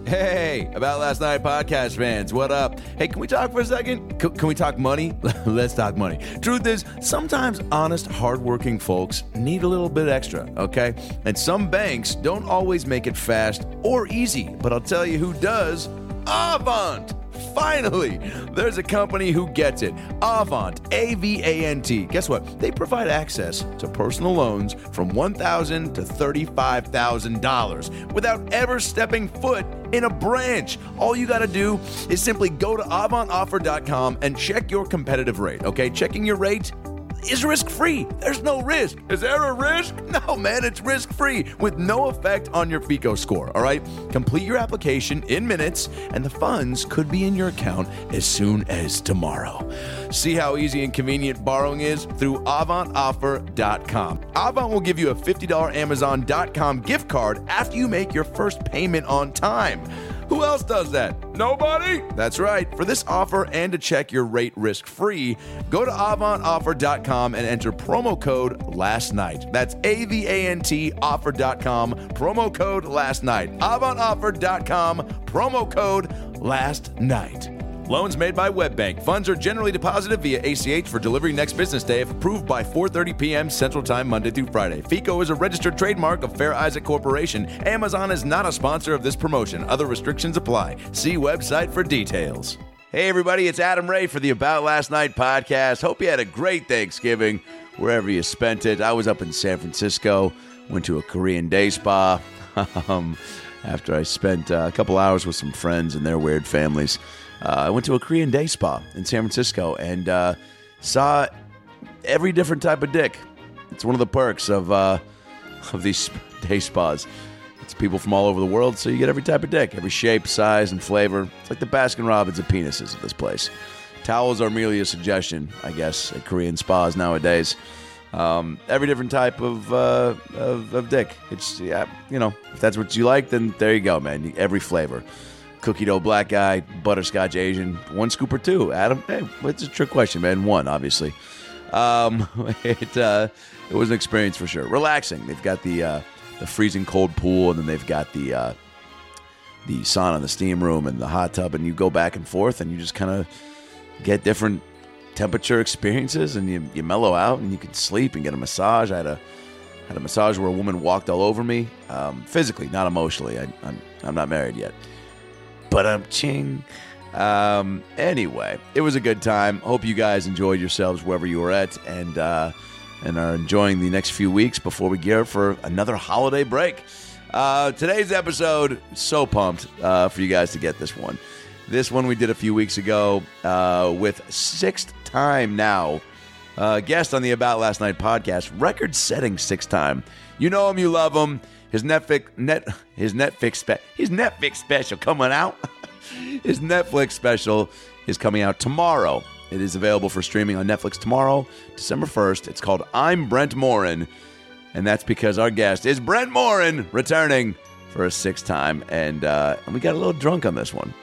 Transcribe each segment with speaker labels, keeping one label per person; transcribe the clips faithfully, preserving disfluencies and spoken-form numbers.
Speaker 1: Hey, About Last Night podcast fans, what up? Hey, can we talk for a second? C- can we talk money? Let's talk money. Truth is, sometimes honest, hardworking folks need a little bit extra, okay? And some banks don't always make it fast or easy, but I'll tell you who does. Avant! Finally, there's a company who gets it. Avant, A V A N T. Guess what? They provide access to personal loans from one thousand dollars to thirty-five thousand dollars without ever stepping foot in a branch. All you got to do is simply go to avant offer dot com and check your competitive rate, okay? Checking your rate is risk-free. There's no risk. Is there a risk? No, man, it's risk-free with no effect on your FICO score, all right? Complete your application in minutes, and the funds could be in your account as soon as tomorrow. See how easy and convenient borrowing is through avant offer dot com. Avant will give you a fifty dollars amazon dot com gift card after you make your first payment on time. Who else does that? Nobody? That's right. For this offer and to check your rate risk-free, go to avant offer dot com and enter promo code LASTNIGHT. That's A V A N T offer dot com, promo code LASTNIGHT. avant offer dot com, promo code LASTNIGHT. Loans made by WebBank. Funds are generally deposited via A C H for delivery next business day if approved by four thirty p.m. Central Time, Monday through Friday. FICO is a registered trademark of Fair Isaac Corporation. Amazon is not a sponsor of this promotion. Other restrictions apply. See website for details. Hey, everybody, it's Adam Ray for the About Last Night podcast. Hope you had a great Thanksgiving wherever you spent it. I was up in San Francisco, went to a Korean day spa um, after I spent uh, a couple hours with some friends and their weird families. Uh, I went to a Korean day spa in San Francisco and uh, saw every different type of dick. It's one of the perks of uh, of these day spas. It's people from all over the world, so you get every type of dick, every shape, size, and flavor. It's like the Baskin-Robbins of penises at this place. Towels are merely a suggestion, I guess, at Korean spas nowadays. Um, every different type of, uh, of of dick. It's, yeah, you know, if that's what you like, then there you go, man. Every flavor. Cookie dough black guy, butterscotch Asian, one scoop or two. Adam, hey, it's a trick question, man. One, obviously. Um, it uh, it was an experience for sure. Relaxing. They've got the uh, the freezing cold pool, and then they've got the uh, the sauna, the steam room, and the hot tub, and you go back and forth, and you just kind of get different temperature experiences, and you you mellow out, and you can sleep and get a massage. I had a had a massage where a woman walked all over me, um, physically, not emotionally. I, I'm I'm not married yet. But I'm ching. Um, anyway, it was a good time. Hope you guys enjoyed yourselves wherever you were at, and uh, and are enjoying the next few weeks before we gear up for another holiday break. Uh, today's episode, so pumped uh, for you guys to get this one. This one we did a few weeks ago uh, with sixth time now uh, guest on the About Last Night podcast, record-setting sixth time. You know him, you love him. His Netflix, net, his Netflix, spe- his Netflix special coming out. His Netflix special is coming out tomorrow. It is available for streaming on Netflix tomorrow, December first. It's called I'm Brent Morin, and that's because our guest is Brent Morin, returning for a sixth time, and uh, and we got a little drunk on this one.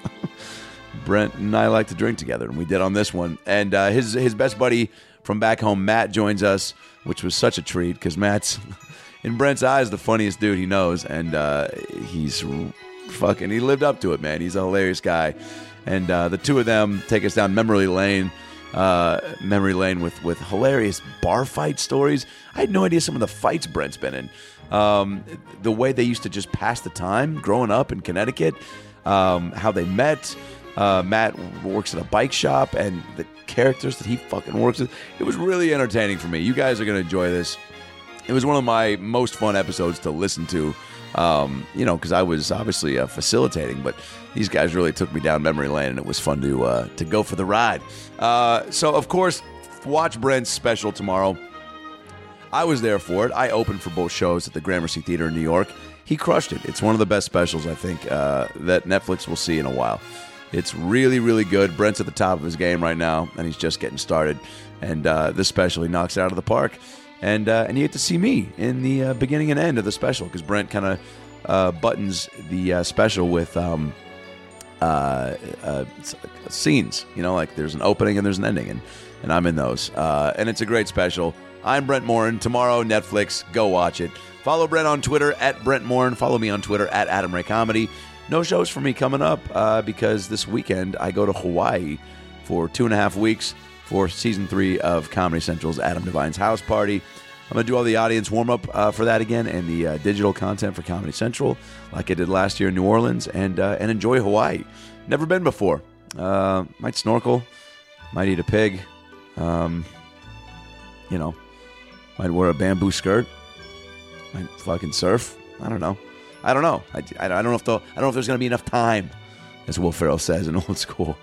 Speaker 1: Brent and I like to drink together, and we did on this one. And uh, his his best buddy from back home, Matt, joins us, which was such a treat because Matt's. In Brent's eyes, the funniest dude he knows, and uh, he's fucking, he lived up to it, man. He's a hilarious guy. And uh, the two of them take us down memory lane, uh, memory lane with, with hilarious bar fight stories. I had no idea some of the fights Brent's been in. Um, the way they used to just pass the time growing up in Connecticut, um, how they met. Uh, Matt works at a bike shop, and the characters that he fucking works with. It was really entertaining for me. You guys are going to enjoy this. It was one of my most fun episodes to listen to, um, you know, because I was obviously uh, facilitating, but these guys really took me down memory lane, and it was fun to uh, to go for the ride. Uh, so, of course, watch Brent's special tomorrow. I was there for it. I opened for both shows at the Gramercy Theater in New York. He crushed it. It's one of the best specials, I think, uh, that Netflix will see in a while. It's really, really good. Brent's at the top of his game right now, and he's just getting started. And uh, this special, he knocks it out of the park. And uh, and you get to see me in the uh, beginning and end of the special because Brent kind of uh, buttons the uh, special with um, uh, uh, scenes. You know, like there's an opening and there's an ending, and, and I'm in those. Uh, and it's a great special. I'm Brent Morin. Tomorrow, Netflix. Go watch it. Follow Brent on Twitter, at Brent Morin. Follow me on Twitter, at Adam Ray Comedy. no shows for me coming up uh, because this weekend I go to Hawaii for two and a half weeks for season three of Comedy Central's Adam Devine's House Party. I'm going to do all the audience warm-up uh, for that again and the uh, digital content for Comedy Central like I did last year in New Orleans and uh, and enjoy Hawaii. Never been before. Uh, might snorkel. Might eat a pig. Um, you know, might wear a bamboo skirt. Might fucking surf. I don't know. I don't know. I, I, I don't know if the, I don't know if there's going to be enough time, as Will Ferrell says in Old School.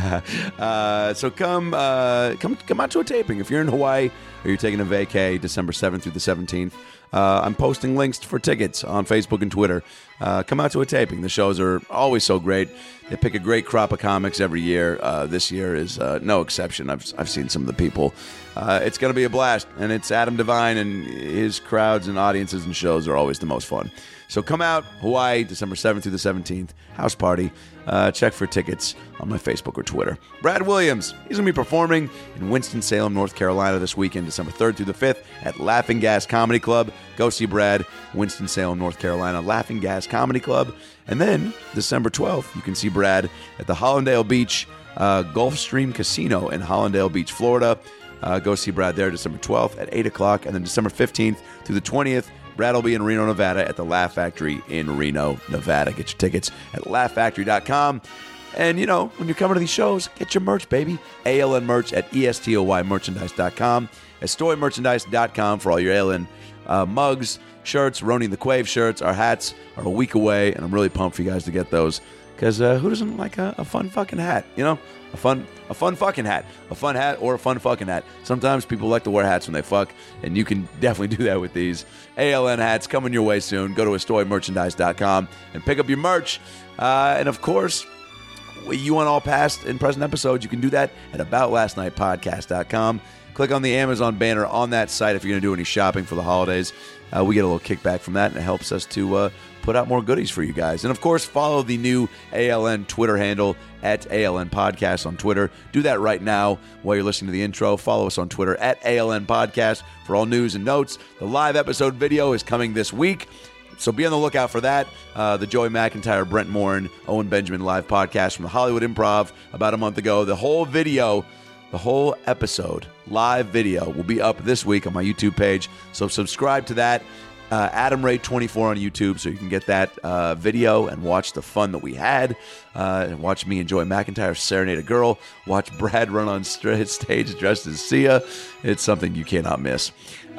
Speaker 1: uh, so come, uh, come, come out to a taping if you're in Hawaii or you're taking a vacay, December seventh through the seventeenth. Uh, I'm posting links for tickets on Facebook and Twitter. Uh, come out to a taping. The shows are always so great. They pick a great crop of comics every year. Uh, this year is uh, no exception. I've I've seen some of the people. Uh, it's going to be a blast, and it's Adam Devine, and his crowds and audiences and shows are always the most fun. So come out, Hawaii, December seventh through the seventeenth, house party. Uh, check for tickets on my Facebook or Twitter. Brad Williams, he's going to be performing in Winston-Salem, North Carolina this weekend, December third through the fifth at Laughing Gas Comedy Club. Go see Brad, Winston-Salem, North Carolina, Laughing Gas Comedy Club. And then December twelfth, you can see Brad at the Hollandale Beach uh, Gulfstream Casino in Hollandale Beach, Florida. Uh, go see Brad there December twelfth at eight o'clock. And then December fifteenth through the twentieth, Brad will be in Reno, Nevada at the Laugh Factory in Reno, Nevada. Get your tickets at laugh factory dot com. And, you know, when you're coming to these shows, get your merch, baby. A L N merch at E S T O Y merchandise dot com. estoy merchandise dot com for all your A L N uh, mugs, shirts, Roni the Quave shirts. Our hats are a week away, and I'm really pumped for you guys to get those. Because uh, who doesn't like a, a fun fucking hat, you know? A fun a fun fucking hat. A fun hat or a fun fucking hat. Sometimes people like to wear hats when they fuck, and you can definitely do that with these. A L N hats coming your way soon. Go to estoy merchandise dot com and pick up your merch. Uh, and, of course, you want all past and present episodes, you can do that at about last night podcast dot com. Click on the Amazon banner on that site if you're going to do any shopping for the holidays. Uh, we get a little kickback from that, and it helps us to uh, put out more goodies for you guys. And, of course, follow the new A L N Twitter handle at A L N Podcast on Twitter. Do that right now while you're listening to the intro. Follow us on Twitter at A L N Podcast for all news and notes. The live episode video is coming this week, so be on the lookout for that. Uh, the Joey McIntyre, Brent Morin, Owen Benjamin live podcast from the Hollywood Improv about a month ago. The whole video, the whole episode, live video, will be up this week on my YouTube page. So subscribe to that. Uh, Adam Ray twenty-four on YouTube, so you can get that uh, video and watch the fun that we had. Uh, and watch me and Joey McIntyre serenade a girl. Watch Brad run on st- stage dressed as Sia. It's something you cannot miss.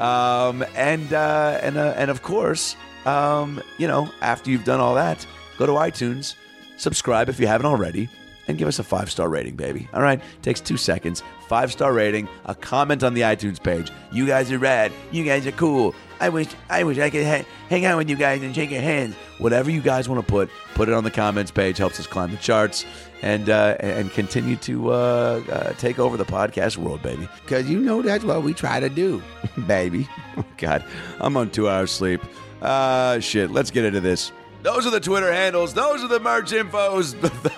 Speaker 1: Um, and uh, and uh, and of course, um, you know, after you've done all that, go to iTunes, subscribe if you haven't already, and give us a five-star rating, baby. All right? Takes two seconds. Five-star rating, a comment on the iTunes page. You guys are rad. You guys are cool. I wish I wish I could ha- hang out with you guys and shake your hands. Whatever you guys want to put, put it on the comments page. Helps us climb the charts and uh, and continue to uh, uh, take over the podcast world, baby. Because you know that's what we try to do, baby. Oh, God, I'm on two hours sleep. Uh, shit, let's get into this. Those are the Twitter handles. Those are the merch infos.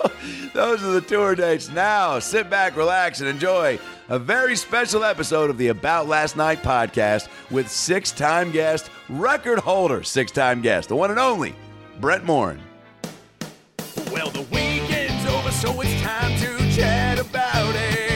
Speaker 1: Those are the tour dates. Now, sit back, relax, and enjoy a very special episode of the About Last Night podcast with six-time guest, record holder, six-time guest, the one and only, Brent Morin. Well, the weekend's over, so it's time to chat about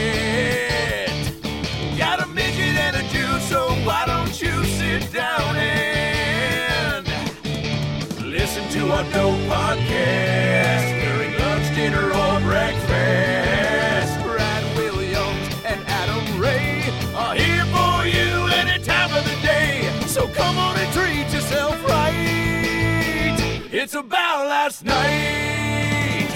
Speaker 1: it. Got a midget and a Jew, so why don't you sit down and listen to our dope podcast during lunch, dinner, or breakfast. Brad Williams and Adam Ray are here for you any time of the day. So come on and treat yourself right. It's About Last Night.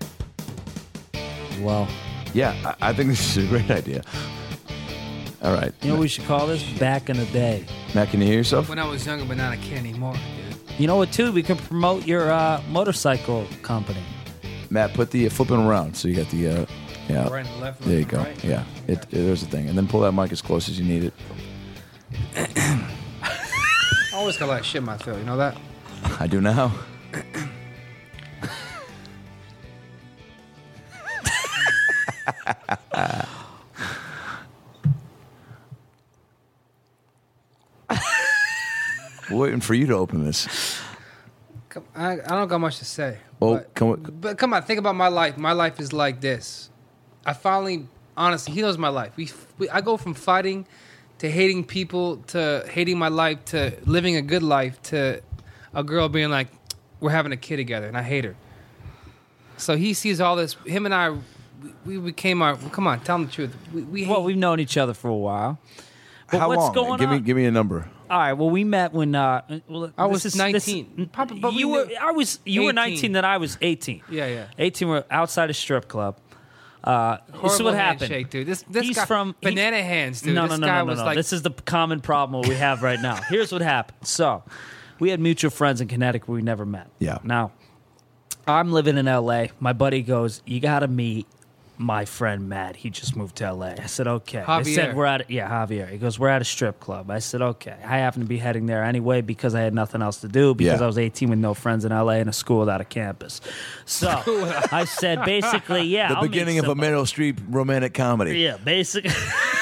Speaker 2: Well,
Speaker 1: yeah, I, I think this is a great idea. All right.
Speaker 2: You know what we should call this? Back in the day.
Speaker 1: Matt, can you hear yourself?
Speaker 3: When I was younger, but not a kid anymore, dude.
Speaker 2: You know what, too? We can promote your uh, motorcycle company.
Speaker 1: Matt, put the uh, flipping around so you got the, uh, yeah.
Speaker 3: Right and left.
Speaker 1: There you
Speaker 3: left
Speaker 1: go.
Speaker 3: and right.
Speaker 1: Yeah, it, it, there's the thing. And then pull that mic as close as you need it.
Speaker 3: I always got a lot of shit in my throat, you know that?
Speaker 1: I do now. Waiting for you to open this.
Speaker 3: Come, I, I don't got much to say.
Speaker 1: Well,
Speaker 3: but,
Speaker 1: come on.
Speaker 3: but come on, think about my life. My life is like this. I finally, honestly, he knows my life. We, we I go from fighting to hating people to hating my life to living a good life to a girl being like, we're having a kid together, and I hate her. So he sees all this. Him and I, we, we became our. Come on, tell him the truth. We, we
Speaker 2: Well, we've known each other for a while. But
Speaker 1: How
Speaker 2: what's
Speaker 1: long?
Speaker 2: going
Speaker 1: give
Speaker 2: on?
Speaker 1: me give me a number.
Speaker 2: All right. Well, we met when uh, well,
Speaker 3: I
Speaker 2: this
Speaker 3: was
Speaker 2: is-
Speaker 3: nineteen.
Speaker 2: This,
Speaker 3: Papa, but we
Speaker 2: you were.
Speaker 3: knew-
Speaker 2: I was. You were
Speaker 3: eighteen.
Speaker 2: nineteen. Then I was eighteen.
Speaker 3: Yeah, yeah.
Speaker 2: eighteen. We're outside a strip club. Uh, this is
Speaker 3: Horrible
Speaker 2: what happened.
Speaker 3: handshake, dude. This this
Speaker 2: He's
Speaker 3: guy,
Speaker 2: from he-
Speaker 3: banana hands, dude.
Speaker 2: No,
Speaker 3: this
Speaker 2: no, no,
Speaker 3: guy
Speaker 2: no, no,
Speaker 3: was
Speaker 2: no.
Speaker 3: like,
Speaker 2: This is the common problem we have right now. Here's what happened. So, we had mutual friends in Connecticut we never met.
Speaker 1: Yeah.
Speaker 2: Now, I'm living in L A. My buddy goes, "You got to meet my friend Matt. He just moved to L A." I said, "Okay." They said
Speaker 3: Javier.
Speaker 2: we're at yeah Javier. He goes, "We're at a strip club." I said, "Okay." I happened to be heading there anyway because I had nothing else to do because
Speaker 1: Yeah.
Speaker 2: I was eighteen with no friends in L A and a school without a campus. So I said, basically, yeah.
Speaker 1: The
Speaker 2: I'll meet
Speaker 1: beginning of a
Speaker 2: somebody.
Speaker 1: Meryl Streep romantic comedy.
Speaker 2: Yeah, basically.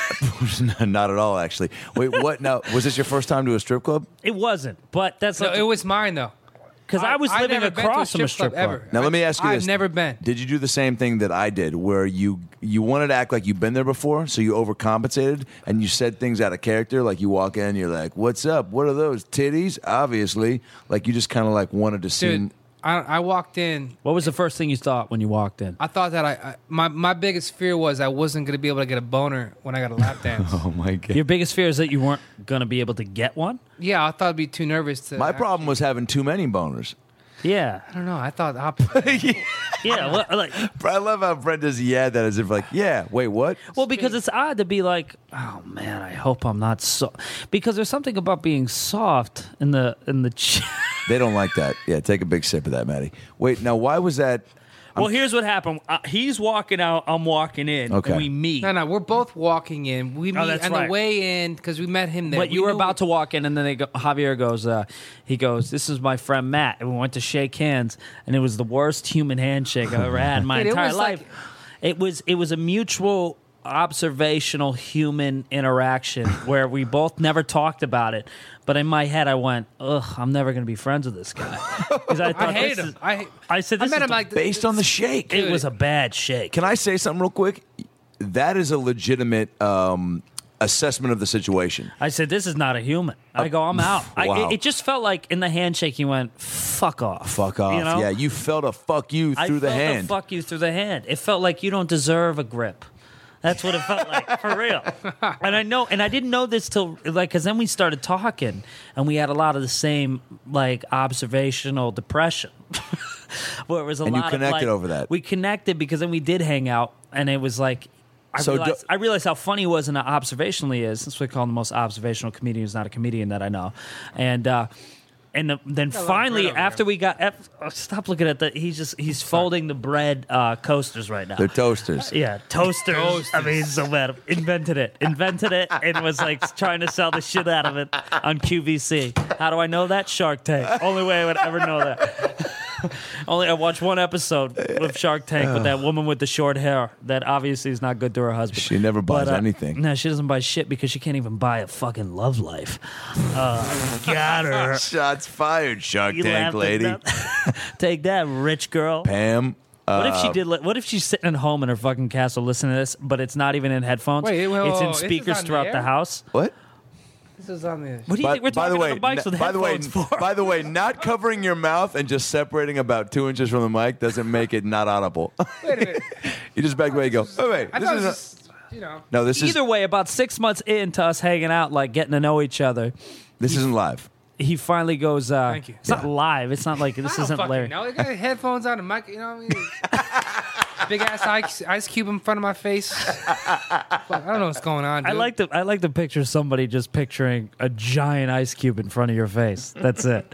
Speaker 1: Not at all, actually. Wait, what? Now, was this your first time to a strip club?
Speaker 2: It wasn't, but that's
Speaker 3: no,
Speaker 2: not
Speaker 3: it was mine though.
Speaker 2: because I, was living
Speaker 3: never been to
Speaker 2: across from a strip club.
Speaker 3: ever.
Speaker 1: Now, let me ask you
Speaker 3: I've
Speaker 1: this.
Speaker 3: never been.
Speaker 1: Did you do the same thing that I did, where you you wanted to act like you've been there before, so you overcompensated and you said things out of character, like you walk in, you're like, "What's up? What are those titties?" Obviously, like you just kind of like wanted to seem.
Speaker 3: Dude, I, I walked in.
Speaker 2: What was the first thing you thought when you walked in?
Speaker 3: I thought that I, I my my biggest fear was I wasn't gonna be able to get a boner when I got a lap dance.
Speaker 1: Oh my god!
Speaker 2: Your biggest fear is that you weren't going to be able to get one?
Speaker 3: Yeah, I thought I'd be too nervous to.
Speaker 1: My problem was having too many boners.
Speaker 2: Yeah.
Speaker 3: I don't know. I thought the opposite.
Speaker 2: Yeah. Well, like,
Speaker 1: I love how Brent does yeah that as if like yeah wait what
Speaker 2: well, because it's odd to be like, oh man, I hope I'm not so. Because there's something about being soft in the in the. Ch-
Speaker 1: they don't like that. Yeah, take a big sip of that, Maddie. Wait, now why was that?
Speaker 2: well, here's what happened. Uh, he's walking out. I'm walking in.
Speaker 1: Okay.
Speaker 2: And we meet.
Speaker 3: No, no, we're both walking in. We meet
Speaker 2: Oh, that's
Speaker 3: on
Speaker 2: right.
Speaker 3: the way in because we met him there.
Speaker 2: But you
Speaker 3: We
Speaker 2: were
Speaker 3: knew-
Speaker 2: about to walk in, and then they go, Javier goes, uh, he goes, "This is my friend Matt," and we went to shake hands, and it was the worst human handshake I've ever had in my
Speaker 3: Dude, it
Speaker 2: entire
Speaker 3: was
Speaker 2: life.
Speaker 3: like-
Speaker 2: it was it was a mutual observational human interaction where we both never talked about it, but in my head I went, "Ugh, I'm never going to be friends with this guy." Because I thought
Speaker 3: I hated
Speaker 2: this
Speaker 3: him.
Speaker 2: is-
Speaker 3: I
Speaker 2: I said
Speaker 3: I
Speaker 2: this
Speaker 3: met
Speaker 2: is
Speaker 3: him
Speaker 2: the-
Speaker 3: like
Speaker 1: Based on the shake.
Speaker 2: it was a bad shake.
Speaker 1: Can I say something real quick? That is a legitimate um, assessment of the situation.
Speaker 2: I said, "This is not a human." I go, "I'm out." I,
Speaker 1: Wow.
Speaker 2: it, it just felt like in the handshake he went, "Fuck off."
Speaker 1: Fuck off.
Speaker 2: You know?
Speaker 1: Yeah, you felt a fuck you
Speaker 2: I
Speaker 1: through the
Speaker 2: felt
Speaker 1: hand.
Speaker 2: fuck you through the hand. It felt like you don't deserve a grip. That's what it felt like, for real. And I know, and I didn't know this till like, because then we started talking, and we had a lot of the same like observational depression, where it was a
Speaker 1: And you
Speaker 2: lot
Speaker 1: connected
Speaker 2: of, like,
Speaker 1: over that.
Speaker 2: We connected because then we did hang out, and it was like. I,
Speaker 1: So
Speaker 2: realized,
Speaker 1: do-
Speaker 2: I realized how funny he was and how observationally he is. That's what we call him the most observational comedian who's not a comedian that I know. And uh, and the, then
Speaker 3: lot of
Speaker 2: finally,
Speaker 3: bread over
Speaker 2: after we got, ep- oh, stop looking at that. He's just he's folding the bread uh, coasters right now.
Speaker 1: They're toasters.
Speaker 2: Yeah, toasters. I
Speaker 3: Toasters.
Speaker 2: mean, so bad. Invented it. Invented it and was like trying to sell the shit out of it on Q V C. How do I know that? Shark Tank. Only way I would ever know that. Only I watched one episode of Shark Tank with that woman with the short hair that obviously is not good to her husband.
Speaker 1: She never buys
Speaker 2: But, uh,
Speaker 1: anything.
Speaker 2: No, she doesn't buy shit because she can't even buy a fucking love life. Uh, got her.
Speaker 1: Shots fired, Shark
Speaker 2: You
Speaker 1: Tank
Speaker 2: laughed at
Speaker 1: lady.
Speaker 2: that? Take that, rich girl.
Speaker 1: Pam.
Speaker 2: What if she
Speaker 1: uh,
Speaker 2: did? li- What if she's sitting at home in her fucking castle listening to this, but it's not even in headphones?
Speaker 3: Wait, wait, wait,
Speaker 2: it's
Speaker 3: wait,
Speaker 2: in
Speaker 3: this is
Speaker 2: speakers
Speaker 3: on the
Speaker 2: throughout the
Speaker 3: air?
Speaker 2: house.
Speaker 1: What?
Speaker 3: This is on the.
Speaker 2: What do you
Speaker 1: By,
Speaker 2: think we're
Speaker 1: by
Speaker 2: talking
Speaker 1: the way,
Speaker 2: on the mics
Speaker 1: n-
Speaker 2: with
Speaker 1: by the way,
Speaker 2: headphones for?
Speaker 1: by the way, not covering your mouth and just separating about two inches from the mic doesn't make it not audible.
Speaker 3: Wait a minute.
Speaker 1: You just back away and go. Oh wait,
Speaker 3: I
Speaker 1: this
Speaker 3: thought
Speaker 1: is
Speaker 3: it
Speaker 1: a-
Speaker 3: was just, you know.
Speaker 1: no. This is
Speaker 2: Either way, about six months into us hanging out, like getting to know each other,
Speaker 1: this isn't live.
Speaker 2: he finally goes. Uh,
Speaker 3: Thank you.
Speaker 2: It's not live. It's not like this
Speaker 3: I don't
Speaker 2: isn't
Speaker 3: fucking
Speaker 2: Larry.
Speaker 3: know. They got headphones on, a mic. You know what I mean? Big ass ice, ice cube in front of my face. Fuck, I don't know what's going on. Dude.
Speaker 2: I like to I like to picture somebody just picturing a giant ice cube in front of your face. That's it.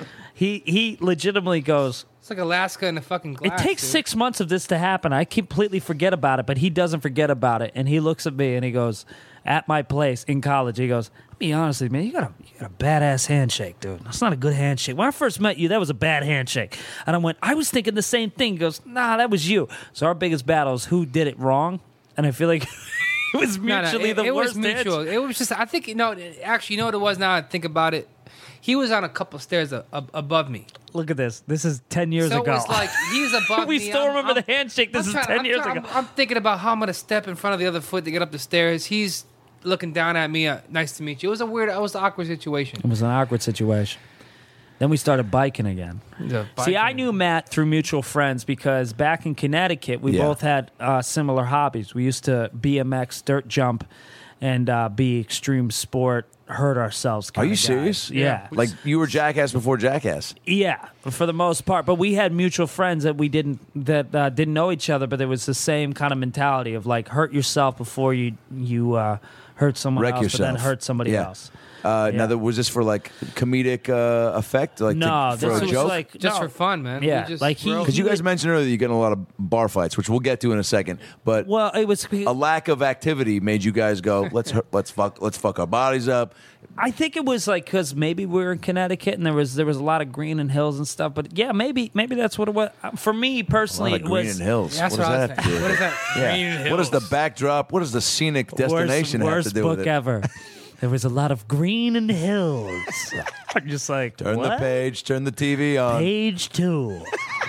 Speaker 2: he he legitimately goes.
Speaker 3: It's like Alaska in a fucking glass.
Speaker 2: It takes
Speaker 3: dude.
Speaker 2: six months of this to happen. I completely forget about it, but he doesn't forget about it. And he looks at me and he goes, at my place in college, he goes, be honest with you, man, you got a you got a badass handshake, dude. That's not a good handshake. When I first met you, that was a bad handshake. And I went, I was thinking the same thing. He goes, nah, that was you. So our biggest battle is who did it wrong. And I feel like it was
Speaker 3: No, no,
Speaker 2: mutually
Speaker 3: it,
Speaker 2: the
Speaker 3: it
Speaker 2: worst
Speaker 3: was mutual.
Speaker 2: handshake.
Speaker 3: It was just. I think you know. Actually, you know what it was. Now I think about it. He was on a couple stairs a, a, above me.
Speaker 2: Look at this. This is ten years
Speaker 3: so
Speaker 2: ago.
Speaker 3: it's like he's above
Speaker 2: we
Speaker 3: me.
Speaker 2: still
Speaker 3: I'm-
Speaker 2: remember
Speaker 3: I'm-
Speaker 2: the handshake. This
Speaker 3: I'm
Speaker 2: is
Speaker 3: trying-
Speaker 2: ten
Speaker 3: I'm
Speaker 2: years
Speaker 3: trying-
Speaker 2: ago.
Speaker 3: I'm, I'm thinking about how I'm gonna step in front of the other foot to get up the stairs. He's looking down at me. Uh, nice to meet you. It was a weird. It was an awkward situation.
Speaker 2: It was an awkward situation. Then we started biking again.
Speaker 3: The
Speaker 2: See, I
Speaker 3: biking.
Speaker 2: knew Matt through mutual friends because back in Connecticut, we
Speaker 1: Yeah.
Speaker 2: both had uh, similar hobbies. We used to B M X, dirt jump, and uh, be extreme sport, hurt ourselves.
Speaker 1: Are
Speaker 2: kinda
Speaker 1: you
Speaker 2: guys.
Speaker 1: serious?
Speaker 2: Yeah.
Speaker 1: Like you were Jackass before Jackass.
Speaker 2: Yeah, for the most part. But we had mutual friends that we didn't that uh, didn't know each other, but there was the same kind of mentality of like hurt yourself before you you uh, hurt someone
Speaker 1: Wreck
Speaker 2: else,
Speaker 1: yourself.
Speaker 2: but then hurt somebody
Speaker 1: Yeah.
Speaker 2: else.
Speaker 1: Uh,
Speaker 2: Yeah.
Speaker 1: Now, that, was this for like comedic uh, effect? Like
Speaker 2: No,
Speaker 1: to,
Speaker 2: this
Speaker 1: for a
Speaker 2: was
Speaker 1: joke?
Speaker 2: like
Speaker 3: just
Speaker 2: no.
Speaker 3: for fun, man. We
Speaker 2: Yeah,
Speaker 3: just
Speaker 2: like he-
Speaker 3: rode-
Speaker 1: Because you guys mentioned earlier you get in a lot of bar fights, which we'll get to in a second. But
Speaker 2: Well, it was.
Speaker 1: a lack of activity made you guys go, let's hu- let's fuck let's fuck our bodies up.
Speaker 2: I think it was like because maybe we were in Connecticut and there was there was a lot of green and hills and stuff. But yeah, maybe maybe that's what it was. For me
Speaker 1: A
Speaker 2: personally,
Speaker 1: lot of
Speaker 2: it
Speaker 1: green
Speaker 2: was
Speaker 1: and hills.
Speaker 3: That's
Speaker 1: what does
Speaker 3: what I
Speaker 1: that
Speaker 3: was
Speaker 1: have to do?
Speaker 3: saying. What is that? Green
Speaker 1: Yeah.
Speaker 3: and
Speaker 1: What is the
Speaker 3: hills.
Speaker 1: backdrop? What does the scenic
Speaker 2: worst,
Speaker 1: destination have
Speaker 2: worst
Speaker 1: to do
Speaker 2: book
Speaker 1: with it?
Speaker 2: ever. There was a lot of green and hills. I'm just like
Speaker 1: Turn
Speaker 2: what?
Speaker 1: the page, turn the T V on.
Speaker 2: Page two.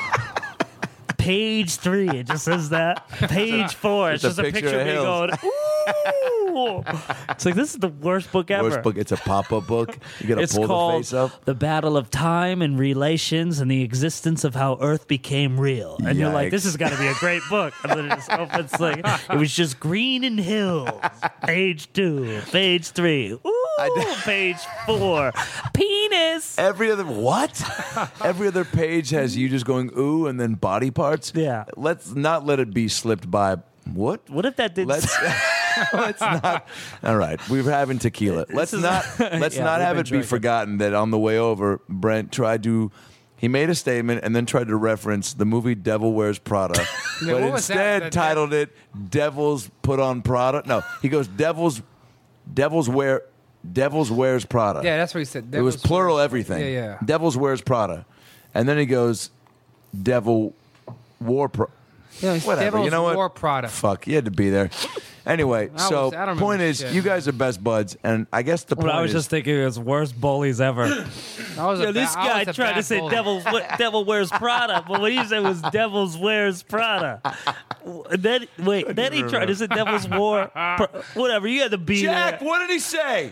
Speaker 2: Page three. It just says that. Page four. It's
Speaker 1: Just
Speaker 2: just
Speaker 1: a
Speaker 2: a
Speaker 1: picture
Speaker 2: picture
Speaker 1: of
Speaker 2: of me
Speaker 1: hills.
Speaker 2: going, ooh. It's like, this is the worst book ever.
Speaker 1: Worst book. It's a pop-up book. You gotta
Speaker 2: It's
Speaker 1: pull the
Speaker 2: called
Speaker 1: face up.
Speaker 2: The Battle of Time and Relations and the Existence of How Earth Became Real. And you're like,
Speaker 1: Yikes.
Speaker 2: this has got to be a great book. And then it just opens like, it was just green and hills. Page two. Page three. Ooh, page four. Penis.
Speaker 1: Every other what? Every other page has you just going ooh and then body parts.
Speaker 2: Yeah.
Speaker 1: Let's not let it be slipped by. What?
Speaker 2: What if that did
Speaker 1: Let's let's not. All right, we're having tequila. Let's
Speaker 2: is-
Speaker 1: not let's
Speaker 2: Yeah,
Speaker 1: not
Speaker 2: we've
Speaker 1: have
Speaker 2: been
Speaker 1: it be
Speaker 2: drinking.
Speaker 1: forgotten that on the way over, Brent tried to. He made a statement and then tried to reference the movie Devil Wears Prada,
Speaker 3: Yeah,
Speaker 1: but
Speaker 3: what was that?
Speaker 1: instead
Speaker 3: That-
Speaker 1: titled it "Devils Put on Prada." No, he goes "Devils, Devils Wear, Devils Wears Prada."
Speaker 3: Yeah, that's what he said.
Speaker 1: It was
Speaker 3: Devil's-
Speaker 1: plural everything.
Speaker 3: Yeah, yeah.
Speaker 1: Devils Wears Prada, and then he goes, "Devil Wore Prada."
Speaker 3: Yeah, it's
Speaker 1: Whatever.
Speaker 3: Devil's
Speaker 1: You know what?
Speaker 3: Wore Prada.
Speaker 1: Fuck, you had to be there. Anyway,
Speaker 3: I
Speaker 1: so
Speaker 3: was- I don't
Speaker 1: point
Speaker 3: remember
Speaker 1: is,
Speaker 3: shit.
Speaker 1: you guys are best buds, and I guess the point
Speaker 2: Well, I was
Speaker 1: is,
Speaker 2: just thinking it was worst bullies ever.
Speaker 3: I was
Speaker 2: Yo,
Speaker 3: a
Speaker 2: this
Speaker 3: ba- I
Speaker 2: guy
Speaker 3: was a
Speaker 2: tried to
Speaker 3: bad
Speaker 2: say
Speaker 3: bully.
Speaker 2: "Devil Devil Wears Prada," but what he said was "Devil's Wears Prada." Then wait, then he tried to say "Devil's War." Pra- Whatever, you had to be
Speaker 1: Jack.
Speaker 2: there.
Speaker 1: What did he say?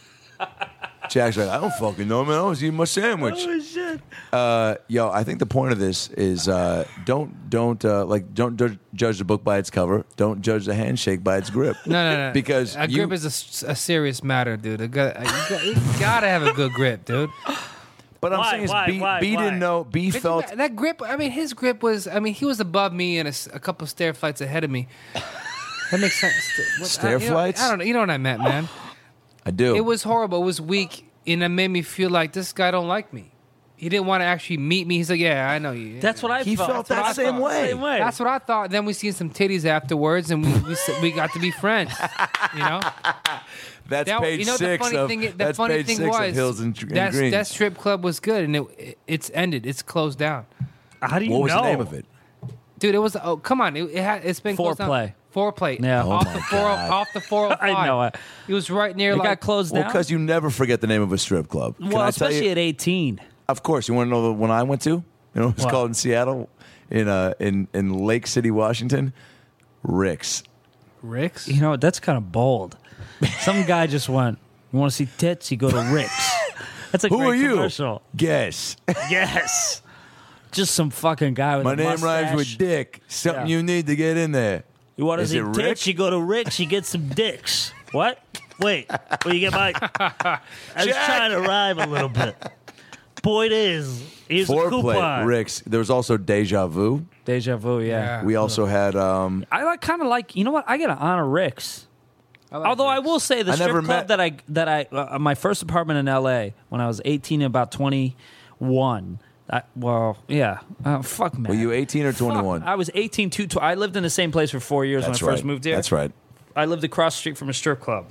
Speaker 1: Jack's like, I don't fucking know, man. I was eating my sandwich.
Speaker 2: Oh shit!
Speaker 1: Uh, yo, I think the point of this is uh, don't don't uh, like don't ju- judge the book by its cover. Don't judge the handshake by its grip.
Speaker 3: No, no, no.
Speaker 1: Because
Speaker 3: a
Speaker 1: you-
Speaker 3: grip is a s- a, serious matter, dude. A gu- you, got, you gotta have a good grip, dude.
Speaker 1: But I'm
Speaker 2: Why,
Speaker 1: saying is
Speaker 2: why,
Speaker 1: B,
Speaker 2: why,
Speaker 1: B
Speaker 2: why?
Speaker 1: didn't know. B
Speaker 3: Think
Speaker 1: felt
Speaker 3: about- that grip. I mean, his grip was. I mean, he was above me and a, s- a couple stair flights ahead of me. That makes sense. What-
Speaker 1: Stair
Speaker 3: I, you know-
Speaker 1: flights?
Speaker 3: I don't know. You know what I meant, man.
Speaker 1: I do.
Speaker 3: It was horrible. It was weak, and it made me feel like this guy don't like me. He didn't want to actually meet me. He's like, "Yeah, I know you."
Speaker 2: That's what I
Speaker 1: He
Speaker 2: felt.
Speaker 1: felt
Speaker 2: That's what
Speaker 1: that
Speaker 2: I
Speaker 1: same
Speaker 2: thought.
Speaker 1: way.
Speaker 2: Same way.
Speaker 3: That's what I thought. Then we seen some titties afterwards, and we we, s- we got to be friends. You know.
Speaker 1: That's
Speaker 3: That-
Speaker 1: page
Speaker 3: you know,
Speaker 1: six
Speaker 3: the funny
Speaker 1: of
Speaker 3: thing, the
Speaker 1: that's
Speaker 3: funny
Speaker 1: page
Speaker 3: thing
Speaker 1: six
Speaker 3: was
Speaker 1: of Hills and, and
Speaker 3: that's-
Speaker 1: Greens.
Speaker 3: that strip club was good, and it it's ended. It's closed down,
Speaker 2: How do you
Speaker 1: what was
Speaker 2: know?
Speaker 1: the name of it?
Speaker 3: dude. It was oh come on, it, it had it's been closed down.
Speaker 2: Foreplay.
Speaker 3: Foreplay.
Speaker 2: Yeah.
Speaker 3: off
Speaker 1: Oh
Speaker 3: the
Speaker 1: my
Speaker 3: four
Speaker 1: God.
Speaker 3: off the four oh five.
Speaker 2: I know it.
Speaker 3: It was right near
Speaker 2: It
Speaker 3: like
Speaker 2: got closed
Speaker 1: Well,
Speaker 2: down.
Speaker 1: because you never forget the name of a strip club. Can
Speaker 2: well,
Speaker 1: I tell
Speaker 2: especially
Speaker 1: you?
Speaker 2: at eighteen.
Speaker 1: Of course, you want to know the one I went to? You know what it's
Speaker 2: What?
Speaker 1: called in Seattle, in uh, in in Lake City, Washington. Rick's.
Speaker 3: Rick's.
Speaker 2: You know, that's kind of bold. Some guy just went, "You want to see tits? You go to Rick's." That's a
Speaker 1: Who
Speaker 2: great
Speaker 1: are you?
Speaker 2: commercial.
Speaker 1: Guess.
Speaker 2: Yes. Just some fucking guy with
Speaker 1: My
Speaker 2: a
Speaker 1: name
Speaker 2: mustache.
Speaker 1: rhymes with Dick. Something
Speaker 2: Yeah.
Speaker 1: you need to get in there.
Speaker 2: You want to
Speaker 1: Is
Speaker 2: see
Speaker 1: it Rick?
Speaker 2: tits? You go to Rick's. You get some dicks. What? Wait. Well, you get my. I was
Speaker 1: Jack!
Speaker 2: trying to rhyme a little bit. Point is, here's a
Speaker 1: Foreplay.
Speaker 2: coupon.
Speaker 1: Rick's. There was also Deja Vu.
Speaker 2: Deja vu. Yeah.
Speaker 3: Yeah.
Speaker 1: We also had. Um,
Speaker 2: I like kind of like. You know what? I gotta honor Rick's.
Speaker 3: I like
Speaker 2: Although I
Speaker 3: Rick's.
Speaker 2: will say the
Speaker 1: I
Speaker 2: strip
Speaker 1: never
Speaker 2: club
Speaker 1: met-
Speaker 2: that I that I uh, my first apartment in L A when I was eighteen and about twenty-one. I, well, yeah. Uh, fuck man.
Speaker 1: were you eighteen or
Speaker 2: Fuck.
Speaker 1: twenty-one?
Speaker 2: I was eighteen to tw- I lived in the same place for four years
Speaker 1: That's
Speaker 2: when I
Speaker 1: right.
Speaker 2: first moved here.
Speaker 1: That's right.
Speaker 2: I lived across the street from a strip club.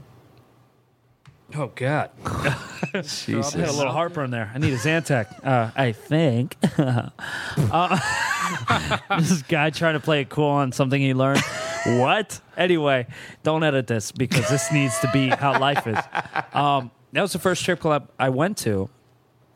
Speaker 2: Oh God!
Speaker 1: Jesus.
Speaker 2: I had a little heartburn there. I need a Zantac. Uh, I think. uh, this guy trying to play it cool on something he learned. What? Anyway, don't edit this because this needs to be how life is. Um, that was the first strip club I went to,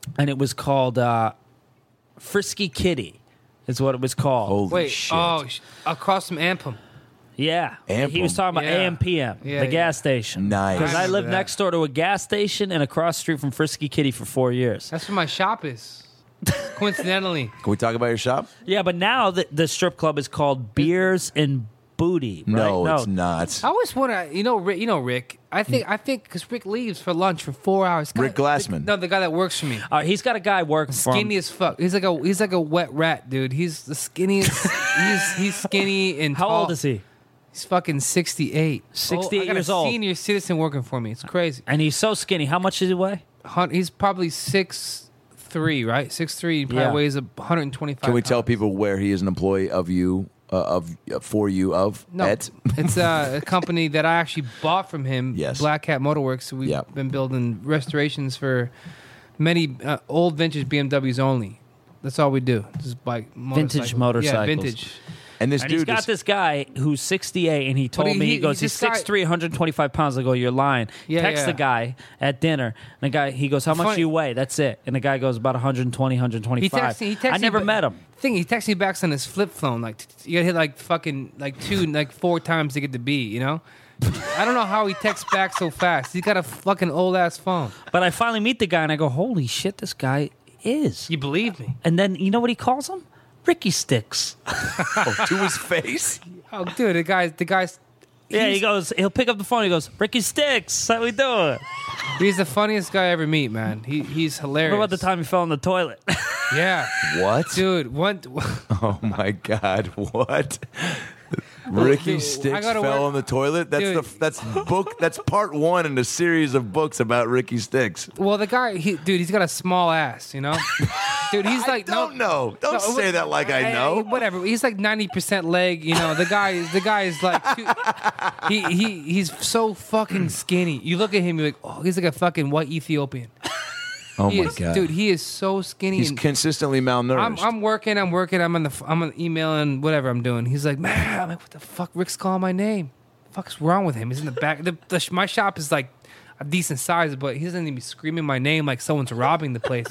Speaker 2: and it was called uh, Frisky Kitty. Is what it was called.
Speaker 1: Holy
Speaker 3: Wait,
Speaker 1: shit.
Speaker 3: oh, sh- across from Ampum.
Speaker 2: Yeah,
Speaker 1: Ampum.
Speaker 2: he was talking about
Speaker 3: Yeah.
Speaker 2: A M P M,
Speaker 3: Yeah,
Speaker 2: the
Speaker 3: yeah.
Speaker 2: gas station.
Speaker 1: Nice.
Speaker 2: Because
Speaker 3: I
Speaker 2: I
Speaker 3: remember
Speaker 2: lived
Speaker 3: that.
Speaker 2: next door to a gas station and across the street from Frisky Kitty for four years.
Speaker 3: That's where my shop is. Coincidentally.
Speaker 1: Can we talk about your shop?
Speaker 2: Yeah, but now the, the strip club is called Beers and Booty. Right?
Speaker 1: No, it's not.
Speaker 3: I always want to, you know, Rick, you know, Rick. I think, I think, because Rick leaves for lunch for four hours.
Speaker 1: Rick Glassman.
Speaker 3: No, the guy that works for me.
Speaker 2: Uh, he's got a guy working for him.
Speaker 3: Skinny as fuck. He's like a, he's like a wet rat, dude. He's the skinniest. he's, he's skinny and
Speaker 2: How
Speaker 3: tall.
Speaker 2: old is he?
Speaker 3: He's fucking sixty-eight.
Speaker 2: sixty-eight
Speaker 3: Oh, I got
Speaker 2: years
Speaker 3: a
Speaker 2: old.
Speaker 3: Senior citizen working for me. It's crazy.
Speaker 2: And he's so skinny. How much does he weigh?
Speaker 3: Hun- He's probably six three, right? Six three. He probably
Speaker 2: Yeah.
Speaker 3: weighs a hundred and twenty five.
Speaker 1: Can we tell people where he is an employee of you, uh, of uh, for you, of
Speaker 3: No,
Speaker 1: at?
Speaker 3: it's uh, a company that I actually bought from him.
Speaker 1: Yes.
Speaker 3: Black Cat Motorworks. We've
Speaker 1: Yep.
Speaker 3: been building restorations for many uh, old vintage B M Ws only. That's all we do. Just buy
Speaker 2: Vintage
Speaker 3: motorcycles.
Speaker 2: motorcycles.
Speaker 3: Yeah, vintage.
Speaker 1: And this
Speaker 2: And
Speaker 1: dude
Speaker 2: he's got
Speaker 1: is,
Speaker 2: this guy who's sixty-eight, and he told
Speaker 3: he-
Speaker 2: me, he
Speaker 3: he-
Speaker 2: goes,
Speaker 3: he's
Speaker 2: he's
Speaker 3: this guy-
Speaker 2: six three, one hundred twenty-five pounds. I go, you're lying.
Speaker 3: Yeah,
Speaker 2: Text
Speaker 3: yeah.
Speaker 2: the guy at dinner, and the guy, he goes, how much
Speaker 3: Funny.
Speaker 2: do you weigh? That's it. And the guy goes, about one hundred twenty, one hundred
Speaker 3: He
Speaker 2: twenty-five.
Speaker 3: texts. He texts
Speaker 2: I never
Speaker 3: me,
Speaker 2: met him.
Speaker 3: Thing he texts me back on his flip phone. Like t- t- you gotta hit like fucking like two, like four times to get the B. You know. I don't know how he texts back so fast. He's got a fucking old ass phone.
Speaker 2: But I finally meet the guy, and I go, holy shit, this guy is.
Speaker 3: You believe me?
Speaker 2: And then, you know what he calls him? Ricky Sticks.
Speaker 1: oh, to his face.
Speaker 3: Oh, dude, the guy, the guy's.
Speaker 2: Yeah, he
Speaker 3: he's-
Speaker 2: goes, he'll pick up the phone, he goes, Ricky Sticks, how we doing?
Speaker 3: He's the funniest guy I ever meet, man. He he's hilarious.
Speaker 2: What about the time he fell in the toilet?
Speaker 3: Yeah,
Speaker 1: What?
Speaker 3: dude. One.
Speaker 1: Oh my God! What? Ricky
Speaker 3: Dude, I
Speaker 1: Sticks
Speaker 3: gotta
Speaker 1: fell
Speaker 3: work-
Speaker 1: in the toilet. That's
Speaker 3: Dude.
Speaker 1: the that's book. That's part one in a series of books about Ricky Sticks.
Speaker 3: Well, the guy, he, dude, he's got a small ass, you know. Dude, he's like
Speaker 1: I don't
Speaker 3: no,
Speaker 1: know. Don't
Speaker 3: no,
Speaker 1: say that like I
Speaker 3: eh,
Speaker 1: know.
Speaker 3: Whatever. He's like ninety percent leg. You know, the guy. The guy is like. Too, he he he's so fucking skinny. You look at him, you're like, oh, he's like a fucking white Ethiopian.
Speaker 1: Oh
Speaker 3: He
Speaker 1: my
Speaker 3: is,
Speaker 1: God!
Speaker 3: dude, he is so skinny.
Speaker 1: He's
Speaker 3: and
Speaker 1: consistently malnourished.
Speaker 3: I'm, I'm working. I'm working. I'm on the. I'm on emailing. Whatever I'm doing. He's like, man. I'm like, what the fuck? Rick's calling my name. Fuck's wrong with him? He's in the back. The, the, my shop is like a decent size, but he doesn't even be screaming my name like someone's robbing the place.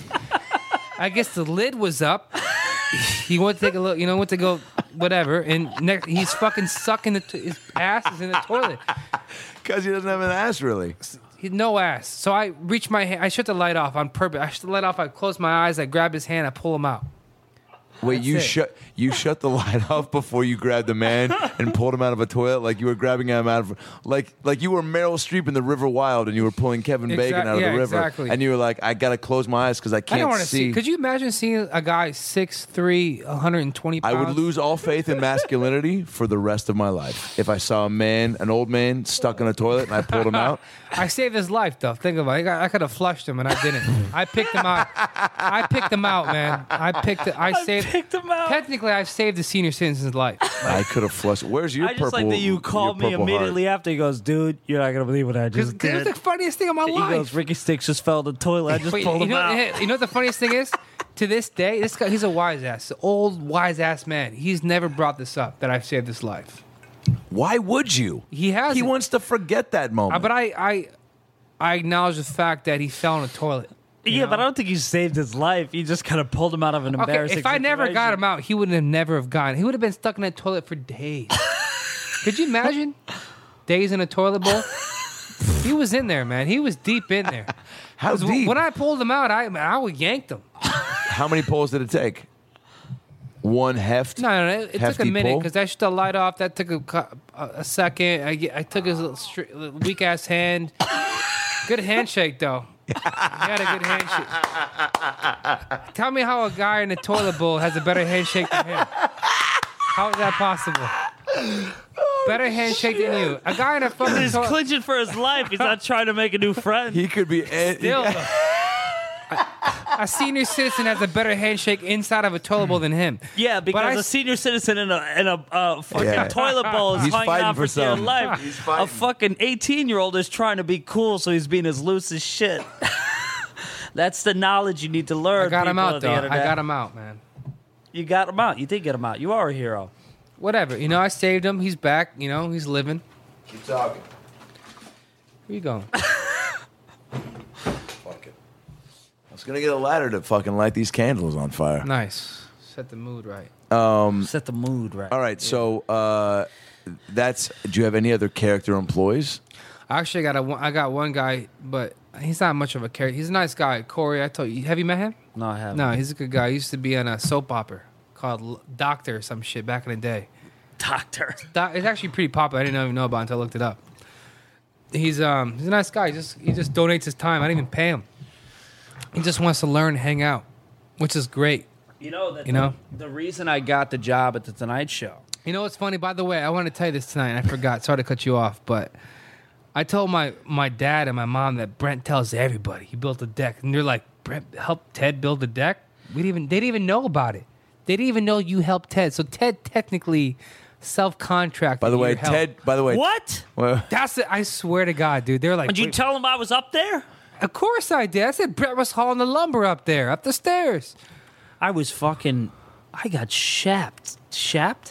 Speaker 3: I guess the lid was up. He went to take a look. You know, went to go whatever, and next he's fucking sucking the t- his ass is in the toilet.
Speaker 1: Because he doesn't have an ass, really.
Speaker 3: He no ass. So I reach my hand. I shut the light off on purpose. I shut the light off. I close my eyes. I grab his hand. I pull him out.
Speaker 1: Wait,
Speaker 3: That's
Speaker 1: you
Speaker 3: it.
Speaker 1: shut you shut the light off before you grabbed the man and pulled him out of a toilet, like you were grabbing him out of like like you were Meryl Streep in The River Wild and you were pulling Kevin Bacon
Speaker 3: Exact-
Speaker 1: out of
Speaker 3: yeah,
Speaker 1: the river,
Speaker 3: exactly.
Speaker 1: and you were like, I gotta close my eyes because I
Speaker 3: I
Speaker 1: can't
Speaker 3: don't want to see.
Speaker 1: see.
Speaker 3: Could you imagine seeing a guy six three, one hundred twenty
Speaker 1: I
Speaker 3: pounds?
Speaker 1: would lose all faith in masculinity for the rest of my life if I saw a man, an old man, stuck in a toilet and I pulled him out.
Speaker 3: I saved his life, though. Think about it. I could have flushed him, and I didn't. I picked him out. I picked him out, man. I picked it. I saved.
Speaker 2: picked him out.
Speaker 3: Technically, I saved the senior citizen's life.
Speaker 1: I could have flushed. Where's your
Speaker 2: I
Speaker 1: purple?
Speaker 2: just like that you called
Speaker 1: your
Speaker 2: me
Speaker 1: purple
Speaker 2: immediately after. He goes, dude, you're not going to believe what I
Speaker 3: Because
Speaker 2: just
Speaker 3: it was
Speaker 2: did.
Speaker 3: the funniest thing of my
Speaker 2: He
Speaker 3: life.
Speaker 2: goes, Ricky Sticks just fell in the toilet. I just
Speaker 3: But
Speaker 2: pulled
Speaker 3: you
Speaker 2: him
Speaker 3: know,
Speaker 2: out.
Speaker 3: hey, you know what the funniest thing is? To this day, this guy, he's a wise ass, old wise ass man. He's never brought this up that I've saved his life.
Speaker 1: Heart. Why would you?
Speaker 3: He has.
Speaker 1: He wants to forget that moment.
Speaker 3: Uh, but I, I, I acknowledge the fact that he fell in a toilet. you
Speaker 2: Yeah,
Speaker 3: know?
Speaker 2: but I don't think you saved his life. You just kind of pulled him out of an
Speaker 3: Okay,
Speaker 2: embarrassing
Speaker 3: if I never got
Speaker 2: situation.
Speaker 3: him out, he would have never have gotten. He would have been stuck in that toilet for days. Could you imagine? Days in a toilet bowl. He was in there, man. He was deep in there.
Speaker 1: How
Speaker 3: 'Cause
Speaker 1: deep?
Speaker 3: When I pulled him out, I I would yanked him.
Speaker 1: How many pulls did it take? One heft.
Speaker 3: No, no, no. It, it took a
Speaker 1: Hefty
Speaker 3: minute
Speaker 1: pull?
Speaker 3: because I shut the light off. That took a, cou- a, a second. I, get- I took his little stri- little weak ass hand. Good handshake though. He had a good handshake. Tell me how a guy in a toilet bowl has a better handshake than him. How is that possible? Better handshake than you. A guy in a fucking
Speaker 2: He's
Speaker 3: toilet.
Speaker 2: clinching for his life. He's not trying to make a new friend.
Speaker 1: He could be. a-
Speaker 3: Still, though. a, a senior citizen has a better handshake inside of a toilet bowl than him.
Speaker 2: Yeah, because
Speaker 3: I
Speaker 2: a
Speaker 3: s-
Speaker 2: senior citizen in a in a uh, fucking
Speaker 1: Yeah.
Speaker 2: toilet bowl is
Speaker 1: He's
Speaker 2: hanging
Speaker 1: fighting
Speaker 2: out
Speaker 1: for
Speaker 2: for dear
Speaker 1: something.
Speaker 2: life.
Speaker 1: He's
Speaker 2: A
Speaker 1: fighting.
Speaker 2: fucking eighteen-year-old is trying to be cool, so he's being as loose as shit. That's the knowledge you need to learn.
Speaker 3: I got him
Speaker 2: people,
Speaker 3: out
Speaker 2: at the
Speaker 3: though.
Speaker 2: end of
Speaker 3: I
Speaker 2: that.
Speaker 3: got him out, man.
Speaker 2: You got him out. You did get him out. You are a hero.
Speaker 3: Whatever. You know, I saved him. He's back. You know, he's living.
Speaker 1: Keep talking.
Speaker 3: Where you going?
Speaker 1: Fuck it. Let's gonna get a ladder to fucking light these candles on fire.
Speaker 3: Nice. Set the mood right.
Speaker 2: Set the mood right.
Speaker 1: All right, so uh, that's. Do you have any other character employees?
Speaker 3: I actually got a one- I got one guy, but he's not much of a character. He's a nice guy, Corey. I told you. Have you met him?
Speaker 2: No, I haven't.
Speaker 3: No, he's a good guy. He used to be on a soap opera called L- Doctor or some shit back in the day.
Speaker 2: Doctor.
Speaker 3: Doc- it's actually pretty popular. I didn't even know about it until I looked it up. He's um he's a nice guy. He just he just donates his time. I didn't even pay him. He just wants to learn, and hang out, which is great.
Speaker 2: You know that.
Speaker 3: You know?
Speaker 2: the, the reason I got the job at the Tonight Show.
Speaker 3: You know what's funny? By the way, I want to tell you this tonight, and I forgot. Sorry to cut you off, but I told my, my dad and my mom that Brent tells everybody he built a deck, and they're like, Brent helped Ted build a deck? We didn't even they didn't even know about it. They didn't even know you helped Ted. So Ted technically self-contracted.
Speaker 1: By the way,
Speaker 3: your help.
Speaker 1: Ted. By the way,
Speaker 2: What?
Speaker 1: Well,
Speaker 3: That's it. I swear to God, dude. They're like,
Speaker 2: Did you
Speaker 3: "Wait,
Speaker 2: tell him I was up there?
Speaker 3: of course I did. I said Brett was hauling the lumber up there, up the stairs.
Speaker 2: I was fucking. I got shapped. Shapped?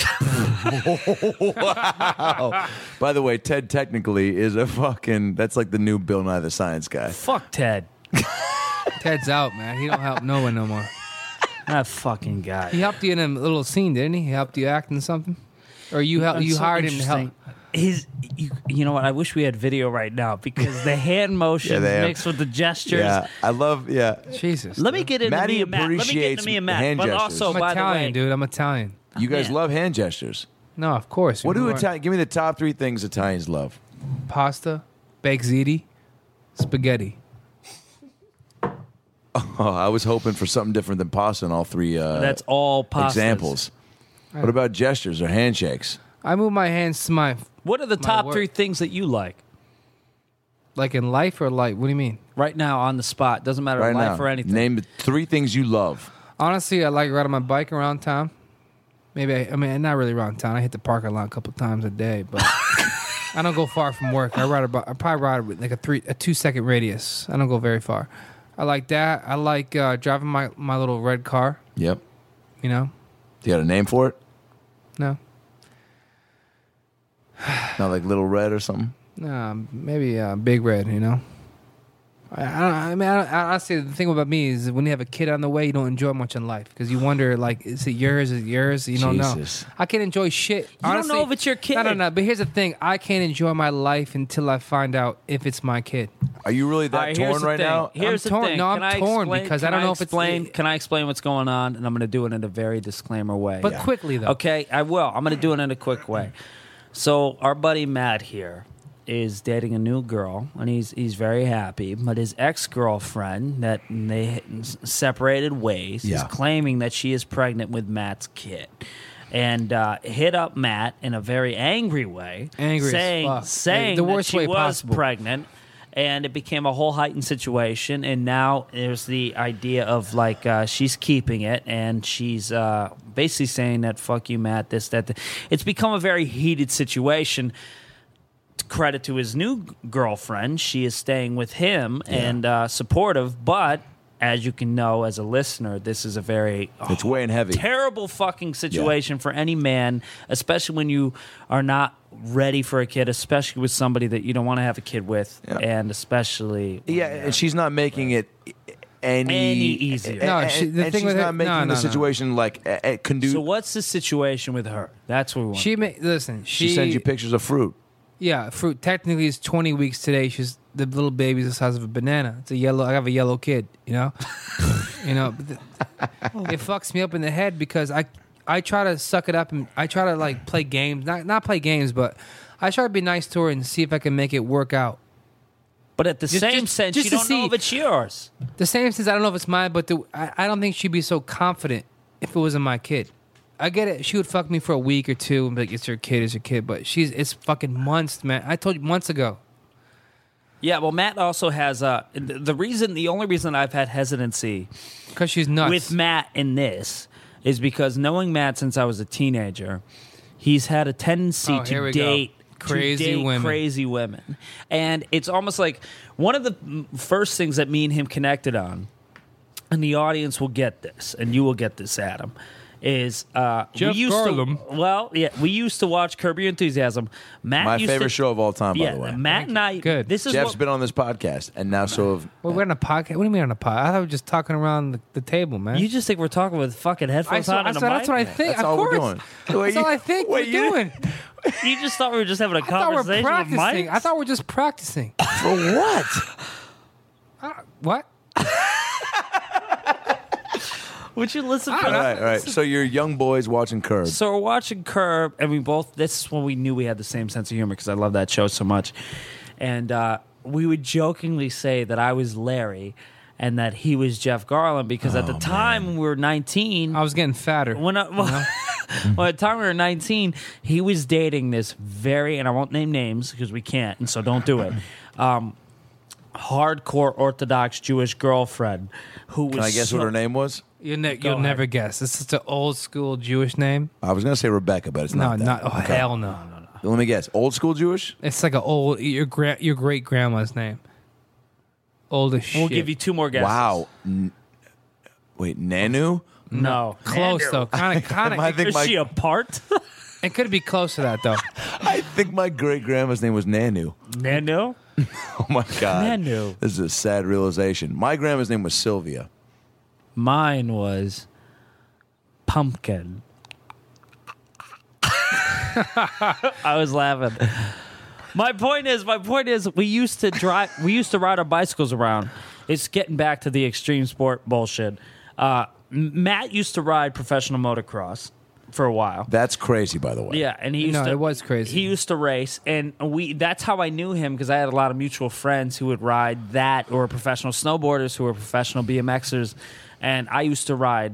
Speaker 1: by the way, Ted technically is a fucking. That's like the new Bill Nye the Science Guy.
Speaker 2: Fuck Ted.
Speaker 3: Ted's out, man. He don't help no one no more.
Speaker 2: That fucking guy.
Speaker 3: He helped you in a little scene, didn't he? He helped you act in something? Or you helped,
Speaker 2: That's
Speaker 3: you
Speaker 2: so
Speaker 3: hired him to help?
Speaker 2: interesting. His, you, you know what? I wish we had video right now because the hand motions
Speaker 1: Yeah, they have-
Speaker 2: mixed with the gestures.
Speaker 1: Yeah, I love. Yeah,
Speaker 3: Jesus.
Speaker 2: Let me get into
Speaker 1: Matty
Speaker 2: me and Matt. Let me get
Speaker 1: appreciates
Speaker 2: into me and Matt.
Speaker 1: hand
Speaker 2: But
Speaker 1: gestures.
Speaker 2: also,
Speaker 3: I'm
Speaker 2: by
Speaker 3: Italian,
Speaker 2: the way,
Speaker 3: dude. I'm Italian.
Speaker 1: you guys
Speaker 2: Yeah.
Speaker 1: love hand gestures.
Speaker 3: No, of course.
Speaker 1: What do
Speaker 3: You are-
Speaker 1: Italian? Give me the top three things Italians love.
Speaker 3: Pasta, baked ziti, spaghetti.
Speaker 1: Oh, I was hoping for something different than pasta in all three. Uh,
Speaker 2: that's all pastas.
Speaker 1: examples. What about gestures or handshakes?
Speaker 3: I move my hands to my,
Speaker 2: What are the
Speaker 3: My
Speaker 2: top
Speaker 3: work.
Speaker 2: three things that you like
Speaker 3: like in life or like, what do you mean?
Speaker 2: right now on the spot? Doesn't matter
Speaker 1: Right
Speaker 2: life
Speaker 1: now,
Speaker 2: or anything.
Speaker 1: name the three things you love.
Speaker 3: Honestly, I like riding my bike around town. Maybe, I, I mean, not really around town. I hit the parking lot a couple times a day, but I don't go far from work. I ride about, I probably ride with like a three, a two second radius. I don't go very far. I like that. I like uh, driving my, my little red car,
Speaker 1: Yep.
Speaker 3: you know?
Speaker 1: You got a name for it?
Speaker 3: No.
Speaker 1: Not like Little Red or something.
Speaker 3: No, maybe uh, Big Red, you know? I, I, don't, I mean, I, don't, I honestly, the thing about me is when you have a kid on the way, you don't enjoy much in life because you wonder, like, is it yours? Is it yours? You don't
Speaker 1: Jesus.
Speaker 3: know. I can't enjoy shit.
Speaker 2: You don't
Speaker 3: Honestly,
Speaker 2: know if it's your kid.
Speaker 3: No, no, no. But here's the thing: I can't enjoy my life until I find out if it's my kid.
Speaker 1: Are you really that
Speaker 2: All right, here's
Speaker 1: torn
Speaker 2: the
Speaker 1: right
Speaker 2: thing.
Speaker 1: now?
Speaker 2: Here's
Speaker 3: I'm
Speaker 2: the
Speaker 3: torn.
Speaker 2: thing.
Speaker 3: No, I'm
Speaker 2: Can I
Speaker 3: torn
Speaker 2: explain-
Speaker 3: because I
Speaker 2: can
Speaker 3: don't know if it's-
Speaker 2: explain, Can I explain what's going on? And I'm going to do it in a very disclaimer way.
Speaker 3: But quickly though.
Speaker 2: Okay, I will. I'm going to do it in a quick way. So our buddy Matt here is dating a new girl, and he's he's very happy. But his ex girlfriend, that they separated ways,
Speaker 1: Yeah.
Speaker 2: is claiming that she is pregnant with Matt's kid, and uh, hit up Matt in a very angry way,
Speaker 3: Angry as
Speaker 2: saying
Speaker 3: fuck.
Speaker 2: saying
Speaker 3: The
Speaker 2: that
Speaker 3: worst
Speaker 2: she
Speaker 3: way
Speaker 2: was
Speaker 3: possible.
Speaker 2: pregnant. And it became a whole heightened situation, and now there's the idea of like uh, she's keeping it, and she's uh, basically saying that "fuck you, Matt." This, that, that. It's become a very heated situation. To credit to his new girlfriend, she is staying with him and uh, supportive. But as you can know, as a listener, this is a very
Speaker 1: It's weighing heavy.
Speaker 2: terrible fucking situation for any man, especially when you are not ready for a kid, especially with somebody that you don't want to have a kid with,
Speaker 1: Yeah.
Speaker 2: and especially
Speaker 1: Yeah, and she's not making it any,
Speaker 2: Any easier.
Speaker 1: And,
Speaker 3: No,
Speaker 1: and-
Speaker 3: she- the
Speaker 1: and
Speaker 3: thing
Speaker 1: she's
Speaker 3: with
Speaker 1: not
Speaker 3: her-
Speaker 1: making
Speaker 3: no, no,
Speaker 1: the
Speaker 3: no.
Speaker 1: situation like uh, uh, conducive.
Speaker 2: So what's the situation with her? That's what we want.
Speaker 3: She ma- listen. She,
Speaker 1: she sends you pictures of fruit.
Speaker 3: Yeah, fruit. Technically, it's twenty weeks today. She's the little baby's the size of a banana. It's a yellow. I have a yellow kid. You know, you know. But the, it fucks me up in the head because I I try to suck it up and I try to like play games. Not not play games, but I try to be nice to her and see if I can make it work out.
Speaker 2: but at the
Speaker 3: Just-
Speaker 2: same
Speaker 3: just-
Speaker 2: sense,
Speaker 3: just
Speaker 2: you
Speaker 3: to
Speaker 2: don't know
Speaker 3: see-
Speaker 2: if it's yours.
Speaker 3: The same since I don't know if it's mine, but the, I, I don't think she'd be so confident if it wasn't my kid. I get it. She would fuck me for a week or two and be like, "It's your kid, it's your kid." But she's it's fucking months, man. I told you months ago.
Speaker 2: Yeah, well, Matt also has uh, the the reason, the only reason I've had hesitancy
Speaker 3: Because she's nuts.
Speaker 2: with Matt in this is because knowing Matt since I was a teenager, he's had a tendency
Speaker 3: Oh, here
Speaker 2: to
Speaker 3: we go.
Speaker 2: date
Speaker 3: Crazy
Speaker 2: to date
Speaker 3: women.
Speaker 2: crazy women, and it's almost like one of the mm, first things that me and him connected on, and the audience will get this, and you will get this, Adam, is uh,
Speaker 3: Jeff
Speaker 2: we used
Speaker 3: Garland.
Speaker 2: to well, yeah, we used to watch Curb Your Enthusiasm. Matt
Speaker 1: My
Speaker 2: used
Speaker 1: favorite
Speaker 2: to,
Speaker 1: show of all time, by
Speaker 2: yeah,
Speaker 1: the way.
Speaker 2: Matt and I.
Speaker 3: Good.
Speaker 2: This is
Speaker 1: Jeff's
Speaker 2: what,
Speaker 1: been on this podcast, and now so have.
Speaker 3: Well, we're on a podcast. What do you mean on a podcast? I thought we were just talking around the, the table, man.
Speaker 2: you just think we're talking with fucking
Speaker 3: I
Speaker 2: headphones
Speaker 3: saw,
Speaker 2: on
Speaker 3: I
Speaker 2: and a
Speaker 3: saw, that's
Speaker 2: mic?
Speaker 3: what I think.
Speaker 1: That's
Speaker 3: of
Speaker 1: all we're
Speaker 3: course.
Speaker 1: doing.
Speaker 3: That's
Speaker 1: Wait,
Speaker 3: all
Speaker 1: you-
Speaker 3: I think
Speaker 1: wait,
Speaker 3: we're
Speaker 1: you-
Speaker 3: doing.
Speaker 2: You just thought we were just having a
Speaker 3: I thought we're
Speaker 2: conversation with
Speaker 3: practicing.
Speaker 2: mics?
Speaker 3: I thought we're just practicing.
Speaker 1: For what?
Speaker 3: Uh, what?
Speaker 2: Would you listen
Speaker 3: I
Speaker 2: to
Speaker 3: don't
Speaker 1: All
Speaker 3: know.
Speaker 1: right, all right. So you're young boys watching Curb.
Speaker 2: So we're watching Curb, and we both. This is when we knew we had the same sense of humor because I love that show so much. And uh, we would jokingly say that I was Larry, and that he was Jeff Garland because at the time when we were nineteen,
Speaker 3: I was getting fatter.
Speaker 2: when I, well, well, at the time we were nineteen, he was dating this very, and I won't name names because we can't, and so don't do it. Um, hardcore Orthodox Jewish girlfriend who was.
Speaker 1: Can I guess
Speaker 2: so,
Speaker 1: what her name was?
Speaker 3: You'll, ne-
Speaker 2: Go
Speaker 3: you'll
Speaker 2: ahead.
Speaker 3: never guess. This is an old school Jewish name.
Speaker 1: I was going to say Rebecca, but it's
Speaker 3: No,
Speaker 1: not that.
Speaker 3: not. Oh,
Speaker 1: Okay.
Speaker 3: hell no.
Speaker 1: Let me guess. Old school Jewish?
Speaker 3: It's like an old your gra- your great grandma's name. Old as shit.
Speaker 2: We'll give you two more guesses.
Speaker 1: Wow. N- Wait, Nanu?
Speaker 2: No,
Speaker 3: close
Speaker 2: Nanu.
Speaker 3: though. Kind of, kind
Speaker 1: I think
Speaker 2: Is
Speaker 1: my-
Speaker 2: she a part?
Speaker 3: It could be close to that though.
Speaker 1: I think my great grandma's name was Nanu.
Speaker 2: Nanu?
Speaker 1: Oh my God.
Speaker 2: Nanu.
Speaker 1: This is a sad realization. My grandma's name was Sylvia.
Speaker 2: Mine was Pumpkin. I was laughing. My point is, my point is, we used to drive, we used to ride our bicycles around. It's getting back to the extreme sport bullshit. Uh, M- Matt used to ride professional motocross for a while.
Speaker 1: That's crazy, by the way.
Speaker 2: Yeah, and he used
Speaker 3: No,
Speaker 2: to.
Speaker 3: it was crazy.
Speaker 2: He used to race, and we. That's how I knew him because I had a lot of mutual friends who would ride that, or professional snowboarders who were professional B M Xers, and I used to ride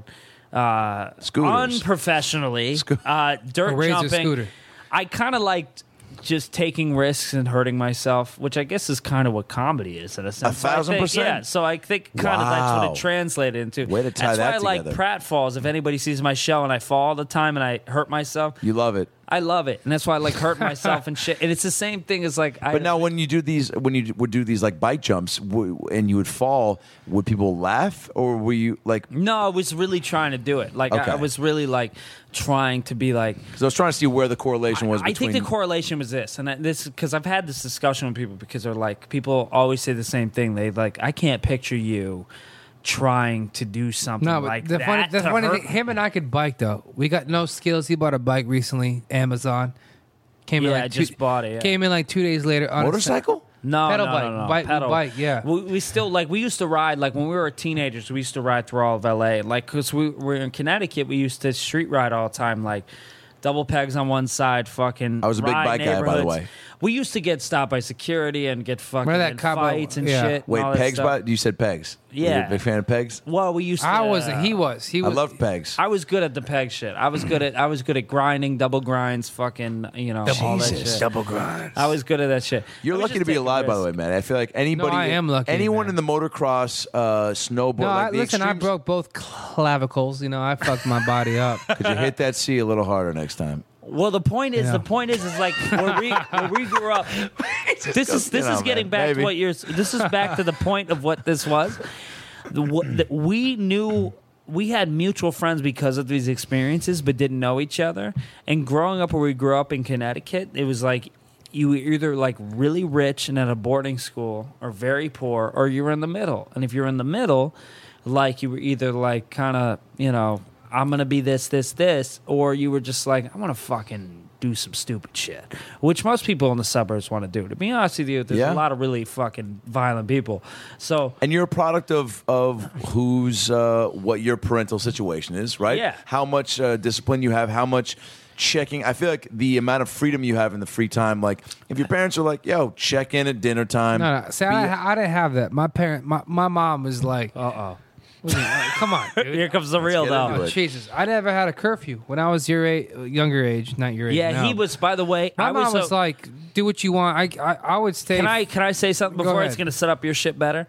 Speaker 2: uh,
Speaker 1: Scooters.
Speaker 2: unprofessionally, uh, dirt
Speaker 3: A Razor
Speaker 2: jumping.
Speaker 3: scooter.
Speaker 2: I kind of liked just taking risks and hurting myself, which I guess is kind of what comedy is in a sense. So I
Speaker 1: thousand
Speaker 2: think-
Speaker 1: percent?
Speaker 2: Yeah, so I think kind of that's what
Speaker 1: Wow.
Speaker 2: it translated into.
Speaker 1: Way to tie
Speaker 2: that's
Speaker 1: that
Speaker 2: why I like
Speaker 1: together.
Speaker 2: pratfalls. If anybody sees my show and I fall all the time and I hurt myself,
Speaker 1: You love it.
Speaker 2: I love it, and that's why I like hurting myself and shit. And it's the same thing as like. I,
Speaker 1: But now, when you do these, when you would do these like bike jumps, w- and you would fall, would people laugh, or were you like?
Speaker 2: no, I was really trying to do it. Like I,
Speaker 1: Okay.
Speaker 2: I was really like trying to be like.
Speaker 1: Because I was trying to see where the correlation was
Speaker 2: I
Speaker 1: between.
Speaker 2: think the correlation was this, and I- this because I've had this discussion with people because they're like, people always say the same thing. They like, I can't picture you trying to do something
Speaker 3: No, but
Speaker 2: like
Speaker 3: the
Speaker 2: that.
Speaker 3: funny, the
Speaker 2: to
Speaker 3: funny
Speaker 2: hurt-
Speaker 3: thing, him and I could bike though. We got no skills. He bought a bike recently, Amazon. Came in
Speaker 2: Yeah,
Speaker 3: like
Speaker 2: I
Speaker 3: two,
Speaker 2: just bought it, yeah.
Speaker 3: Came in like two days later on a
Speaker 1: motorcycle.
Speaker 2: No,
Speaker 3: Pedal
Speaker 2: no,
Speaker 3: bike,
Speaker 2: no, no.
Speaker 3: bike-
Speaker 2: pedal
Speaker 3: bike, yeah.
Speaker 2: We, we still like we used to ride like when we were teenagers. We used to ride through all of L A. Like because we were in Connecticut, we used to street ride all the time. Like double pegs on one side, fucking.
Speaker 1: I was a big
Speaker 2: ride
Speaker 1: bike guy, by the
Speaker 2: neighborhoods.
Speaker 1: way.
Speaker 2: We used to get stopped by security and get fucking
Speaker 3: Remember that
Speaker 2: in
Speaker 3: cop-
Speaker 2: fights and
Speaker 3: yeah.
Speaker 2: shit. and
Speaker 1: Wait,
Speaker 2: all that
Speaker 1: pegs?
Speaker 2: stuff.
Speaker 1: By, you said pegs.
Speaker 2: Yeah.
Speaker 1: You're a big fan of pegs.
Speaker 2: Well, we used to.
Speaker 3: I wasn't. He was. He
Speaker 1: I
Speaker 3: was.
Speaker 1: love pegs.
Speaker 2: I was good at the peg shit. I was good at I was good at grinding, double grinds, fucking, you know, all that
Speaker 1: Jesus.
Speaker 2: shit.
Speaker 3: double grind.
Speaker 2: I was good at that shit.
Speaker 1: You're
Speaker 2: I was
Speaker 1: lucky
Speaker 2: just
Speaker 1: to be
Speaker 2: taking
Speaker 1: alive, by the way,
Speaker 2: risks.
Speaker 1: man. I feel like anybody.
Speaker 3: No, I am lucky,
Speaker 1: Anyone
Speaker 3: man.
Speaker 1: in the motocross, uh, snowboard,
Speaker 3: No,
Speaker 1: like
Speaker 3: I,
Speaker 1: the
Speaker 3: listen. I
Speaker 1: extremes-
Speaker 3: broke both clavicles. You know, I fucked my body up.
Speaker 1: Could you hit that C a little harder next time?
Speaker 2: Well, the point is,
Speaker 3: Yeah.
Speaker 2: the point is, is like where we where we grew up. This is this
Speaker 1: you
Speaker 2: is
Speaker 1: know,
Speaker 2: getting
Speaker 1: man,
Speaker 2: back
Speaker 1: maybe.
Speaker 2: to what you're. This is back to the point of what this was. The, what, that we knew we had mutual friends because of these experiences, but didn't know each other. And growing up where we grew up in Connecticut, it was like you were either like really rich and at a boarding school, or very poor, or you were in the middle. And if you're in the middle, like you were either like kind of you know. I'm going to be this, this, this, or you were just like, I want to fucking do some stupid shit, which most people in the suburbs want to do. To be honest with you, there's
Speaker 1: Yeah.
Speaker 2: a lot of really fucking violent people. So,
Speaker 1: And you're a product of of who's uh, what your parental situation is, right?
Speaker 2: Yeah.
Speaker 1: How much uh, discipline you have, how much checking. I feel like the amount of freedom you have in the free time. Like if your parents are like, "Yo, check in at dinner time."
Speaker 3: No, no. See,
Speaker 1: be-
Speaker 3: I, I didn't have that. My parent, my, my mom was like,
Speaker 2: uh-oh.
Speaker 3: "Come on, dude."
Speaker 2: Here comes the real
Speaker 1: get into
Speaker 2: though.
Speaker 1: it.
Speaker 3: Jesus, I never had a curfew when I was your age, younger age, not your age.
Speaker 2: Yeah,
Speaker 3: now.
Speaker 2: he was, by the way,
Speaker 3: My
Speaker 2: I
Speaker 3: mom
Speaker 2: was,
Speaker 3: was,
Speaker 2: so-
Speaker 3: like, "Do what you want." I, I, I would stay.
Speaker 2: Can I can I say something
Speaker 3: Go
Speaker 2: before
Speaker 3: ahead.
Speaker 2: it's going to set up your shit better?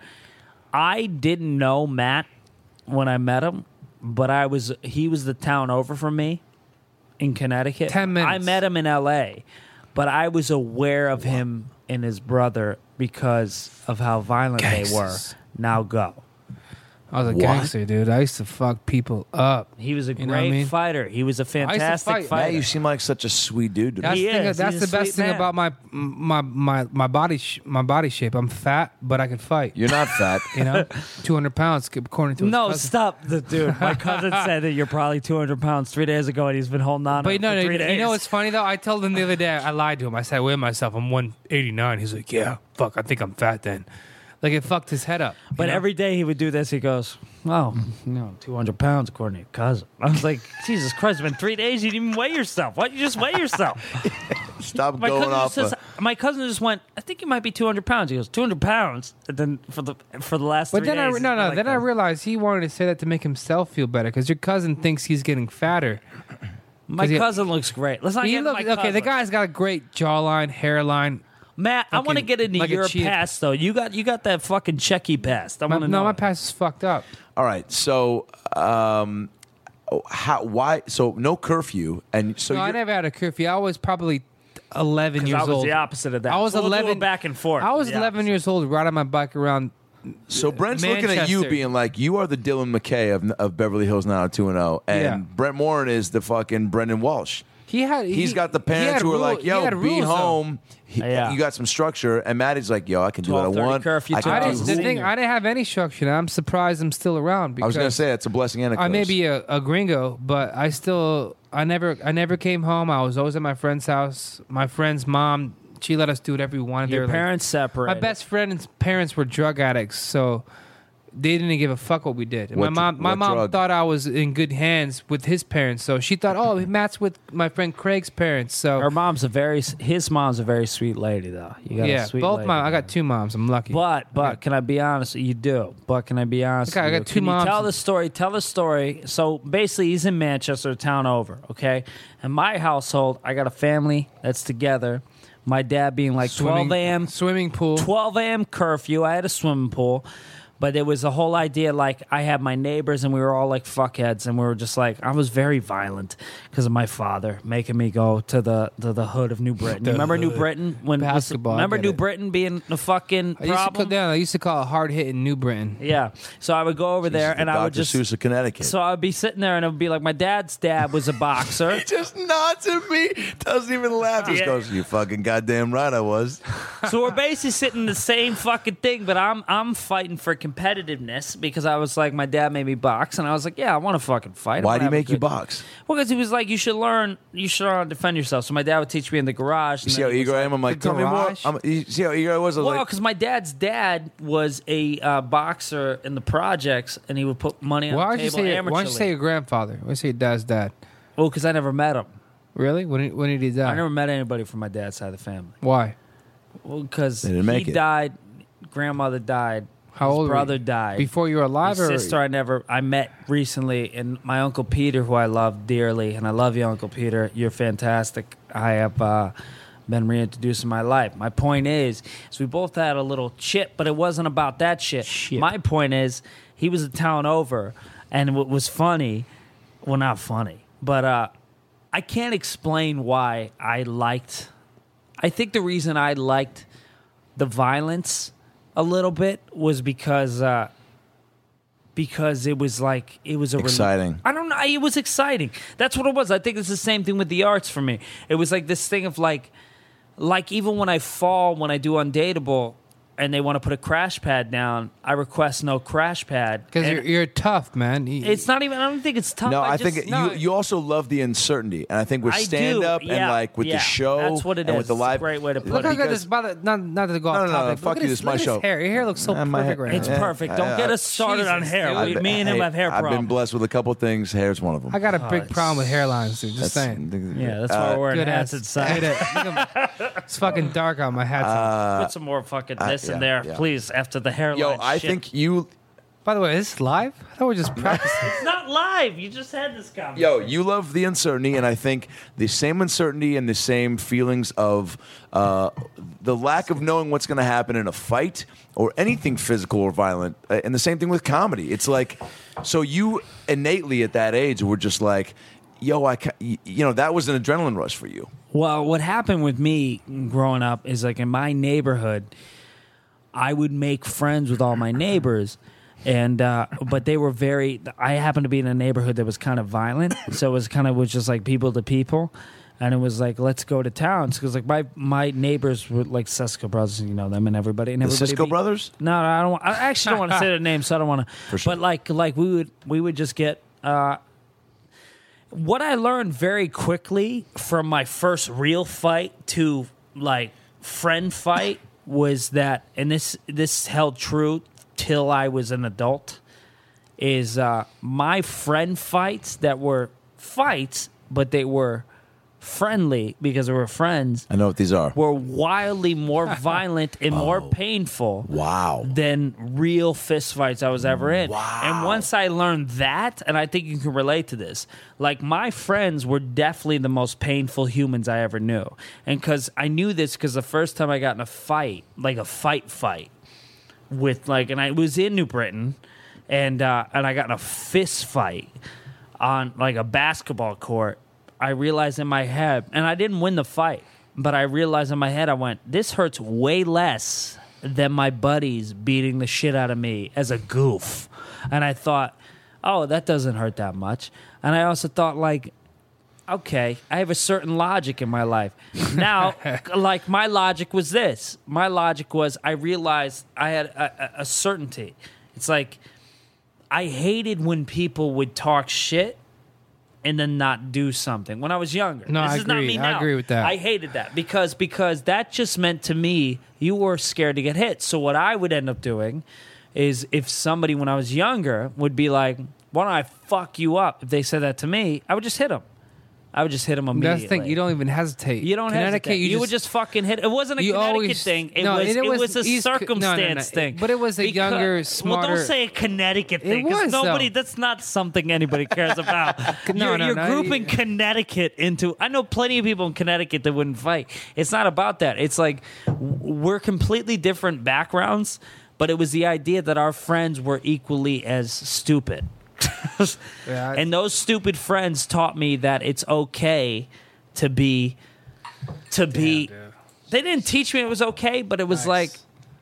Speaker 2: I didn't know Matt when I met him, but I was he was the town over from me in Connecticut.
Speaker 3: Ten minutes.
Speaker 2: I met him in L A, but I was aware of him and his brother because of how violent they were.
Speaker 3: Gangsters.
Speaker 2: Now go.
Speaker 3: I was a
Speaker 1: What?
Speaker 3: gangster, dude. I used to fuck people up.
Speaker 2: He was a
Speaker 3: You
Speaker 2: great
Speaker 3: know what I mean?
Speaker 2: fighter. He was a fantastic
Speaker 3: fight.
Speaker 1: Yeah,
Speaker 2: fighter.
Speaker 1: you seem like such a sweet dude to
Speaker 3: That's,
Speaker 1: me.
Speaker 2: He
Speaker 3: the, thing,
Speaker 2: is.
Speaker 3: that's
Speaker 2: He's
Speaker 3: the
Speaker 2: a
Speaker 3: best
Speaker 2: sweet
Speaker 3: thing
Speaker 2: man.
Speaker 3: about my my my my body sh- my body shape. I'm fat, but I can fight.
Speaker 1: You're not fat.
Speaker 3: You know, two hundred pounds according to his
Speaker 2: No,
Speaker 3: cousin.
Speaker 2: stop, the dude. My cousin said that you're probably two hundred pounds three days ago, and he's been holding on.
Speaker 3: But
Speaker 2: to
Speaker 3: no,
Speaker 2: it
Speaker 3: no,
Speaker 2: for three
Speaker 3: you
Speaker 2: days.
Speaker 3: know what's funny though? I told him the other day. I lied to him. I said I weigh myself. I'm one eighty-nine. He's like, yeah, fuck. I think I'm fat then. Like it fucked his head up. you
Speaker 2: But
Speaker 3: know?
Speaker 2: every day he would do this. He goes, "Oh, no, two hundred pounds according to your cousin." I was like, "Jesus Christ! It's been three days. You didn't even weigh yourself. Why don't you just weigh yourself?"
Speaker 1: Stop
Speaker 2: My
Speaker 1: going
Speaker 2: cousin,
Speaker 1: off.
Speaker 2: just says,
Speaker 1: a-
Speaker 2: my cousin just went, "I think you might be two hundred pounds." He goes, two hundred pounds," and then for the for the last.
Speaker 3: But
Speaker 2: three
Speaker 3: then I
Speaker 2: days,
Speaker 3: no
Speaker 2: it's
Speaker 3: no.
Speaker 2: like
Speaker 3: then I
Speaker 2: that.
Speaker 3: realized he wanted to say that to make himself feel better because your cousin thinks he's getting fatter.
Speaker 2: my
Speaker 3: 'cause he-
Speaker 2: cousin looks great. Let's not
Speaker 3: He
Speaker 2: get
Speaker 3: look,
Speaker 2: into my
Speaker 3: okay, the
Speaker 2: cousin.
Speaker 3: guy's got a great jawline, hairline.
Speaker 2: Matt, I want to
Speaker 3: fucking
Speaker 2: get into
Speaker 3: like a
Speaker 2: your
Speaker 3: cheetah.
Speaker 2: past though. You got you got that fucking checky past. I
Speaker 3: My,
Speaker 2: want to
Speaker 3: no,
Speaker 2: know.
Speaker 3: my
Speaker 2: it.
Speaker 3: past is fucked up.
Speaker 1: All right. So, um, oh, how? Why? So no curfew, and so
Speaker 3: no, I
Speaker 1: you're,
Speaker 3: never had a curfew. I was probably eleven
Speaker 2: 'Cause
Speaker 3: years
Speaker 2: I was
Speaker 3: old.
Speaker 2: the opposite of that.
Speaker 3: I was
Speaker 2: So we'll do
Speaker 3: eleven
Speaker 2: it back and forth.
Speaker 3: I was
Speaker 2: The
Speaker 3: eleven
Speaker 2: opposite.
Speaker 3: years old, riding my bike around.
Speaker 1: so Brent's looking at you,
Speaker 3: Manchester.
Speaker 1: being like, you are the Dylan McKay of, of Beverly Hills nine oh two one oh, and
Speaker 3: Yeah.
Speaker 1: Brent Morin is the fucking Brendan Walsh.
Speaker 3: He had.
Speaker 1: He's
Speaker 3: he,
Speaker 1: got the
Speaker 3: he had
Speaker 1: parents who are
Speaker 3: rule-
Speaker 1: like,
Speaker 3: he
Speaker 1: "Yo,
Speaker 3: had
Speaker 1: be
Speaker 3: rules, though.
Speaker 1: home." He-
Speaker 2: Yeah.
Speaker 1: You got some structure, and Maddie's like, "Yo, I can do what I
Speaker 2: twelve thirty
Speaker 1: want.
Speaker 2: curfew
Speaker 1: I
Speaker 2: till
Speaker 1: can
Speaker 3: I
Speaker 1: do
Speaker 3: didn't,
Speaker 2: was
Speaker 3: the
Speaker 1: who-
Speaker 3: thing, I didn't have any structure. I'm surprised I'm still around
Speaker 1: I
Speaker 3: because
Speaker 1: was gonna say it's a blessing and a curse.
Speaker 3: I may be a, a gringo, but I still I never I never came home. I was always at my friend's house. My friend's mom, she let us do whatever we wanted. They
Speaker 2: Your
Speaker 3: were like-
Speaker 2: parents separated.
Speaker 3: my best friend's parents were drug addicts, so they didn't give a fuck what we did. And
Speaker 1: What
Speaker 3: my mom,
Speaker 1: dr-
Speaker 3: my
Speaker 1: what
Speaker 3: mom
Speaker 1: drug?
Speaker 3: thought I was in good hands with his parents, so she thought, oh, Matt's with my friend Craig's parents. So
Speaker 2: Her mom's a very his mom's a very sweet lady though. You got
Speaker 3: yeah,
Speaker 2: a sweet
Speaker 3: both
Speaker 2: lady.
Speaker 3: my I got two moms. I'm lucky.
Speaker 2: But but
Speaker 3: I got-
Speaker 2: can I be honest? You do. But can I be honest?
Speaker 3: Okay, I
Speaker 2: with
Speaker 3: got
Speaker 2: you?
Speaker 3: two
Speaker 2: Can you
Speaker 3: moms.
Speaker 2: tell the story. Tell the story. So basically, he's in Manchester, town over. Okay, in my household, I got a family that's together. My dad being like
Speaker 3: Swimming-
Speaker 2: twelve a.m.
Speaker 3: swimming pool.
Speaker 2: twelve a.m. curfew. I had a swimming pool. But there was a whole idea like I had my neighbors and we were all like fuckheads and we were just like I was very violent because of my father making me go to the to the hood of New Britain. You remember New Britain when
Speaker 3: Basketball, I
Speaker 2: remember
Speaker 3: get
Speaker 2: New
Speaker 3: it.
Speaker 2: Britain being the fucking
Speaker 3: I used to call
Speaker 2: problem?
Speaker 3: down. I used to call it hard hitting New Britain.
Speaker 2: Yeah. So I would go over there and I would
Speaker 1: Doctor
Speaker 2: just
Speaker 1: Seuss of Connecticut.
Speaker 2: so I would be sitting there and it would be like my dad's dad was a boxer.
Speaker 1: He just nods at me, doesn't even laugh. Just
Speaker 2: Yeah.
Speaker 1: goes, "You fucking goddamn right, I was."
Speaker 2: So we're basically sitting in the same fucking thing, but I'm I'm fighting for competitiveness because I was like, my dad made me box, and I was like, yeah, I want to fucking fight. I
Speaker 1: Why
Speaker 2: wanna
Speaker 1: do you
Speaker 2: have a
Speaker 1: make you
Speaker 2: good-
Speaker 1: box?
Speaker 2: Well, because he was like, you should learn, you should learn how to defend yourself. So my dad would teach me in the garage.
Speaker 1: You
Speaker 2: and
Speaker 1: see
Speaker 2: then
Speaker 1: how
Speaker 2: he was
Speaker 1: eager I
Speaker 2: like-
Speaker 1: am? I'm like,
Speaker 3: the
Speaker 1: tell me more.
Speaker 3: garage?
Speaker 1: I'm, you see how eager I was? I was
Speaker 2: Well,
Speaker 1: like,
Speaker 2: because my dad's dad was a uh, boxer in the projects, and he would put money on
Speaker 3: Why
Speaker 2: the
Speaker 3: don't you
Speaker 2: table.
Speaker 3: say?
Speaker 2: amateur
Speaker 3: Why don't you say
Speaker 2: league.
Speaker 3: your grandfather? Why don't you say your dad's dad?
Speaker 2: Well, because I never met him.
Speaker 3: Really? When did, when did he die?
Speaker 2: I never met anybody from my dad's side of the family.
Speaker 3: Why?
Speaker 2: Well, because
Speaker 1: They
Speaker 2: he
Speaker 1: didn't make it.
Speaker 2: died, grandmother died,
Speaker 3: How
Speaker 2: his
Speaker 3: old were
Speaker 2: brother
Speaker 3: you?
Speaker 2: died.
Speaker 3: Before you were alive,
Speaker 2: His
Speaker 3: or
Speaker 2: sister I never I met recently, and my uncle Peter, who I love dearly, and I love you, Uncle Peter. You're fantastic. I have uh, been reintroduced in my life. My point is, is we both had a little chip, but it wasn't about that shit.
Speaker 3: Shit.
Speaker 2: My point is, he was a town over, and what was funny, well, not funny, but uh, I can't explain why I liked. I think the reason I liked the violence a little bit was because uh, because it was like it was a rel-
Speaker 1: Exciting.
Speaker 2: I don't know. It was exciting. That's what it was. I think it's the same thing with the arts for me. It was like this thing of like, like even when I fall, when I do Undateable, and they want to put a crash pad down, I request no crash pad.
Speaker 3: because
Speaker 2: And
Speaker 3: you're, you're tough, man. You-
Speaker 2: it's not even. I don't think it's tough.
Speaker 1: no, I,
Speaker 2: just,
Speaker 1: think
Speaker 2: no,
Speaker 1: you you also love the uncertainty, and I think with
Speaker 2: I do,
Speaker 1: stand up and
Speaker 2: yeah,
Speaker 1: like with
Speaker 2: yeah.
Speaker 1: the show,
Speaker 2: That's what it
Speaker 1: and
Speaker 2: is.
Speaker 1: with the
Speaker 2: It's a
Speaker 1: live,
Speaker 2: great way to put
Speaker 3: Look
Speaker 2: it.
Speaker 3: how good
Speaker 1: because-
Speaker 3: this. By the, not, not to go
Speaker 1: No,
Speaker 3: off
Speaker 1: no, no,
Speaker 3: topic.
Speaker 1: fuck
Speaker 3: look
Speaker 1: you,
Speaker 3: at
Speaker 1: this is
Speaker 3: his,
Speaker 1: my
Speaker 3: look at
Speaker 1: show.
Speaker 3: his hair. Your hair looks so
Speaker 1: Uh, my
Speaker 3: perfect
Speaker 1: hair-
Speaker 3: right
Speaker 2: It's
Speaker 3: now.
Speaker 1: Yeah.
Speaker 2: perfect. Don't
Speaker 1: I-
Speaker 2: get
Speaker 1: I-
Speaker 2: us started on
Speaker 3: Jesus,
Speaker 2: hair.
Speaker 3: dude.
Speaker 2: We,
Speaker 1: I've-
Speaker 2: me and him
Speaker 1: hey,
Speaker 2: have hair
Speaker 1: I've
Speaker 2: problems.
Speaker 1: been blessed with a couple things. Hair's one of them.
Speaker 3: I got a
Speaker 2: Oh,
Speaker 3: big
Speaker 2: it's-
Speaker 3: problem with hairlines, dude. Just
Speaker 1: That's-
Speaker 3: saying.
Speaker 2: Yeah, that's why
Speaker 1: uh,
Speaker 2: we're wearing
Speaker 3: Good
Speaker 2: hats
Speaker 3: ass.
Speaker 2: inside.
Speaker 3: Look at it. It's fucking dark out. My hat's on.
Speaker 1: Uh,
Speaker 2: Put some more fucking
Speaker 1: uh,
Speaker 2: this
Speaker 1: yeah,
Speaker 2: in there,
Speaker 1: yeah.
Speaker 2: please. After the hairline.
Speaker 1: Yo, I
Speaker 2: shit.
Speaker 1: think you.
Speaker 3: By the way, is this live? I thought we were just practicing.
Speaker 2: it's not live. You just had this conversation.
Speaker 1: Yo, you love the uncertainty, and I think the same uncertainty and the same feelings of uh, the lack of knowing what's going to happen in a fight or anything physical or violent. Uh, and the same thing with comedy. It's like, so you innately at that age were just like, yo, I, ca- y- you know, that was an adrenaline rush for you.
Speaker 2: Well, what happened with me growing up is like in my neighborhood, I would make friends with all my neighbors, And uh, but they were very. I happened to be in a neighborhood that was kind of violent, so it was kind of was just like people to people, and it was like let's go to towns because like my my neighbors were like Cisco brothers, you know them and everybody and
Speaker 1: The
Speaker 2: everybody.
Speaker 1: Cisco
Speaker 2: be-
Speaker 1: brothers?
Speaker 2: No, no, I don't. Want, I actually don't want to say their names, so I don't want to.
Speaker 1: For sure.
Speaker 2: But like like we would we would just get. Uh, what I learned very quickly from my first real fight to like friend fight was that, and this this held true till I was an adult, is uh, my friend fights that were fights, but they were friendly because they were friends,
Speaker 1: I know what these are.
Speaker 2: were wildly more violent and more painful
Speaker 1: Wow.
Speaker 2: than real fist fights I was ever in.
Speaker 1: Wow.
Speaker 2: And once I learned that, and I think you can relate to this, like my friends were definitely the most painful humans I ever knew. And because I knew this because the first time I got in a fight, like a fight fight, with like, and I was in New Britain, and uh, and I got in a fist fight on like a basketball court. I realized in my head, and I didn't win the fight, but I realized in my head, I went, this hurts way less than my buddies beating the shit out of me as a goof. And I thought, oh, that doesn't hurt that much. And I also thought, like, okay, I have a certain logic in my life. Now, like, my logic was this. My logic was I realized I had a, a, a certainty. It's like, I hated when people would talk shit and then not do something when I was younger.
Speaker 3: No,
Speaker 2: this
Speaker 3: I
Speaker 2: is not
Speaker 3: agree.
Speaker 2: me
Speaker 3: I
Speaker 2: now.
Speaker 3: agree with that.
Speaker 2: I hated that because because that just meant to me you were scared to get hit. So what I would end up doing is if somebody when I was younger would be like, why don't I fuck you up? If they said that to me, I would just hit them. I would just hit them immediately.
Speaker 3: That's the thing. You don't even hesitate.
Speaker 2: You don't
Speaker 3: Connecticut,
Speaker 2: hesitate. You,
Speaker 3: You,
Speaker 2: would just fucking hit. It wasn't a
Speaker 3: you
Speaker 2: Connecticut
Speaker 3: always-
Speaker 2: thing. It
Speaker 3: no,
Speaker 2: was.
Speaker 3: and
Speaker 2: It
Speaker 3: it
Speaker 2: was,
Speaker 3: was
Speaker 2: a
Speaker 3: East Co- no, no, no.
Speaker 2: circumstance thing.
Speaker 3: But it was a
Speaker 2: Because-
Speaker 3: younger,
Speaker 2: Well,
Speaker 3: smarter-
Speaker 2: don't say a Connecticut thing.
Speaker 3: It
Speaker 2: 'cause
Speaker 3: was,
Speaker 2: nobody.
Speaker 3: though.
Speaker 2: That's not something anybody cares about.
Speaker 3: No,
Speaker 2: you're
Speaker 3: no,
Speaker 2: you're
Speaker 3: no.
Speaker 2: grouping Connecticut into. I know plenty of people in Connecticut that wouldn't fight. It's not about that. It's like w- we're completely different backgrounds, but it was the idea that our friends were equally as stupid.
Speaker 3: Yeah, I-
Speaker 2: And those stupid friends taught me that it's okay to be to be
Speaker 3: dude.
Speaker 2: they didn't teach me it was okay, but it was
Speaker 3: Nice.
Speaker 2: like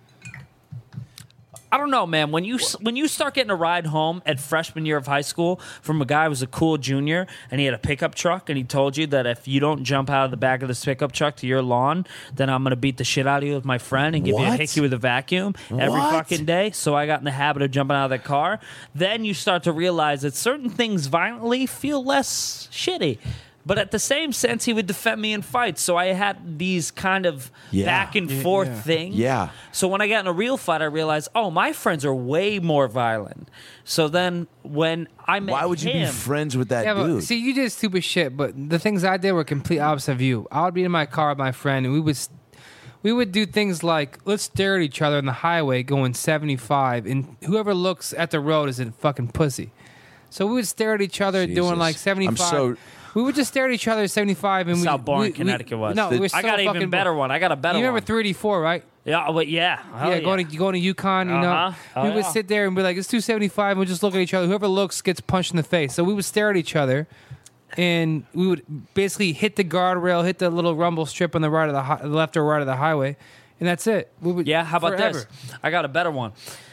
Speaker 2: I don't know, man. When you when you start getting a ride home at freshman year of high school from a guy who was a cool junior and he had a pickup truck and he told you that if you don't jump out of the back of this pickup truck to your lawn, then I'm gonna beat the shit out of you with my friend and give you a
Speaker 1: What?
Speaker 2: hickey with a vacuum every
Speaker 1: What?
Speaker 2: fucking day. So I got in the habit of jumping out of the car. Then you start to realize that certain things violently feel less shitty. But at the same sense, he would defend me in fights. So I had these kind of
Speaker 1: Yeah.
Speaker 2: back and
Speaker 3: Yeah,
Speaker 2: forth
Speaker 3: yeah.
Speaker 2: things.
Speaker 1: Yeah.
Speaker 2: So when I got in a real fight, I realized, oh, my friends are way more violent. So then when I met
Speaker 1: Why would you be
Speaker 2: him,
Speaker 1: friends with that
Speaker 3: Yeah, but
Speaker 1: dude?
Speaker 3: see, you did stupid shit, but the things I did were complete opposite of you. I would be in my car with my friend, and we would we would do things like let's stare at each other on the highway going seventy-five, and whoever looks at the road is a fucking pussy. So we would stare at each other
Speaker 1: Jesus.
Speaker 3: doing like seventy-five.
Speaker 1: I'm so-
Speaker 3: we would just stare at each other at seventy-five, and
Speaker 2: That's
Speaker 3: we.
Speaker 2: how boring
Speaker 3: we, we-
Speaker 2: Connecticut was.
Speaker 3: No, it was
Speaker 2: I
Speaker 3: so
Speaker 2: got an
Speaker 3: fucking
Speaker 2: even better
Speaker 3: boring.
Speaker 2: one. I got a better
Speaker 3: You remember
Speaker 2: one.
Speaker 3: three eighty-four, right?
Speaker 2: Yeah, but yeah. Hell
Speaker 3: yeah,
Speaker 2: yeah,
Speaker 3: going to going to Yukon, you know.
Speaker 2: Uh-huh. Oh,
Speaker 3: we would
Speaker 2: yeah.
Speaker 3: sit there and be like, "It's two seventy-five." And we'd just look at each other. Whoever looks gets punched in the face. So we would stare at each other, and we would basically hit the guardrail, hit the little rumble strip on the right of the hi- left or right of the highway, and that's it. We would
Speaker 2: Yeah, how about
Speaker 3: forever.
Speaker 2: this? I got a better one.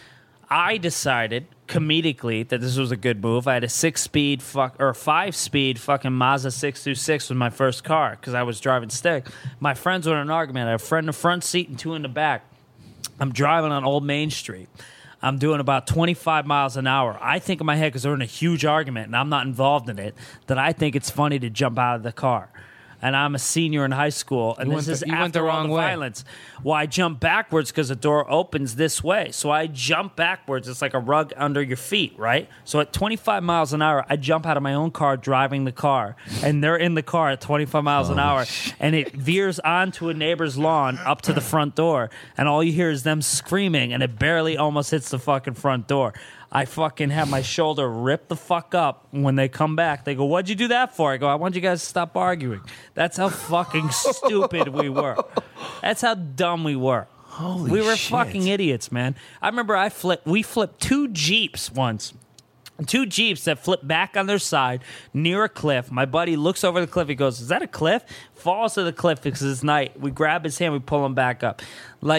Speaker 2: I decided comedically that this was a good move. I had a six-speed fuck or five-speed fucking Mazda six twenty-six with my first car because I was driving stick. My friends were in an argument. I had a friend in the front seat and two in the back. I'm driving on Old Main Street. I'm doing about twenty-five miles an hour. I think in my head, because they're in a huge argument and I'm not involved in it, that I think it's funny to jump out of the car. And I'm a senior in high school, and
Speaker 3: You
Speaker 2: this
Speaker 3: went
Speaker 2: is
Speaker 3: the- you
Speaker 2: after
Speaker 3: went the
Speaker 2: all
Speaker 3: wrong
Speaker 2: the
Speaker 3: way.
Speaker 2: violence. Well, I jump backwards because the door opens this way. So I jump backwards. It's like a rug under your feet, right? So at twenty-five miles an hour, I jump out of my own car driving the car, and they're in the car at twenty-five miles an hour, and it veers onto a neighbor's lawn up to the front door, and all you hear is them screaming, and it barely almost hits the fucking front door. I fucking have my shoulder rip the fuck up. When they come back, they go, "What'd you do that for?" I go, "I want you guys to stop arguing." That's how fucking stupid we were. That's how dumb we were.
Speaker 1: Holy
Speaker 2: we were
Speaker 1: shit.
Speaker 2: fucking idiots, man. I remember I flipped. We flipped two Jeeps once. Two Jeeps that flip back on their side near a cliff. My buddy looks over the cliff. He goes, "Is that a cliff?" Falls to the cliff because it's night. We grab his hand. We pull him back up. Like,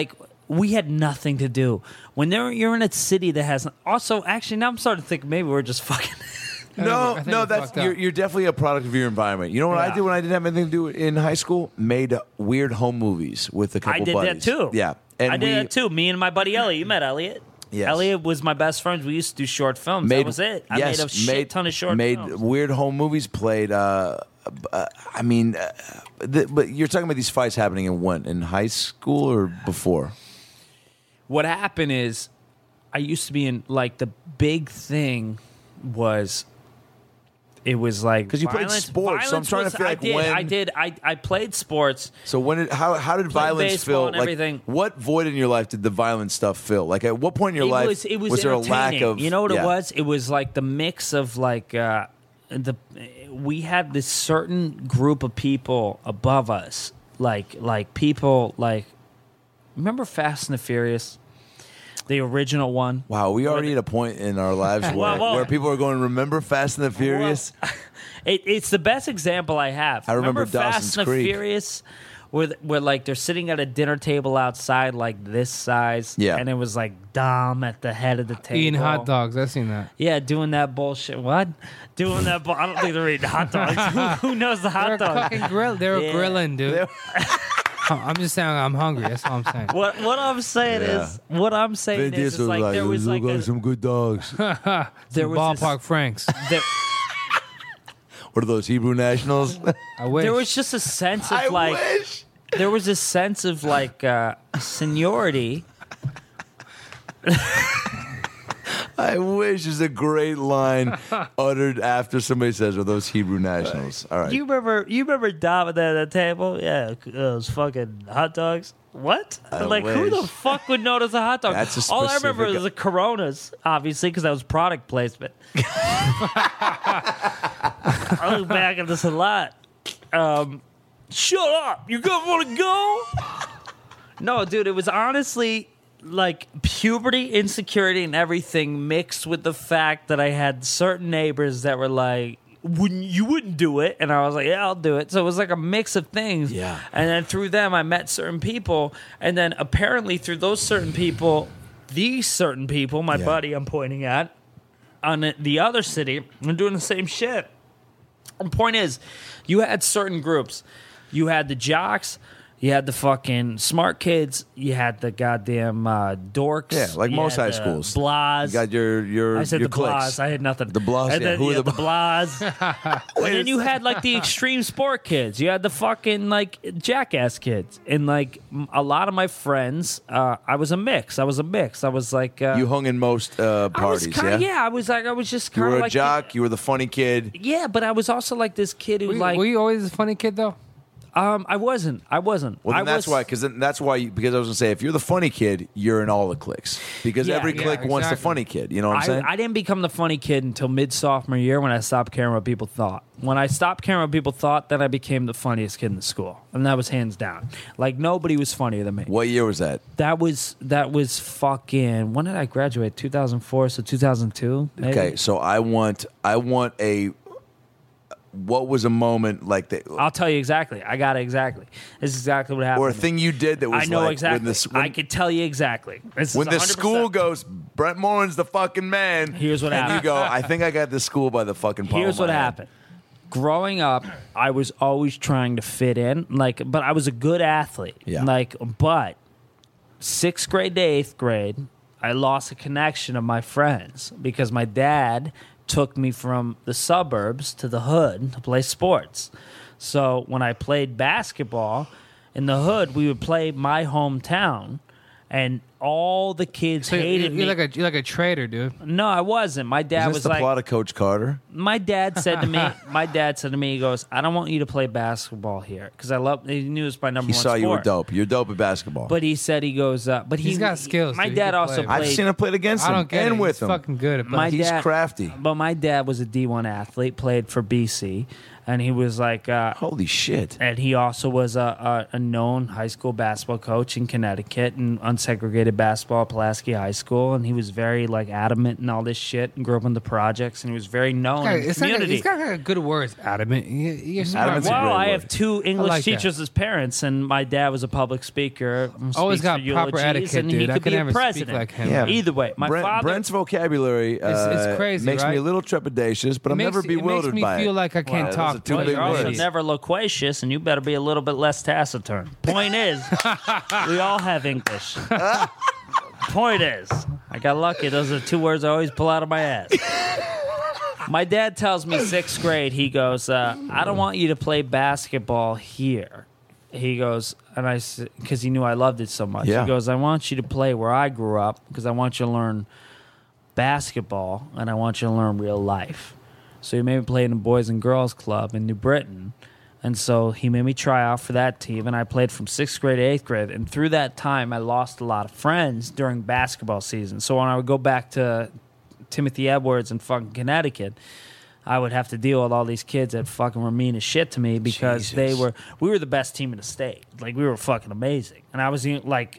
Speaker 2: we had nothing to do. When they're, you're in a city that has also actually now I'm starting to think maybe we're just fucking.
Speaker 1: No,
Speaker 3: I think
Speaker 1: no,
Speaker 3: we're
Speaker 1: that's
Speaker 3: fucked up.
Speaker 1: you're, you're definitely a product of your environment. You know what I
Speaker 2: Yeah.
Speaker 1: did when I didn't have anything to do in high school? Made weird home movies with a couple
Speaker 2: I did
Speaker 1: buddies.
Speaker 2: that too.
Speaker 1: Yeah, and
Speaker 2: I did
Speaker 1: we
Speaker 2: that too. Me and my buddy Elliot. You met Elliot.
Speaker 1: Yes.
Speaker 2: Elliot was my best friend. We used to do short films.
Speaker 1: Made,
Speaker 2: that was it. I
Speaker 1: yes,
Speaker 2: made a shit
Speaker 1: made,
Speaker 2: ton of short
Speaker 1: made
Speaker 2: films.
Speaker 1: weird home movies. Played. Uh, uh, I mean, uh, the, but you're talking about these fights happening in when? In high school or before?
Speaker 2: What happened is, I used to be in like the big thing was. It was like
Speaker 1: Because you played
Speaker 2: violence-
Speaker 1: sports, so I'm
Speaker 2: violence
Speaker 1: trying to
Speaker 2: was-
Speaker 1: feel like
Speaker 2: I did,
Speaker 1: when-
Speaker 2: I did. I, I played sports.
Speaker 1: So when did how how did
Speaker 2: Played
Speaker 1: violence
Speaker 2: baseball
Speaker 1: fill?
Speaker 2: and
Speaker 1: Like
Speaker 2: everything.
Speaker 1: what void in your life did the violent stuff fill? Like at what point in your
Speaker 2: it
Speaker 1: life
Speaker 2: was it was,
Speaker 1: there a lack
Speaker 2: entertaining.
Speaker 1: of?
Speaker 2: You know what
Speaker 1: yeah.
Speaker 2: it was? It was like the mix of like uh, the we had this certain group of people above us, like like people like remember Fast and the Furious, the original one.
Speaker 1: Wow, we already at a point in our lives where,
Speaker 2: Well, well-
Speaker 1: where people are going, remember Fast and the Furious?
Speaker 2: Well, it, it's the best example I have.
Speaker 1: I remember
Speaker 2: Fast
Speaker 1: Dawson's
Speaker 2: and the
Speaker 1: Creek.
Speaker 2: Furious, where th- where like they're sitting at a dinner table outside, like this size,
Speaker 1: Yeah.
Speaker 2: and it was like Dom at the head of the table
Speaker 3: Eating hot dogs. I've seen that.
Speaker 2: Yeah, doing that bullshit. What? Doing that? Bu- I don't think they're eating hot dogs. who, who knows the hot
Speaker 3: They're
Speaker 2: dog?
Speaker 3: fucking grill. They're
Speaker 2: Yeah.
Speaker 3: grilling, dude. I'm just saying I'm hungry. That's all I'm saying.
Speaker 2: What what I'm saying
Speaker 1: Yeah.
Speaker 2: is what I'm saying
Speaker 1: Vin
Speaker 2: is, is
Speaker 1: Diesel
Speaker 2: like, there was like a,
Speaker 1: some good dogs.
Speaker 2: there was
Speaker 3: Ballpark Franks.
Speaker 2: this, there,
Speaker 1: What are those Hebrew nationals?
Speaker 3: I wish.
Speaker 2: there was just a sense of
Speaker 1: I
Speaker 2: like
Speaker 1: wish.
Speaker 2: there was a sense of like uh, seniority.
Speaker 1: I wish is a great line uttered after somebody says, "Are those Hebrew nationals?" All right.
Speaker 2: You remember? You remember Dom at the table? Yeah, those fucking hot dogs. What?
Speaker 1: I
Speaker 2: like, who the
Speaker 1: wish.
Speaker 2: fuck would notice a hot dog?
Speaker 1: That's a
Speaker 2: All I remember
Speaker 1: specific-
Speaker 2: was the Coronas, obviously, because that was product placement. I look back at this a lot. Um, shut up! You gonna want to go? No, dude, it was honestly like puberty, insecurity, and everything mixed with the fact that I had certain neighbors that were like, "Wouldn't you wouldn't do it?" And I was like, "Yeah, I'll do it." So it was like a mix of things.
Speaker 1: Yeah.
Speaker 2: And then through them, I met certain people, and then apparently through those certain people, these certain people, my
Speaker 1: Yeah.
Speaker 2: buddy, I'm pointing at, on the other city, are doing the same shit. The point is, you had certain groups. You had the jocks. You had the fucking smart kids. You had the goddamn uh, dorks.
Speaker 1: Yeah, like
Speaker 2: you
Speaker 1: most
Speaker 2: had
Speaker 1: high
Speaker 2: the
Speaker 1: schools.
Speaker 2: Blahs.
Speaker 1: You got your your
Speaker 2: I said
Speaker 1: your
Speaker 2: the
Speaker 1: cliques.
Speaker 2: blahs. I had nothing.
Speaker 1: The blahs,
Speaker 2: And
Speaker 1: yeah.
Speaker 2: then,
Speaker 1: Who are
Speaker 2: yeah,
Speaker 1: the
Speaker 2: the blahs? And then you had like the extreme sport kids. You had the fucking like jackass kids. And like m- a lot of my friends, uh, I was a mix. I was a mix. I was like uh,
Speaker 1: You hung in most uh,
Speaker 2: I was
Speaker 1: parties,
Speaker 2: kinda,
Speaker 1: yeah?
Speaker 2: I was like I was just
Speaker 1: You
Speaker 2: kind
Speaker 1: were
Speaker 2: of
Speaker 1: a
Speaker 2: like
Speaker 1: jock. You were the funny kid.
Speaker 2: Yeah, but I was also like this kid who
Speaker 3: Were you,
Speaker 2: like
Speaker 3: were you always a funny kid though?
Speaker 2: um I wasn't. I wasn't.
Speaker 1: Well, then
Speaker 2: I
Speaker 1: that's
Speaker 2: was,
Speaker 1: why, because that's why. You, because I was gonna say, if you're the funny kid, you're in all the cliques. Because
Speaker 2: Yeah,
Speaker 1: every
Speaker 2: yeah,
Speaker 1: clique wants the
Speaker 3: exactly.
Speaker 1: funny kid. You know what I'm saying?
Speaker 2: I, I didn't become the funny kid until mid sophomore year when I stopped caring what people thought. When I stopped caring what people thought, then I became the funniest kid in the school, and that was hands down. Like nobody was funnier than me.
Speaker 1: What year was that?
Speaker 2: That was that was fucking. When did I graduate? two thousand four, so two thousand two.
Speaker 1: Okay, so I want I want a. What was a moment like that,
Speaker 2: I'll tell you exactly. I got it exactly. This is exactly what happened.
Speaker 1: or a
Speaker 2: to me.
Speaker 1: thing you did that was
Speaker 2: I know
Speaker 1: like
Speaker 2: exactly.
Speaker 1: when the when,
Speaker 2: I could tell you exactly. This is
Speaker 1: when the
Speaker 2: one hundred percent.
Speaker 1: school goes, Brent Morin's the fucking man.
Speaker 2: Here's what
Speaker 1: and
Speaker 2: happened.
Speaker 1: You go, I think I got this school by the fucking palm
Speaker 2: Here's
Speaker 1: of
Speaker 2: what
Speaker 1: my hand."
Speaker 2: happened. Growing up, I was always trying to fit in, like, but I was a good athlete.
Speaker 1: Yeah.
Speaker 2: Like, but sixth grade to eighth grade, I lost a connection of my friends because my dad took me from the suburbs to the hood to play sports. So when I played basketball in the hood, we would play my hometown, and all the kids
Speaker 3: So
Speaker 2: hated
Speaker 3: you're, you're
Speaker 2: me.
Speaker 3: like a you're like a traitor, dude.
Speaker 2: no, I wasn't. My dad
Speaker 1: Is this
Speaker 2: was
Speaker 1: the
Speaker 2: like,
Speaker 1: plot of Coach Carter?
Speaker 2: my dad said to me, my dad said to me, he goes, I don't want you to play basketball here because I love. He knew it was my number
Speaker 1: He
Speaker 2: one
Speaker 1: saw
Speaker 2: sport.
Speaker 1: you were dope. You're dope at basketball.
Speaker 2: But he said he goes, uh, but he,
Speaker 3: He's got skills,
Speaker 2: My
Speaker 3: dude. He
Speaker 2: dad
Speaker 3: can
Speaker 2: also
Speaker 3: play.
Speaker 2: played.
Speaker 1: I've seen him played against
Speaker 3: I
Speaker 1: him
Speaker 3: don't get
Speaker 1: and
Speaker 3: it.
Speaker 1: with
Speaker 3: He's
Speaker 1: him.
Speaker 3: fucking good at
Speaker 2: my
Speaker 3: basketball.
Speaker 1: He's
Speaker 2: dad,
Speaker 1: crafty.
Speaker 2: But my dad was a D one athlete, played for B C, and he was like, uh,
Speaker 1: Holy shit!
Speaker 2: and he also was a, a, a known high school basketball coach in Connecticut and unsegregated played basketball at Pulaski High School, and he was very like adamant and all this shit, and grew up in the projects, and he was very known in the
Speaker 3: It's got,
Speaker 2: community.
Speaker 3: it's got good words. Adamant. You- You're smart.
Speaker 1: Adamant's a
Speaker 2: Well,
Speaker 1: great
Speaker 2: I
Speaker 1: word.
Speaker 2: have two English
Speaker 3: like that.
Speaker 2: teachers as parents, and my dad was a public speaker.
Speaker 3: Always
Speaker 2: speaks
Speaker 3: got
Speaker 2: for
Speaker 3: proper
Speaker 2: eulogies,
Speaker 3: etiquette,
Speaker 2: and he
Speaker 3: dude. I
Speaker 2: could
Speaker 3: could
Speaker 2: be a
Speaker 3: never speak
Speaker 2: president.
Speaker 3: like him.
Speaker 1: Yeah.
Speaker 2: Either way, my
Speaker 1: Brent,
Speaker 2: father.
Speaker 1: Brent's vocabulary uh,
Speaker 3: It's- it's crazy,
Speaker 1: makes me
Speaker 3: right?
Speaker 1: a little trepidatious, but I'm
Speaker 3: Makes-
Speaker 1: never bewildered
Speaker 3: It makes me
Speaker 1: by
Speaker 3: feel
Speaker 1: it.
Speaker 3: like I can't
Speaker 1: Wow, those
Speaker 3: talk.
Speaker 1: are two
Speaker 2: Well,
Speaker 1: big
Speaker 2: you're also
Speaker 1: words.
Speaker 2: never loquacious, and you better be a little bit less taciturn. Point is, we all have English. Point is, I got lucky. Those are two words I always pull out of my ass. My dad tells me sixth grade, he goes, uh, I don't want you to play basketball here. He goes, and I, because he knew I loved it so much.
Speaker 1: Yeah.
Speaker 2: He goes, I want you to play where I grew up because I want you to learn basketball and I want you to learn real life. So he made me play in the Boys and Girls Club in New Britain. And so he made me try out for that team, and I played from sixth grade to eighth grade. And through that time, I lost a lot of friends during basketball season. So when I would go back to Timothy Edwards in fucking Connecticut, I would have to deal with all these kids that fucking were mean as shit to me because they
Speaker 1: Jesus.
Speaker 2: were, we were the best team in the state. Like, we were fucking amazing. And I was like,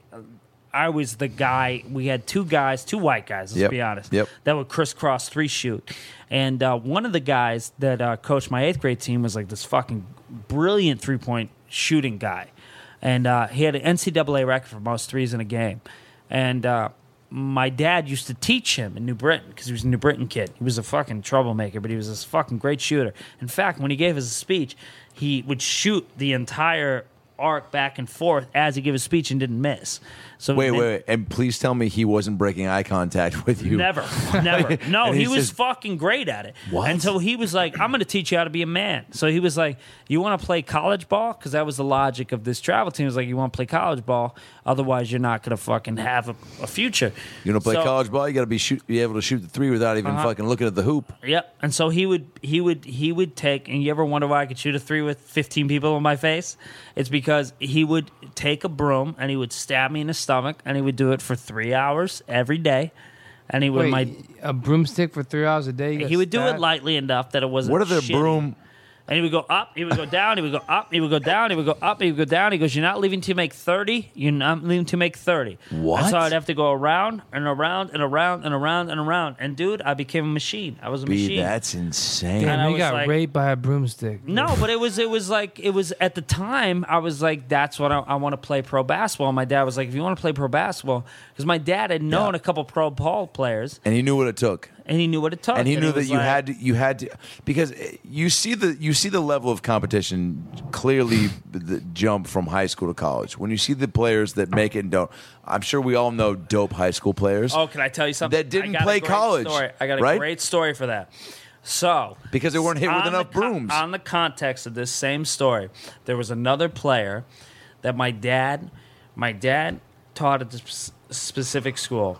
Speaker 2: I was the guy, we had two guys, two white guys, let's
Speaker 1: Yep.
Speaker 2: be honest,
Speaker 1: Yep.
Speaker 2: that would crisscross three shoot. And uh, one of the guys that uh, coached my eighth grade team was like this fucking brilliant three point shooting guy. And uh, he had an N C double A record for most threes in a game. And uh, my dad used to teach him in New Britain because he was a New Britain kid. He was a fucking troublemaker, but he was this fucking great shooter. In fact, when he gave his speech, he would shoot the entire arc back and forth as he gave his speech and didn't miss. So
Speaker 1: Wait,
Speaker 2: then-
Speaker 1: wait, wait, and please tell me he wasn't breaking eye contact with you.
Speaker 2: Never, never. No,
Speaker 1: And
Speaker 2: he
Speaker 1: he's
Speaker 2: was
Speaker 1: just-
Speaker 2: fucking great at it.
Speaker 1: What?
Speaker 2: Until he was like, I'm going to teach you how to be a man. So he was like, you want to play college ball? Because that was the logic of this travel team. It was like, you want to play college ball? Otherwise, you're not going to fucking have a, a future.
Speaker 1: You want to play
Speaker 2: So-
Speaker 1: college ball? You got to be shoot, be able to shoot the three without even
Speaker 2: Uh-huh.
Speaker 1: fucking looking at the hoop.
Speaker 2: Yep. And so he would he would he would take, and you ever wonder why I could shoot a three with fifteen people in my face? It's because he would take a broom and he would stab me in the stomach, and he would do it for three hours every day. And he would
Speaker 3: Wait,
Speaker 2: my
Speaker 3: a broomstick for three hours a day? You got
Speaker 2: he would do it
Speaker 3: stabbed?
Speaker 2: lightly enough that it wasn't.
Speaker 1: What are the
Speaker 2: shitty.
Speaker 1: broom?
Speaker 2: And he would go up, he would go down, he would go up, he would go down, he would go up, he would go down. He goes, you're not leaving to make thirty. You're not leaving to make thirty.
Speaker 1: What?
Speaker 2: And so I'd have to go around and around and around and around and around. And dude, I became a machine. I was a
Speaker 1: B,
Speaker 2: machine.
Speaker 1: that's insane.
Speaker 2: And I
Speaker 3: Damn, you
Speaker 2: was
Speaker 3: got
Speaker 2: like-
Speaker 3: raped by a broomstick.
Speaker 2: No, but it was it was like it was at the time I was like, that's what I, I want to play pro basketball. And my dad was like, if you want to play pro basketball, because my dad had known
Speaker 1: Yeah.
Speaker 2: a couple pro ball players
Speaker 1: And he knew what it took.
Speaker 2: and he knew what it took.
Speaker 1: And he knew
Speaker 2: it
Speaker 1: that
Speaker 2: was
Speaker 1: you
Speaker 2: like-
Speaker 1: had to, you had to, because you see the you see the level of competition clearly the jump from high school to college. When you see the players that make it and don't, I'm sure we all know dope high school players
Speaker 2: Oh, can I tell you something?
Speaker 1: that didn't
Speaker 2: I got a
Speaker 1: play
Speaker 2: great
Speaker 1: college.
Speaker 2: story. I got a
Speaker 1: right?
Speaker 2: great story for that. So
Speaker 1: Because they weren't hit with
Speaker 2: on
Speaker 1: enough
Speaker 2: the con-
Speaker 1: brooms.
Speaker 2: on the context of this same story, there was another player that my dad, my dad taught at this specific school,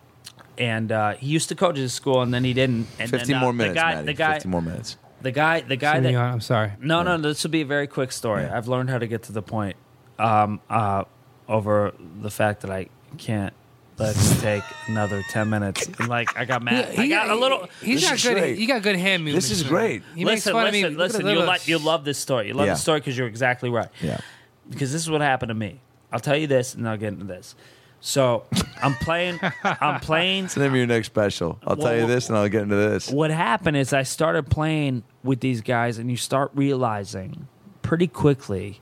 Speaker 2: and uh, he used to coach at his school, and then he didn't. And
Speaker 1: Fifteen
Speaker 2: then, uh,
Speaker 1: more minutes,
Speaker 2: The guy,
Speaker 1: Matty.
Speaker 2: the guy,
Speaker 1: Fifteen more minutes.
Speaker 2: the guy, the guy
Speaker 3: Sending
Speaker 2: that
Speaker 3: you on- I'm sorry.
Speaker 2: no, no, this will be a very quick story. I've learned how to get to the point um, uh, over the fact that I can't let's take another ten minutes. And like I got mad. I got a little.
Speaker 3: He's
Speaker 1: This
Speaker 3: got
Speaker 1: is
Speaker 3: good.
Speaker 1: great.
Speaker 3: You got good hand movements.
Speaker 1: This is
Speaker 3: man.
Speaker 1: great.
Speaker 3: He makes
Speaker 2: listen,
Speaker 3: fun
Speaker 2: listen,
Speaker 3: of me. Look at
Speaker 2: listen.
Speaker 3: the
Speaker 2: You
Speaker 3: little-
Speaker 2: like you love this story. You love
Speaker 1: Yeah.
Speaker 2: the story because you're exactly right.
Speaker 1: Yeah.
Speaker 2: Because this is what happened to me. I'll tell you this, and I'll get into this. So I'm playing. I'm playing.
Speaker 1: It's the name of your next special. I'll tell you
Speaker 2: Well,
Speaker 1: this and I'll get into this.
Speaker 2: What happened is I started playing with these guys, and you start realizing pretty quickly,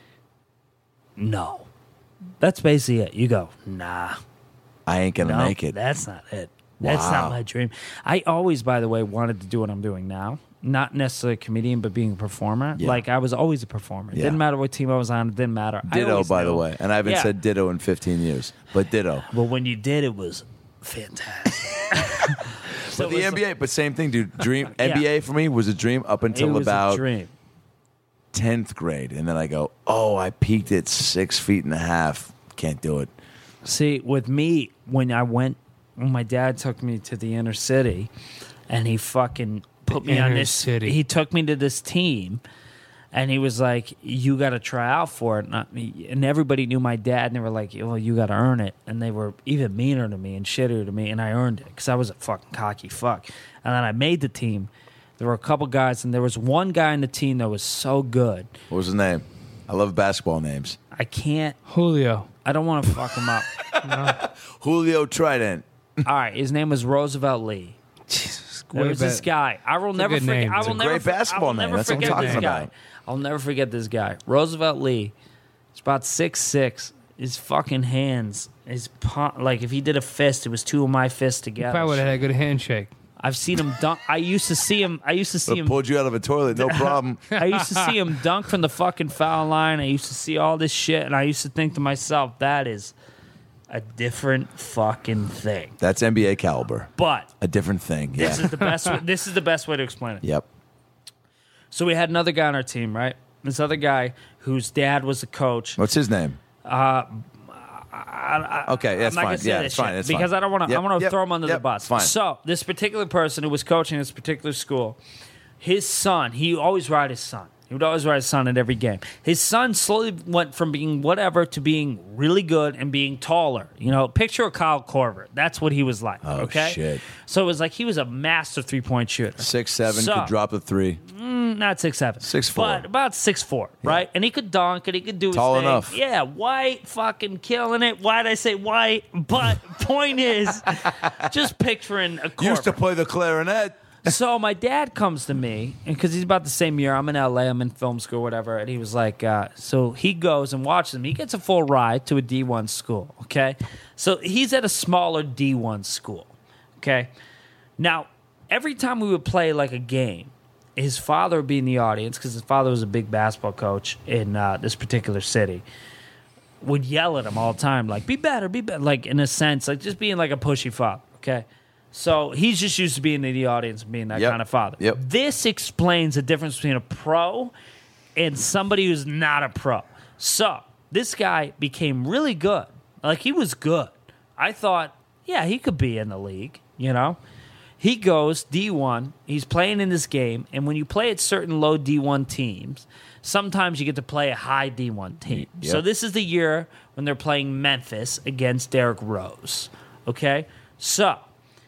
Speaker 2: no. That's basically it. You go, nah.
Speaker 1: I ain't gonna
Speaker 2: No,
Speaker 1: make it.
Speaker 2: that's not it. That's
Speaker 1: Wow.
Speaker 2: not my dream. I always, by the way, wanted to do what I'm doing now. Not necessarily a comedian, but being a performer.
Speaker 1: Yeah.
Speaker 2: Like, I was always a performer. It
Speaker 1: Yeah.
Speaker 2: didn't matter what team I was on. It didn't matter. I
Speaker 1: Ditto,
Speaker 2: always
Speaker 1: by the
Speaker 2: knew.
Speaker 1: way. And I haven't
Speaker 2: Yeah.
Speaker 1: said ditto in fifteen years. But ditto.
Speaker 2: But when you did, it was fantastic. So
Speaker 1: But
Speaker 2: it
Speaker 1: the
Speaker 2: was-
Speaker 1: N B A, but same thing, dude. Dream
Speaker 2: Yeah.
Speaker 1: N B A for me was a dream up
Speaker 2: it
Speaker 1: until
Speaker 2: was
Speaker 1: about
Speaker 2: a dream.
Speaker 1: tenth grade. And then I go, oh, I peaked at six feet and a half. Can't do it.
Speaker 2: See, with me, when I went, when my dad took me to the inner city, and he fucking put me on
Speaker 3: inner
Speaker 2: this.
Speaker 3: city.
Speaker 2: He took me to this team, and he was like, "You got to try out for it." Not me. And everybody knew my dad, and they were like, "Well, you got to earn it." And they were even meaner to me and shittier to me, and I earned it because I was a fucking cocky fuck. And then I made the team. There were a couple guys, and there was one guy in the team that was so good.
Speaker 1: What was his name? I love basketball names.
Speaker 2: I can't.
Speaker 3: Julio.
Speaker 2: I don't want to fuck him up.
Speaker 1: Julio Trident.
Speaker 2: All right, his name was Roosevelt Lee.
Speaker 3: Jesus,
Speaker 2: There was this guy. I will
Speaker 3: a
Speaker 2: never
Speaker 3: good
Speaker 2: forget.
Speaker 3: name.
Speaker 2: I
Speaker 3: It's
Speaker 2: will
Speaker 1: a
Speaker 2: never
Speaker 1: great
Speaker 2: for-
Speaker 1: basketball
Speaker 2: I will
Speaker 1: name.
Speaker 2: never
Speaker 1: That's what I'm
Speaker 2: forget
Speaker 1: talking
Speaker 2: this guy.
Speaker 1: about.
Speaker 2: I'll never forget this guy. Roosevelt Lee. He's about six six. His fucking hands, his palm, like if he did a fist, it was two of my fists together.
Speaker 3: Probably would have had a good handshake.
Speaker 2: I've seen him dunk. I used to see him. I used to see
Speaker 1: But
Speaker 2: him.
Speaker 1: pulled you out of a toilet, no problem.
Speaker 2: I used to see him dunk from the fucking foul line. I used to see all this shit, and I used to think to myself, that is a different fucking thing.
Speaker 1: That's N B A caliber.
Speaker 2: But
Speaker 1: A different thing. Yeah.
Speaker 2: this is the best. Way, this is the best way to explain it.
Speaker 1: Yep.
Speaker 2: So we had another guy on our team, right? This other guy whose dad was a coach.
Speaker 1: What's his name?
Speaker 2: Uh,
Speaker 1: Okay, that's
Speaker 2: I'm not
Speaker 1: fine.
Speaker 2: gonna say
Speaker 1: Yeah,
Speaker 2: this
Speaker 1: it's fine.
Speaker 2: shit
Speaker 1: It's
Speaker 2: because
Speaker 1: fine.
Speaker 2: I don't want to.
Speaker 1: Yep,
Speaker 2: I want to
Speaker 1: yep,
Speaker 2: throw him under
Speaker 1: yep,
Speaker 2: the bus.
Speaker 1: Fine.
Speaker 2: So this particular person who was coaching this particular school, his son, he always ride his son. He would always ride his son at every game. His son slowly went from being whatever to being really good and being taller. You know, picture a Kyle Korver. That's what he was like.
Speaker 1: Oh,
Speaker 2: okay?
Speaker 1: shit.
Speaker 2: So it was like he was a master three point shooter.
Speaker 1: Six seven
Speaker 2: So-
Speaker 1: could drop a three.
Speaker 2: Not six seven,
Speaker 1: Six four.
Speaker 2: but about six four, right? And he could dunk and he could do his
Speaker 1: Tall
Speaker 2: thing.
Speaker 1: enough.
Speaker 2: Yeah, white, fucking killing it. Why'd I say white? But point is, just picturing a
Speaker 1: Used to
Speaker 2: Korver.
Speaker 1: play the clarinet.
Speaker 2: So my dad comes to me, and because he's about the same year, I'm in L A, I'm in film school, whatever, and he was like, uh, so he goes and watches him. He gets a full ride to a D one school, okay? So he's at a smaller D one school, okay? Now, every time we would play like a game, his father would be in the audience because his father was a big basketball coach in uh, this particular city. Would yell at him all the time, like "Be better, be better," like in a sense, like just being like a pushy father. Okay, so he's just used to being in the audience and being that
Speaker 1: Yep.
Speaker 2: kind of father.
Speaker 1: Yep.
Speaker 2: This explains the difference between a pro and somebody who's not a pro. So this guy became really good. Like he was good. I thought, yeah, he could be in the league. You know. He goes D one, he's playing in this game, and when you play at certain low D one teams, sometimes you get to play a high D one team.
Speaker 1: Yep.
Speaker 2: So this is the year when they're playing Memphis against Derrick Rose. Okay? So,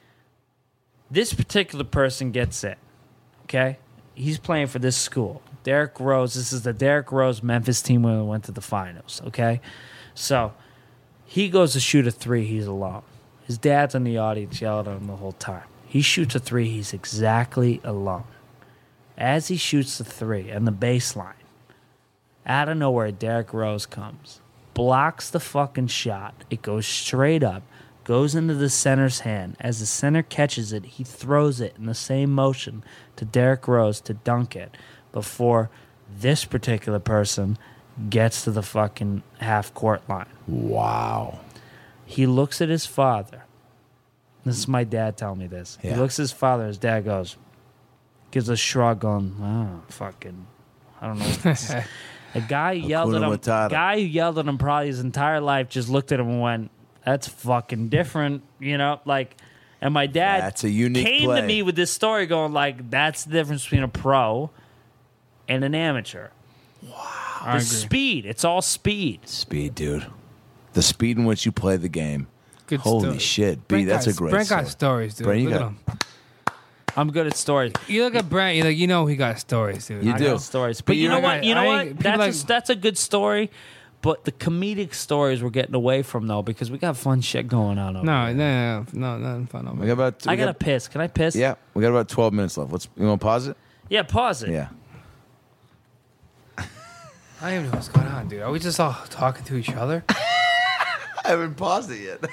Speaker 2: this particular person gets it. Okay? He's playing for this school. Derrick Rose, this is the Derrick Rose Memphis team when we went to the finals. Okay? So, he goes to shoot a three, he's alone. His dad's in the audience yelling at him the whole time. He shoots a three. He's exactly alone. As he shoots the three and the baseline, out of nowhere, Derrick Rose comes, blocks the fucking shot. It goes straight up, goes into the center's hand. As the center catches it, he throws it in the same motion to Derrick Rose to dunk it before this particular person gets to the fucking half-court line.
Speaker 1: Wow.
Speaker 2: He looks at his father. This is my dad telling me this.
Speaker 1: Yeah.
Speaker 2: He looks at his father. His dad goes, gives a shrug on, oh, fucking, I don't know what this is. A guy who yelled at him.
Speaker 1: Hakuna Matata.
Speaker 2: Guy who yelled at him probably his entire life just looked at him and went, "That's fucking different," you know. Like, and my dad
Speaker 1: That's a unique
Speaker 2: came
Speaker 1: play.
Speaker 2: to me with this story, going like, "That's the difference between a pro and an amateur."
Speaker 3: I
Speaker 2: The
Speaker 3: agree.
Speaker 2: speed. It's all speed.
Speaker 1: Speed, dude. The speed in which you play the game.
Speaker 3: Good
Speaker 1: Holy
Speaker 3: story.
Speaker 1: shit. B,
Speaker 3: Brent
Speaker 1: that's
Speaker 3: got,
Speaker 1: a great
Speaker 3: Brent
Speaker 1: story.
Speaker 3: got stories, dude.
Speaker 1: Brent, you
Speaker 3: Look
Speaker 1: got-
Speaker 3: at him.
Speaker 2: I'm good at stories.
Speaker 3: You look at Brent, you like you know he got stories, dude.
Speaker 1: You
Speaker 2: I
Speaker 1: do.
Speaker 2: got stories, but
Speaker 1: But
Speaker 2: you know
Speaker 1: you're-
Speaker 2: what? You know
Speaker 3: I
Speaker 2: what?
Speaker 3: ain't- people
Speaker 2: That's a,
Speaker 3: like-
Speaker 2: that's a good story, but the comedic stories we're getting away from though because we got fun shit going on. Over
Speaker 3: No,
Speaker 2: here.
Speaker 3: no, no, no, nothing fun over
Speaker 1: We got
Speaker 3: here.
Speaker 1: about.
Speaker 2: I
Speaker 1: we
Speaker 2: gotta
Speaker 1: got-
Speaker 2: piss. Can I piss?
Speaker 1: Yeah, we got about twelve minutes left. Let's. You want to pause it?
Speaker 2: Yeah. Pause it.
Speaker 1: Yeah.
Speaker 3: I don't even know what's going on, dude. Are we just all talking to each other?
Speaker 1: I haven't paused it yet.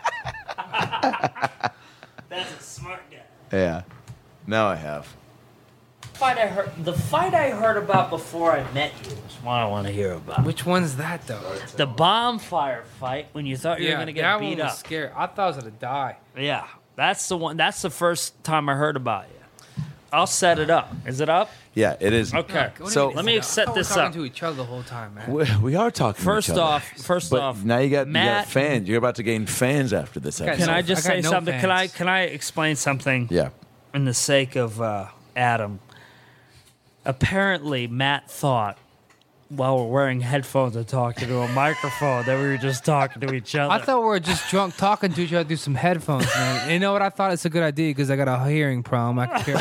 Speaker 2: That's a smart guy.
Speaker 1: Yeah. Now I have.
Speaker 2: Fight I heard. The fight I heard about before I met you is what I want to hear about.
Speaker 3: Which one's that though?
Speaker 2: The bonfire fight when you thought you were gonna get
Speaker 3: that
Speaker 2: beat
Speaker 3: one was
Speaker 2: up.
Speaker 3: scary. I thought I was gonna die.
Speaker 2: Yeah, that's the one. That's the first time I heard about you. I'll set it up. Is it up?
Speaker 1: Yeah, it is.
Speaker 2: Okay.
Speaker 3: What do you
Speaker 1: So-
Speaker 3: mean,
Speaker 2: Let me
Speaker 3: is it-
Speaker 2: set
Speaker 3: I thought
Speaker 2: this
Speaker 3: we're talking
Speaker 2: up.
Speaker 3: to each other the whole time, man.
Speaker 1: We, we are talking.
Speaker 2: First
Speaker 1: to each other.
Speaker 2: off, first
Speaker 1: but
Speaker 2: off,
Speaker 1: now you got, you
Speaker 2: Matt-
Speaker 1: got fans. You're about to gain fans after this
Speaker 3: Okay,
Speaker 1: episode.
Speaker 2: Can I
Speaker 3: no-
Speaker 2: just
Speaker 3: I got
Speaker 2: say
Speaker 3: no
Speaker 2: something? Can I
Speaker 3: fans.
Speaker 2: can I explain something?
Speaker 1: Yeah.
Speaker 2: In the sake of uh, Adam, apparently Matt thought while we're wearing headphones and talking to a microphone that we were just talking to each other.
Speaker 3: I thought we were just drunk talking to each other through some headphones, man. And you know what? I thought it's a good idea because I got a hearing problem. I can hear.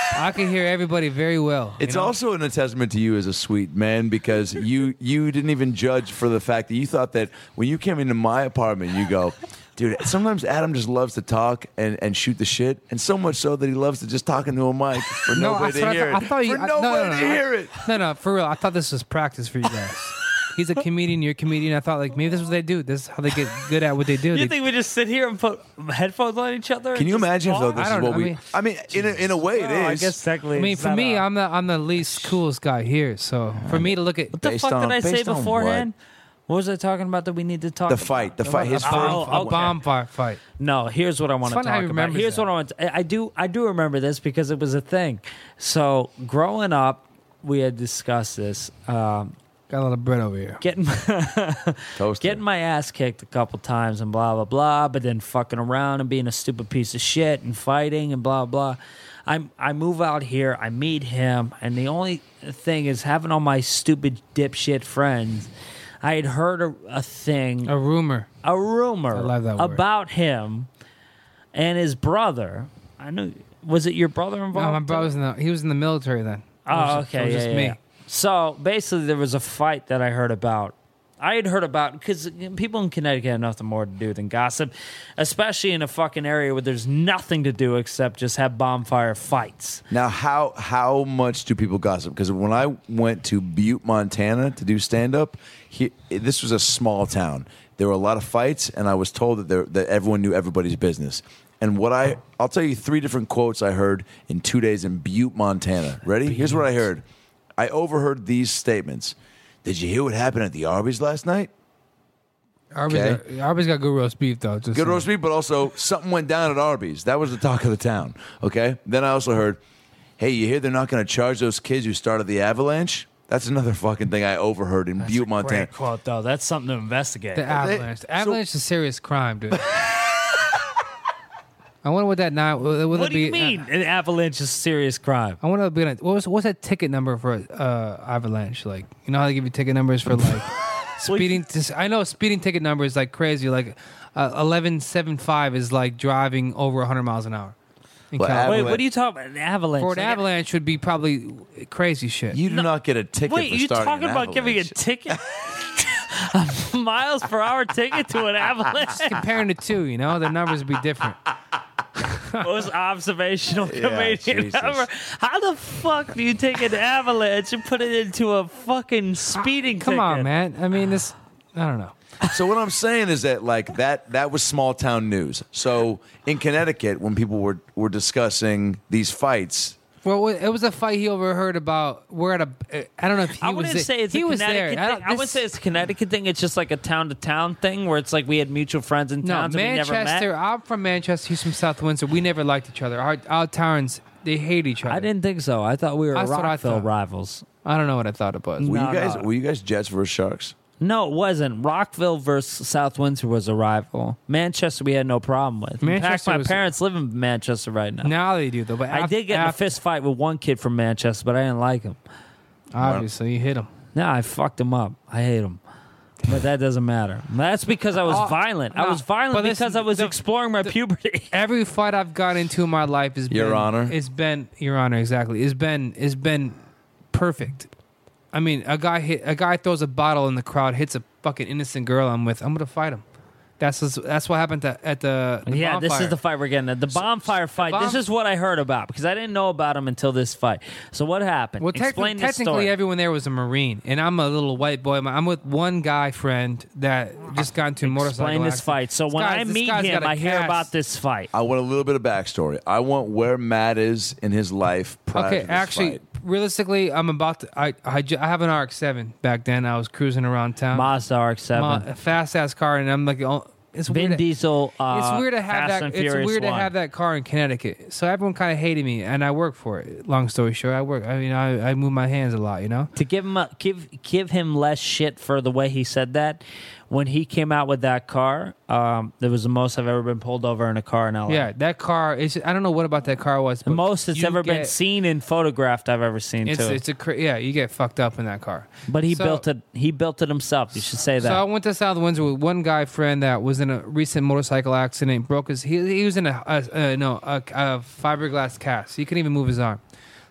Speaker 3: I can hear everybody very well.
Speaker 1: It's
Speaker 3: you know?
Speaker 1: also an testament to you as a sweet man because you you didn't even judge for the fact that you thought that when you came into my apartment, you go, dude, sometimes Adam just loves to talk and, and shoot the shit, and so much so that he loves to just talk into a mic for
Speaker 3: No,
Speaker 1: nobody
Speaker 3: I
Speaker 1: to hear
Speaker 3: thought-
Speaker 1: it.
Speaker 3: I thought you-
Speaker 1: for
Speaker 3: I- no,
Speaker 1: nobody
Speaker 3: no, no,
Speaker 1: to
Speaker 3: I-
Speaker 1: hear it.
Speaker 3: No, no, for real. I thought this was practice for you guys. He's a comedian, you're a comedian. I thought, like, maybe this is what they do. This is how they get good at what they do.
Speaker 2: You
Speaker 3: They-
Speaker 2: think we just sit here and put headphones on each other?
Speaker 1: Can
Speaker 2: and
Speaker 1: you
Speaker 2: just
Speaker 1: imagine if though
Speaker 2: talk?
Speaker 1: this
Speaker 3: I
Speaker 1: is
Speaker 3: don't
Speaker 1: what
Speaker 3: know,
Speaker 1: we?
Speaker 3: I mean-
Speaker 1: I mean, in a, in a way, it is.
Speaker 2: Well, I guess technically.
Speaker 3: I mean,
Speaker 2: it's
Speaker 3: for
Speaker 2: not
Speaker 3: me,
Speaker 2: a-
Speaker 3: I'm the I'm the least coolest guy here. So for me to look at
Speaker 2: What the
Speaker 1: Based
Speaker 2: fuck
Speaker 1: on-
Speaker 2: did I say
Speaker 1: based on
Speaker 2: beforehand? What? was I talking about that we need to talk
Speaker 1: the
Speaker 2: about?
Speaker 1: fight, the fight, his
Speaker 2: Oh,
Speaker 1: first.
Speaker 2: oh,
Speaker 3: a
Speaker 2: okay.
Speaker 3: bomb fire fight.
Speaker 2: No, here's what I want to
Speaker 3: funny how
Speaker 2: talk
Speaker 3: he
Speaker 2: about.
Speaker 3: remembers
Speaker 2: Here's
Speaker 3: that.
Speaker 2: what I want. To, I do. I do remember this because it was a thing. So growing up, we had discussed this. Um,
Speaker 3: Got a lot of bread over here.
Speaker 2: getting
Speaker 1: Toasted.
Speaker 2: getting my ass kicked a couple times and blah blah blah, but then fucking around and being a stupid piece of shit and fighting and blah blah. I I move out here, I meet him, and the only thing is having all my stupid dipshit friends. I had heard a, a thing,
Speaker 3: A rumor.
Speaker 2: a rumor
Speaker 3: I love that word.
Speaker 2: about him and his brother. I knew. Was it your brother involved?
Speaker 3: No, my brother was in the he was in the military then. It was
Speaker 2: Oh,
Speaker 3: just-
Speaker 2: okay.
Speaker 3: It was
Speaker 2: yeah,
Speaker 3: just
Speaker 2: yeah,
Speaker 3: me.
Speaker 2: yeah. So basically, there was a fight that I heard about. I had heard about because people in Connecticut have nothing more to do than gossip, especially in a fucking area where there's nothing to do except just have bonfire fights.
Speaker 1: Now, how how much do people gossip? Because when I went to Butte, Montana, to do stand up, this was a small town. There were a lot of fights, and I was told that there, that everyone knew everybody's business. And what I I'll tell you three different quotes I heard in two days in Butte, Montana. Ready? Here's what I heard. I overheard these statements. Did you hear what happened at the Arby's last night?
Speaker 3: Arby's,
Speaker 1: Okay.
Speaker 3: got, Arby's got good roast beef though. Just
Speaker 1: Good
Speaker 3: saying.
Speaker 1: roast beef, but also something went down at Arby's. That was the talk of the town. Okay. Then I also heard, hey, you hear they're not going to charge those kids who started the avalanche? That's another fucking thing I overheard in Butte, Montana.
Speaker 2: Great quote, though. That's something to investigate.
Speaker 3: The avalanche. The avalanche is a serious crime, dude. I wonder what that now. Would
Speaker 2: what
Speaker 3: it
Speaker 2: do
Speaker 3: be,
Speaker 2: you mean? An avalanche is a serious crime.
Speaker 3: I want to be on. What was what's that ticket number for uh, avalanche? Like, you know how they give you ticket numbers for like speeding. To, I know speeding ticket number is like crazy. Like uh, eleven seven five is like driving over one hundred miles an hour. In
Speaker 1: Well,
Speaker 3: California.
Speaker 2: Wait, what are you talking about? An avalanche?
Speaker 3: For an
Speaker 2: Like,
Speaker 3: avalanche would be probably crazy shit.
Speaker 1: You do not get a ticket
Speaker 2: Wait,
Speaker 1: for
Speaker 2: you
Speaker 1: starting
Speaker 2: talking
Speaker 1: an
Speaker 2: about giving a
Speaker 1: avalanche.
Speaker 2: ticket? a miles per hour ticket to an avalanche?
Speaker 3: Comparing the two, you know, the numbers would be different.
Speaker 2: Most observational
Speaker 1: Yeah,
Speaker 2: comedian
Speaker 1: Jesus.
Speaker 2: ever. How the fuck do you take an avalanche and put it into a fucking speeding
Speaker 3: Come
Speaker 2: ticket?
Speaker 3: on, man. I mean, this. I don't know.
Speaker 1: So what I'm saying is that like that that was small town news. So in Connecticut, when people were were discussing these fights,
Speaker 3: Well, it was a fight he overheard about. We're at a. I don't know if he
Speaker 2: I
Speaker 3: was.
Speaker 2: wouldn't
Speaker 3: there.
Speaker 2: say it's
Speaker 3: he
Speaker 2: a
Speaker 3: was
Speaker 2: Connecticut
Speaker 3: there.
Speaker 2: thing.
Speaker 3: I,
Speaker 2: I,
Speaker 3: don't,
Speaker 2: wouldn't
Speaker 3: this-
Speaker 2: say it's a Connecticut thing. It's just like a town to town thing where it's like we had mutual friends in
Speaker 3: No,
Speaker 2: towns and we never
Speaker 3: Manchester.
Speaker 2: met.
Speaker 3: I'm from Manchester. He's from South Windsor. We never liked each other. Our, our towns, they hate each other.
Speaker 2: I didn't think so. I thought we were
Speaker 3: That's what I
Speaker 2: Rockville
Speaker 3: thought.
Speaker 2: rivals.
Speaker 3: I don't know what I thought it was.
Speaker 1: were
Speaker 2: No,
Speaker 1: you guys
Speaker 2: no.
Speaker 1: were you guys Jets versus Sharks?
Speaker 2: No, it wasn't. Rockville versus South Windsor was a rival. Manchester, we had no problem with. In fact,
Speaker 3: Manchester
Speaker 2: my
Speaker 3: was-
Speaker 2: parents live in Manchester right now.
Speaker 3: Now they do though. But
Speaker 2: I
Speaker 3: af-
Speaker 2: did get in a
Speaker 3: af-
Speaker 2: fist fight with one kid from Manchester, but I didn't like him.
Speaker 3: Obviously, you hit him.
Speaker 2: No, I fucked him up. I hate him. But that doesn't matter. That's because I was
Speaker 3: Oh,
Speaker 2: violent. I
Speaker 3: no.
Speaker 2: was violent
Speaker 3: But
Speaker 2: because
Speaker 3: listen,
Speaker 2: I was
Speaker 3: the-
Speaker 2: exploring my puberty.
Speaker 3: Every fight I've got into in my life has
Speaker 1: Your
Speaker 3: been.
Speaker 1: Honor.
Speaker 3: It's been Your Honor. Exactly. It's been. It's been perfect. I mean, a guy hit. A guy throws a bottle in the crowd, hits a fucking innocent girl I'm with. I'm gonna fight him. That's just- that's what happened to, at the, the
Speaker 2: Yeah, this
Speaker 3: bonfire.
Speaker 2: is the fight we're getting at. The bonfire fight.
Speaker 3: bomb-
Speaker 2: this is what I heard about because I didn't know about him until this fight. So what happened?
Speaker 3: Well, techni-
Speaker 2: Explain the
Speaker 3: technically,
Speaker 2: story.
Speaker 3: everyone there was a Marine, and I'm a little white boy. I'm with one guy friend that just got into a motorcycle
Speaker 2: Explain this
Speaker 3: accident.
Speaker 2: fight. So
Speaker 3: This
Speaker 2: when
Speaker 3: guy's-
Speaker 2: I
Speaker 3: this
Speaker 2: meet
Speaker 3: guy's
Speaker 2: him,
Speaker 3: got a
Speaker 2: I hear
Speaker 3: cast.
Speaker 2: about this fight.
Speaker 1: I want a little bit of backstory. I want where Matt is in his life prior
Speaker 3: Okay,
Speaker 1: to this
Speaker 3: actually,
Speaker 1: fight.
Speaker 3: realistically, I'm about to. I I, ju- I have an R X seven back then. I was cruising around town,
Speaker 2: Mazda R X seven.
Speaker 3: Ma- a fast ass car, and I'm like, oh, it's
Speaker 2: Vin
Speaker 3: weird.
Speaker 2: Diesel. Uh,
Speaker 3: It's weird to have
Speaker 2: Fast
Speaker 3: that.
Speaker 2: and
Speaker 3: It's
Speaker 2: Furious
Speaker 3: weird to
Speaker 2: one.
Speaker 3: have that car in Connecticut. So everyone kind of hated me, and I work for it. Long story short, I work. I mean, I, I move my hands a lot, you know.
Speaker 2: To give him a, give give him less shit for the way he said that. When he came out with that car, um, that was the most I've ever been pulled over in a car in L A.
Speaker 3: Yeah, that car. Is I don't know what about that car was.
Speaker 2: The
Speaker 3: But
Speaker 2: most it's
Speaker 3: you
Speaker 2: ever been
Speaker 3: get-
Speaker 2: seen and photographed I've ever seen
Speaker 3: It's
Speaker 2: too.
Speaker 3: it's a cra- yeah. You get fucked up in that car.
Speaker 2: but he
Speaker 3: so-
Speaker 2: built it. He built it himself. You should say that.
Speaker 3: So I went to South Windsor with one guy friend that was in a recent motorcycle accident. Broke his. He, he was in a, a, a no a, a fiberglass cast. He couldn't even move his arm.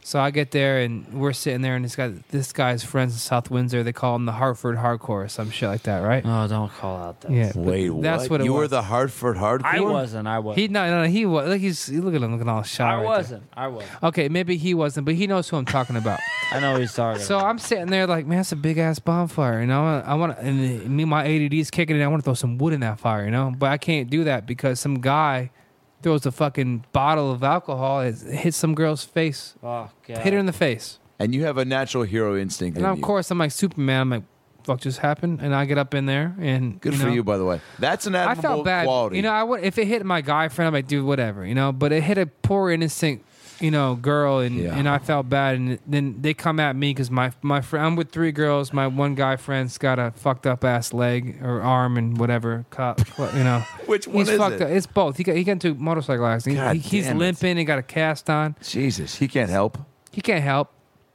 Speaker 3: So I get there and we're sitting there, and this guy, this guy's friends in South Windsor. They call him the Hartford Hardcore or some shit like that, right?
Speaker 2: Oh, don't call out that.
Speaker 3: Yeah, but
Speaker 1: Wait, what?
Speaker 3: that's what it
Speaker 1: you
Speaker 3: was.
Speaker 1: were the Hartford Hardcore?
Speaker 2: I wasn't. I wasn't.
Speaker 3: He no no he was. Look, he's look at him looking all shy.
Speaker 2: I
Speaker 3: right there.
Speaker 2: wasn't. I wasn't.
Speaker 3: Okay, maybe he wasn't, but he knows who I'm talking about.
Speaker 2: I know he's talking.
Speaker 3: So I'm sitting there like, man, that's a big ass bonfire, you know. I want to, and me, my A D D is kicking in. I want to throw some wood in that fire, you know. But I can't do that because some guy throws a fucking bottle of alcohol. It hits some girl's face,
Speaker 2: oh god.
Speaker 3: hit her in the face,
Speaker 1: And you have a natural hero instinct
Speaker 3: and
Speaker 1: in
Speaker 3: of
Speaker 1: you.
Speaker 3: course I'm like Superman. I'm like, fuck just happened, and I get up in there and
Speaker 1: Good
Speaker 3: you
Speaker 1: for
Speaker 3: know,
Speaker 1: you, by the way. That's an
Speaker 3: I
Speaker 1: admirable
Speaker 3: felt bad,
Speaker 1: quality.
Speaker 3: you know. I would if it hit my guy friend, I'm like, dude, whatever, you know. But it hit a poor innocent, you know, girl, and,
Speaker 1: Yeah.
Speaker 3: and I felt bad. And then they come at me because my my friend, I'm with three girls. My one guy friend's got a fucked up ass leg or arm and whatever, cut, you know.
Speaker 1: Which one
Speaker 3: He's
Speaker 1: is
Speaker 3: fucked
Speaker 1: it?
Speaker 3: up. It's both. He got he got into motorcycle accident.
Speaker 1: God
Speaker 3: He, he's
Speaker 1: damn it.
Speaker 3: limping. He got a cast on.
Speaker 1: Jesus, he can't help.
Speaker 3: He can't help.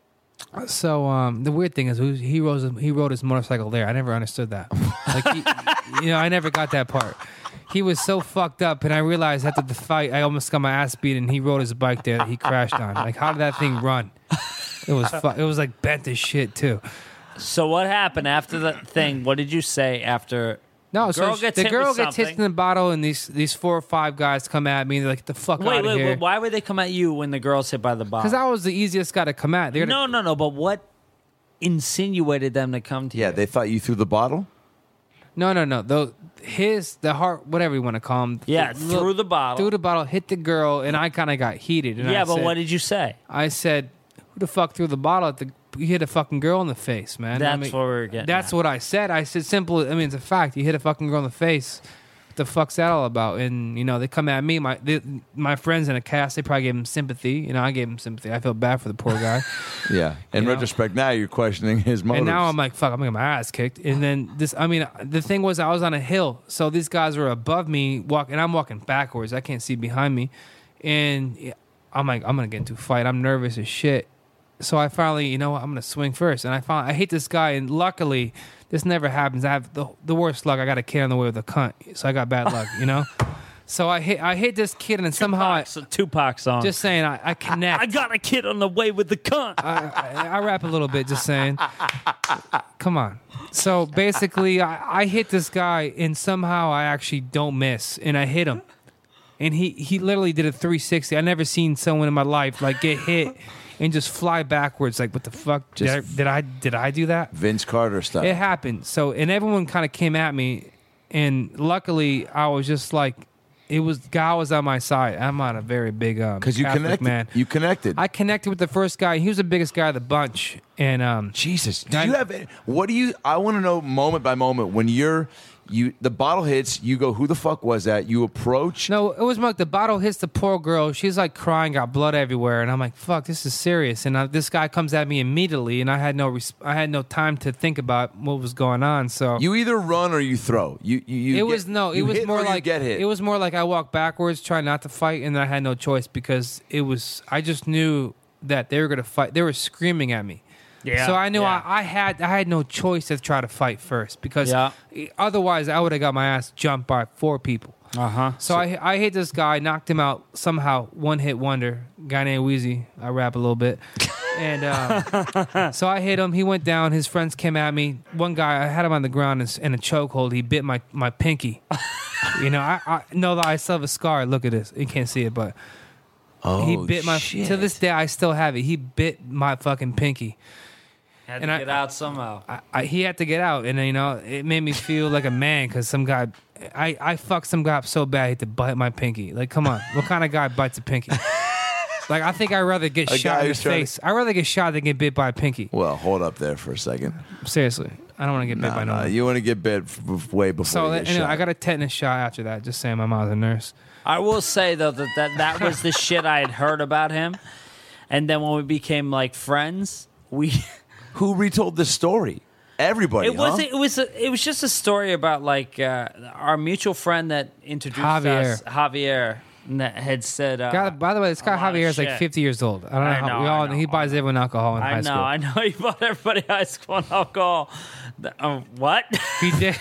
Speaker 3: So um, the weird thing is, he he rode his, he rode his motorcycle there. I never understood that. Like, he, you know, I never got that part. He was so fucked up, and I realized after the fight, I almost got my ass beat, and he rode his bike there that he crashed on. Like, how did that thing run? It was fu- it was like bent as shit too.
Speaker 2: So what happened after the thing? What did you say after?
Speaker 3: No,
Speaker 2: Girl
Speaker 3: so
Speaker 2: gets
Speaker 3: the
Speaker 2: hit
Speaker 3: girl
Speaker 2: with
Speaker 3: gets hit in
Speaker 2: something.
Speaker 3: the bottle, and these these four or five guys come at me. They're like, "Get the fuck
Speaker 2: Wait,
Speaker 3: out of
Speaker 2: wait,
Speaker 3: here!"
Speaker 2: wait. Why would they come at you when the girl's hit by the bomb?
Speaker 3: Because I was the easiest guy to come at. They're
Speaker 2: No, no, no. But what insinuated them to come to you?
Speaker 1: Yeah, they thought you threw the bottle?
Speaker 3: No, no, no. Though his the heart, whatever you want to call him.
Speaker 2: Yeah,
Speaker 3: th-
Speaker 2: threw the bottle.
Speaker 3: Threw the bottle, hit the girl, and I kind of got heated. And
Speaker 2: yeah,
Speaker 3: I
Speaker 2: but
Speaker 3: said,
Speaker 2: what did you say?
Speaker 3: I said, "Who the fuck threw the bottle at the?" You hit a fucking girl in the face, man.
Speaker 2: That's
Speaker 3: I mean,
Speaker 2: what we're getting
Speaker 3: That's
Speaker 2: at.
Speaker 3: what I said. I said simple. I mean, it's a fact. You hit a fucking girl in the face. What the fuck's that all about? And you know, they come at me. My they, my friends in a cast, they probably gave him sympathy. You know, I gave him sympathy. I felt bad for the poor guy.
Speaker 1: Yeah. In
Speaker 3: You know?
Speaker 1: retrospect, now you're questioning his motives.
Speaker 3: And now I'm like, fuck, I'm getting my ass kicked. And then this, I mean, the thing was, I was on a hill, so these guys were above me, walking, and I'm walking backwards. I can't see behind me, and yeah, I'm like, I'm gonna get into a fight. I'm nervous as shit. So I finally, you know what, I'm gonna swing first. And I found I hate this guy, and luckily, this never happens. I have the the worst luck. I got a kid on the way with a cunt, so I got bad luck, you know. So I hit I hit this kid, and somehow I,
Speaker 2: Tupac's a Tupac song.
Speaker 3: just saying, I, I connect.
Speaker 2: I got a kid on the way with the cunt.
Speaker 3: I, I, I rap a little bit, just saying. Come on. So basically, I, I hit this guy, and somehow I actually don't miss, and I hit him, and he he literally did a three sixty. I never seen someone in my life like get hit and just fly backwards. Like, what the fuck? Did, I, did I did I do that?
Speaker 1: Vince Carter stuff.
Speaker 3: It happened. So, and everyone kind of came at me, and luckily, I was just like, it was God was on my side. I'm not a very big um,
Speaker 1: Because you
Speaker 3: Catholic
Speaker 1: connected.
Speaker 3: man.
Speaker 1: You connected.
Speaker 3: I connected with the first guy. He was the biggest guy of the bunch, and um,
Speaker 1: Jesus. Do
Speaker 3: I-
Speaker 1: you have what do you I want to know moment by moment when you're you the bottle hits, you go, who the fuck was that? You approach.
Speaker 3: no, it was more like the bottle hits the poor girl. She's like crying, got blood everywhere, and I'm like, "Fuck, this is serious." And uh, this guy comes at me immediately, and I had no, res- I had no time to think about what was going on. So
Speaker 1: You either run or you throw. You you, you
Speaker 3: it
Speaker 1: get-
Speaker 3: was no, it
Speaker 1: you
Speaker 3: was
Speaker 1: hit
Speaker 3: more
Speaker 1: or you
Speaker 3: like
Speaker 1: get hit.
Speaker 3: it was more like I walked backwards, trying not to fight, and I had no choice because it was. I just knew that they were gonna fight. They were screaming at me.
Speaker 2: Yeah,
Speaker 3: So I knew
Speaker 2: yeah.
Speaker 3: I, I had I had no choice to try to fight first because
Speaker 2: Yeah.
Speaker 3: otherwise I would have got my ass jumped by four people.
Speaker 2: Uh huh.
Speaker 3: So, I I hit this guy, knocked him out somehow, one hit wonder. Guy named Wheezy. I rap a little bit, and um, so I hit him. He went down. His friends came at me. One guy, I had him on the ground in, in a chokehold. He bit my my pinky. You know, I, I know that I still have a scar. Look at this. You can't see it, but
Speaker 1: oh,
Speaker 3: he bit my.
Speaker 1: shit.
Speaker 3: To this day, I still have it. He bit my fucking pinky.
Speaker 2: Had
Speaker 3: And
Speaker 2: to
Speaker 3: I-
Speaker 2: get out somehow.
Speaker 3: I, I, he had to get out, and you know, it made me feel like a man because some guy, I, I fucked some guy up so bad he had to bite my pinky. Like, come on, what kind of guy bites a pinky? Like, I think I'd rather get
Speaker 1: A
Speaker 3: shot
Speaker 1: guy
Speaker 3: in the
Speaker 1: who's trying to-
Speaker 3: face. I'd rather get shot than get bit by a pinky.
Speaker 1: Well, hold up there for a second.
Speaker 3: Seriously, I don't want to get bit
Speaker 1: No,
Speaker 3: by no
Speaker 1: no,
Speaker 3: one.
Speaker 1: you want to get bit f- f- way before
Speaker 3: So
Speaker 1: you
Speaker 3: that,
Speaker 1: get
Speaker 3: anyway,
Speaker 1: shot.
Speaker 3: I got a tetanus shot after that. Just saying, my mom's a nurse.
Speaker 2: I will say though that, that that was the shit I had heard about him, and then when we became like friends, we
Speaker 1: Who retold this story? Everybody.
Speaker 2: it was
Speaker 1: huh?
Speaker 2: it was a, it was just a story about like uh, our mutual friend that introduced
Speaker 3: Javier.
Speaker 2: us, Javier, that had said. Uh,
Speaker 3: God, by the way, this guy
Speaker 2: a lot of
Speaker 3: Javier is like
Speaker 2: shit.
Speaker 3: fifty years old. I don't know
Speaker 2: I
Speaker 3: how
Speaker 2: know,
Speaker 3: we
Speaker 2: I
Speaker 3: all.
Speaker 2: know,
Speaker 3: he
Speaker 2: I
Speaker 3: buys everyone alcohol in
Speaker 2: I
Speaker 3: high
Speaker 2: know,
Speaker 3: school.
Speaker 2: I know. He bought everybody high school and alcohol. The- um, what?
Speaker 3: He did.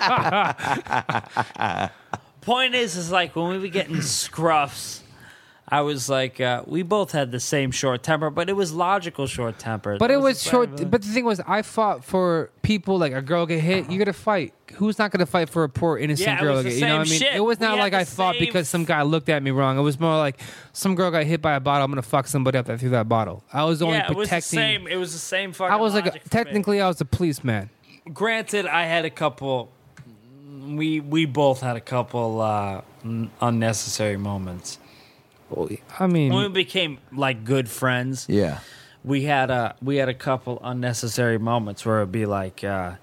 Speaker 2: Point is, is like when we were getting scruffs, I was like, uh, we both had the same short temper, but it was logical short temper.
Speaker 3: But
Speaker 2: That
Speaker 3: it was
Speaker 2: the
Speaker 3: short.
Speaker 2: same-
Speaker 3: But the thing was, I fought for people like a girl get hit. You got to fight. Who's not going to fight for a poor innocent
Speaker 2: Yeah, it
Speaker 3: girl?
Speaker 2: was
Speaker 3: to
Speaker 2: the
Speaker 3: get, you know
Speaker 2: same
Speaker 3: what I mean?
Speaker 2: shit.
Speaker 3: It was
Speaker 2: We
Speaker 3: not
Speaker 2: had
Speaker 3: like
Speaker 2: the
Speaker 3: I fought
Speaker 2: same-
Speaker 3: because some guy looked at me wrong. It was more like some girl got hit by a bottle. I'm going to fuck somebody up that threw that bottle. I was only
Speaker 2: yeah, it was the
Speaker 3: protecting.
Speaker 2: same. It was the same fucking.
Speaker 3: I was like, a,
Speaker 2: logic for me.
Speaker 3: technically, I was a policeman.
Speaker 2: Granted, I had a couple. We we both had a couple uh, n- unnecessary moments.
Speaker 3: I mean,
Speaker 2: When we became like good friends,
Speaker 1: Yeah.
Speaker 2: we had a we had a couple unnecessary moments where it'd be like, uh,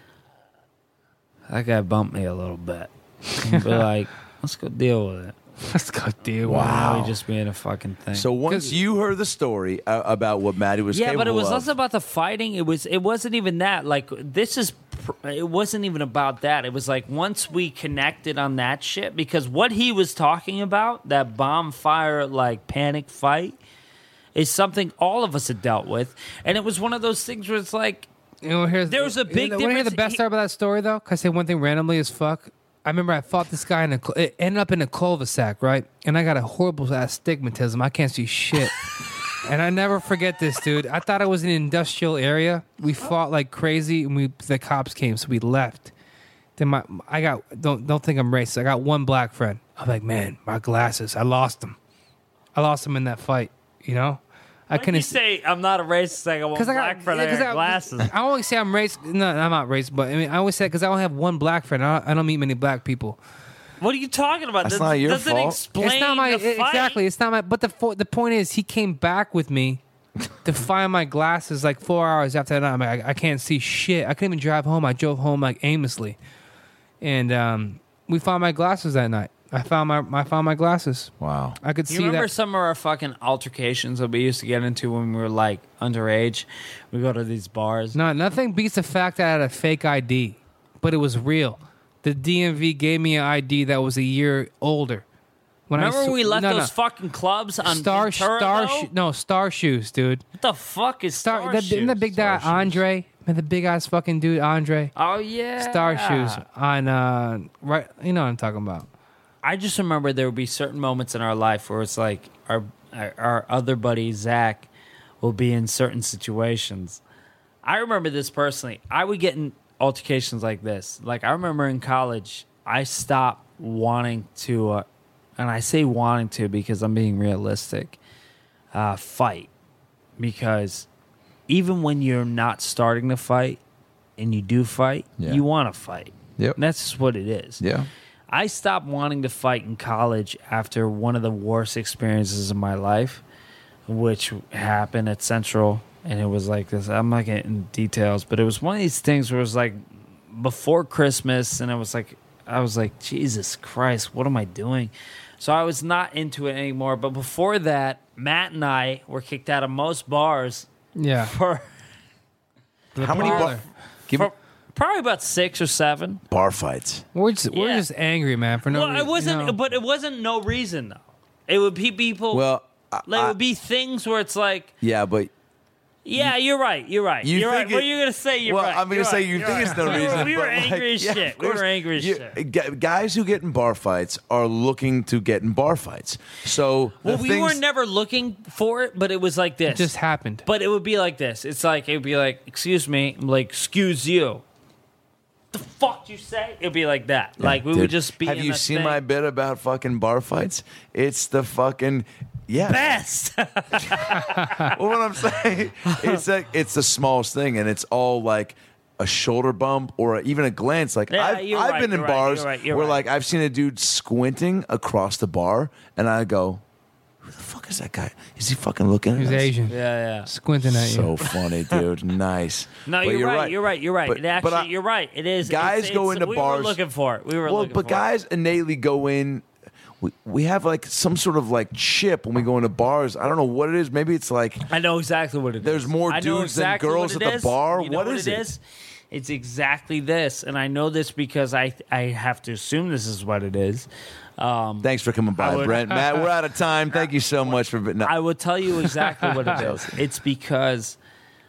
Speaker 2: that guy bumped me a little bit. And be like, let's go deal with it.
Speaker 3: let's go deal.
Speaker 1: Wow.
Speaker 2: Wow, we just being a fucking thing.
Speaker 1: So once
Speaker 3: 'Cause-
Speaker 1: you heard the story uh, about what Maddie was
Speaker 2: yeah,
Speaker 1: capable
Speaker 2: but it was
Speaker 1: of,
Speaker 2: less about the fighting. It was. It wasn't even that. Like this is. pr- It wasn't even about that. It was like once we connected on that shit, because what he was talking about, that bomb fire like panic fight, is something all of us had dealt with, and it was one of those things where it's like,
Speaker 3: You know, here's,
Speaker 2: There was a big
Speaker 3: you know, wanna hear the
Speaker 2: difference.
Speaker 3: best
Speaker 2: He-
Speaker 3: part about that story, though? Can I say one thing randomly as fuck? I remember I fought this guy in a. cul- It ended up in a cul-de-sac, right? And I got a horrible ass stigmatism. I can't see shit. And I never forget this, dude. I thought it was an industrial area. We fought like crazy, and we the cops came, so we left. Then my I got don't don't think I'm racist. I got one black friend. I'm like, man, my glasses. I lost them. I lost them in that fight. You know, I
Speaker 2: I can you
Speaker 3: couldn't
Speaker 2: say I'm not a racist. I got one
Speaker 3: Because I
Speaker 2: black
Speaker 3: got,
Speaker 2: friend.
Speaker 3: yeah,
Speaker 2: I
Speaker 3: 'cause
Speaker 2: got glasses.
Speaker 3: I always say I'm racist. No, I'm not racist, but I mean, I always say because I only have one black friend. I don't, I don't meet many black people.
Speaker 2: What are you talking about?
Speaker 1: That's
Speaker 2: Does,
Speaker 1: not your
Speaker 2: doesn't
Speaker 1: fault.
Speaker 2: explain
Speaker 3: It's not my
Speaker 2: the fight.
Speaker 3: exactly. It's not my. But the fo- the point is, he came back with me to find my glasses like four hours after that. I'm like, I, I can't see shit. I couldn't even drive home. I drove home like aimlessly, and um, we found my glasses that night. I found my I found my glasses.
Speaker 1: wow.
Speaker 3: I could
Speaker 2: You
Speaker 3: see
Speaker 2: remember
Speaker 3: that.
Speaker 2: some of our fucking altercations that we used to get into when we were like underage? We go to these bars.
Speaker 3: No, nothing beats the fact that I had a fake I D, but it was real. The D M V gave me an I D that was a year older. When
Speaker 2: Remember
Speaker 3: I,
Speaker 2: when we left
Speaker 3: no, no.
Speaker 2: those fucking clubs on
Speaker 3: Star
Speaker 2: Ventura,
Speaker 3: Star
Speaker 2: though?
Speaker 3: Sh- no Star Shoes, dude.
Speaker 2: What the fuck is
Speaker 3: Star,
Speaker 2: Star,
Speaker 3: the,
Speaker 2: Shoes?
Speaker 3: isn't the big guy
Speaker 1: Star Shoes.
Speaker 3: Andre? Man, the big ass fucking dude Andre.
Speaker 2: Oh yeah,
Speaker 3: Star Shoes on uh right. You know what I'm talking about.
Speaker 2: I just remember there would be certain moments in our life where it's like our our, our other buddy Zach will be in certain situations. I remember this personally. I would get in altercations like this. Like I remember in college, I stopped wanting to, uh, and I say wanting to because I'm being realistic, uh, fight. Because even when you're not starting to fight and you do fight,
Speaker 1: Yeah.
Speaker 2: you want to fight.
Speaker 1: Yep.
Speaker 2: And that's just what it is.
Speaker 1: Yeah.
Speaker 2: I stopped wanting to fight in college after one of the worst experiences of my life, which happened at Central. And it was like this. I'm not getting into details, but it was one of these things where it was like before Christmas, and I was like, I was like, Jesus Christ, what am I doing? So I was not into it anymore. But before that, Matt and I were kicked out of most bars
Speaker 3: Yeah.
Speaker 2: for,
Speaker 1: How many bar,
Speaker 3: parlor.
Speaker 1: give
Speaker 2: for probably about six or seven.
Speaker 1: bar fights?
Speaker 3: We're just we're
Speaker 2: Yeah.
Speaker 3: just angry, man, for no
Speaker 2: Well,
Speaker 3: reason.
Speaker 2: it wasn't,
Speaker 3: you know?
Speaker 2: but it wasn't no reason though. It would be people.
Speaker 1: Well, I,
Speaker 2: like, it
Speaker 1: I-
Speaker 2: would be things where it's like,
Speaker 1: yeah, but
Speaker 2: yeah, you're right, you're right,
Speaker 1: You
Speaker 2: you're right.
Speaker 1: think
Speaker 2: What
Speaker 1: it-
Speaker 2: are you gonna say? You're
Speaker 1: well,
Speaker 2: right.
Speaker 1: I'm going
Speaker 2: you're
Speaker 1: to say
Speaker 2: right,
Speaker 1: you
Speaker 2: you're
Speaker 1: think
Speaker 2: right.
Speaker 1: it's no
Speaker 2: We were-
Speaker 1: reason.
Speaker 2: We were
Speaker 1: but, like,
Speaker 2: angry as
Speaker 1: yeah,
Speaker 2: shit.
Speaker 1: of
Speaker 2: We were
Speaker 1: course.
Speaker 2: angry as
Speaker 1: You-
Speaker 2: shit.
Speaker 1: gu- Guys who get in bar fights are looking to get in bar fights. So
Speaker 2: Well,
Speaker 1: the
Speaker 2: we
Speaker 1: things,
Speaker 2: were never looking for it, but it was like this.
Speaker 3: It just happened.
Speaker 2: But it would be like this. It's like it would be like, excuse me, I'm like, excuse you. The fuck you say? It'd be like that. Like we
Speaker 1: Dude,
Speaker 2: would just be.
Speaker 1: Have
Speaker 2: in
Speaker 1: you
Speaker 2: that
Speaker 1: seen
Speaker 2: thing.
Speaker 1: my bit about fucking bar fights? It's the fucking yeah.
Speaker 2: best?
Speaker 1: Well, what I'm saying, it's like it's the smallest thing, and it's all like a shoulder bump or even a glance. Like
Speaker 2: Yeah,
Speaker 1: I've,
Speaker 2: you're
Speaker 1: I've
Speaker 2: right,
Speaker 1: been in
Speaker 2: you're right,
Speaker 1: bars
Speaker 2: you're right, you're
Speaker 1: where
Speaker 2: right.
Speaker 1: like I've seen a dude squinting across the bar, and I go, "Who the fuck is that guy? Is he fucking looking at
Speaker 3: He's
Speaker 1: us?"
Speaker 3: Asian.
Speaker 2: yeah, yeah.
Speaker 3: Squinting at you.
Speaker 1: So funny, dude. Nice.
Speaker 2: No,
Speaker 1: But
Speaker 2: you're, right, You're right. You're right.
Speaker 1: But-
Speaker 2: it
Speaker 1: but
Speaker 2: actually,
Speaker 1: I-
Speaker 2: you're right. It is.
Speaker 1: guys
Speaker 2: it's,
Speaker 1: go
Speaker 2: it's,
Speaker 1: into
Speaker 2: we
Speaker 1: bars-
Speaker 2: were looking for it. We were
Speaker 1: Well,
Speaker 2: looking
Speaker 1: but
Speaker 2: for
Speaker 1: guys innately go in. We, we have like some sort of like chip when we go into bars. I don't know what it is. Maybe it's like
Speaker 2: it. I know exactly what it is.
Speaker 1: There's more
Speaker 2: I know
Speaker 1: dudes than
Speaker 2: exactly
Speaker 1: girls
Speaker 2: what
Speaker 1: at
Speaker 2: it
Speaker 1: the
Speaker 2: is.
Speaker 1: bar?
Speaker 2: You know
Speaker 1: What
Speaker 2: what
Speaker 1: is
Speaker 2: it
Speaker 1: it?
Speaker 2: is? It's exactly this, and I know this because I I have to assume this is what it is. Um,
Speaker 1: Thanks for coming by,
Speaker 2: I would-
Speaker 1: Brent. Matt, we're out of time. Thank you so much for. No.
Speaker 2: I will tell you exactly what it is. It's because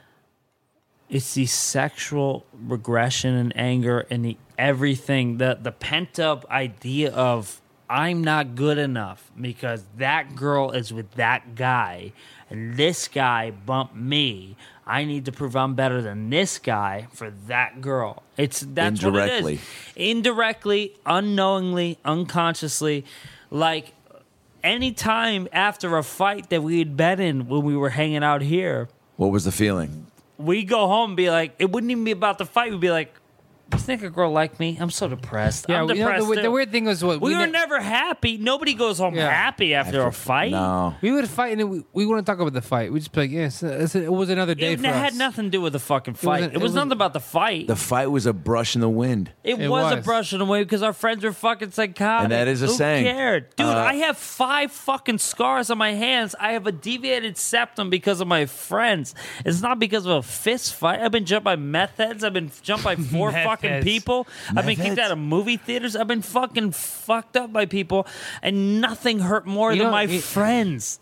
Speaker 2: it's the sexual regression and anger and the everything, the the pent up idea of I'm not good enough because that girl is with that guy and this guy bumped me. I need to prove I'm better than this guy for that girl. It's that's
Speaker 1: Indirectly.
Speaker 2: what it is. Indirectly, unknowingly, unconsciously. Like any time after a fight that we had been in when we were hanging out here,
Speaker 1: What was the feeling?
Speaker 2: we go home and be like, it wouldn't even be about the fight. We'd be like, you think a girl like me? I'm so depressed.
Speaker 3: Yeah,
Speaker 2: I'm
Speaker 3: you know,
Speaker 2: depressed.
Speaker 3: the, the
Speaker 2: too.
Speaker 3: weird thing was what
Speaker 2: we,
Speaker 3: we
Speaker 2: were
Speaker 3: ne-
Speaker 2: never happy. Nobody goes home
Speaker 3: Yeah.
Speaker 2: happy after, a fight.
Speaker 1: No.
Speaker 3: we would fight and we, we wouldn't talk about the fight. We just be like, yes, it's a- it was another day
Speaker 2: It
Speaker 3: for
Speaker 2: had
Speaker 3: us.
Speaker 2: nothing to do with the fucking fight. It,
Speaker 3: wasn't- it
Speaker 2: was
Speaker 3: was-
Speaker 2: nothing about the fight.
Speaker 1: The fight was a brush in the wind.
Speaker 2: it,
Speaker 3: It
Speaker 2: was, a
Speaker 3: was.
Speaker 2: brush in the way because our friends were fucking psychotic.
Speaker 1: And that is a
Speaker 2: Who
Speaker 1: saying.
Speaker 2: cared? Dude,
Speaker 1: Uh,
Speaker 2: I have five fucking scars on my hands. I have a deviated septum because of my friends. It's not because of a fist fight. I've been jumped by meth heads. I've been jumped by four
Speaker 3: Meth
Speaker 2: fucking
Speaker 3: heads.
Speaker 2: people. I've been
Speaker 1: Meth
Speaker 2: kicked
Speaker 1: heads?
Speaker 2: out of movie theaters. I've been fucking fucked up by people, and nothing hurt more
Speaker 3: You
Speaker 2: than
Speaker 3: know,
Speaker 2: my
Speaker 3: you-
Speaker 2: friends.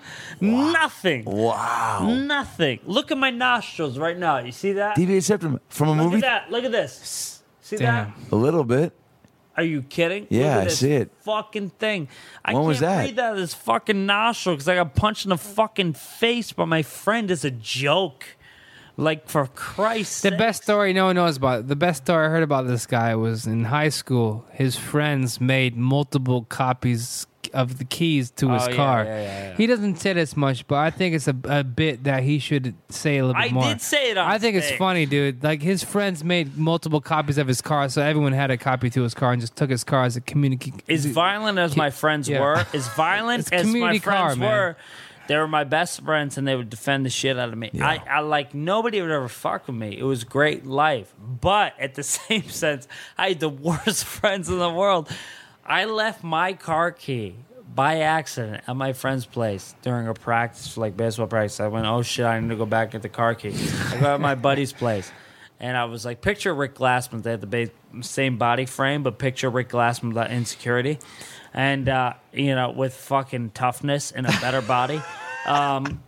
Speaker 2: Nothing.
Speaker 1: Wow.
Speaker 2: Nothing. Look at my nostrils right now. You see that?
Speaker 1: Deviated septum from a
Speaker 2: Look
Speaker 1: movie?
Speaker 2: at that. Look at this. See
Speaker 3: Damn.
Speaker 2: that?
Speaker 1: A little bit.
Speaker 2: Are you kidding?
Speaker 1: Yeah,
Speaker 2: Look at
Speaker 1: I
Speaker 2: this
Speaker 1: see it.
Speaker 2: Fucking thing. I
Speaker 1: When
Speaker 2: can't
Speaker 1: was that?
Speaker 2: breathe out of this fucking nostril because I got punched in the fucking face by my friend as a joke. Like, for Christ's
Speaker 3: The
Speaker 2: sake.
Speaker 3: best story no one knows about. The best story I heard about this guy was in high school. His friends made multiple copies of the keys to his
Speaker 2: Oh, yeah,
Speaker 3: car.
Speaker 2: yeah, yeah, yeah.
Speaker 3: He doesn't say this much, but I think it's a, a bit that he should say a little bit
Speaker 2: I
Speaker 3: more.
Speaker 2: did say it on
Speaker 3: I think it's
Speaker 2: stage.
Speaker 3: funny, dude. Like his friends made multiple copies of his car, so everyone had a copy to his car and just took his car as a communication.
Speaker 2: As violent as my friends
Speaker 3: Yeah.
Speaker 2: were, as violent
Speaker 3: It's a
Speaker 2: as my
Speaker 3: community car,
Speaker 2: friends
Speaker 3: man.
Speaker 2: were, they were my best friends and they would defend the shit out of me.
Speaker 1: Yeah.
Speaker 2: I, I like nobody would ever fuck with me. It was great life. But at the same sense, I had the worst friends in the world. I left my car key by accident at my friend's place during a practice, like baseball practice. I went, oh shit, I need to go back and get the car key. I go at my buddy's place. And I was like, picture Rick Glassman. They had the ba- same body frame, but picture Rick Glassman without insecurity. And, uh, you know, with fucking toughness and a better body. Um,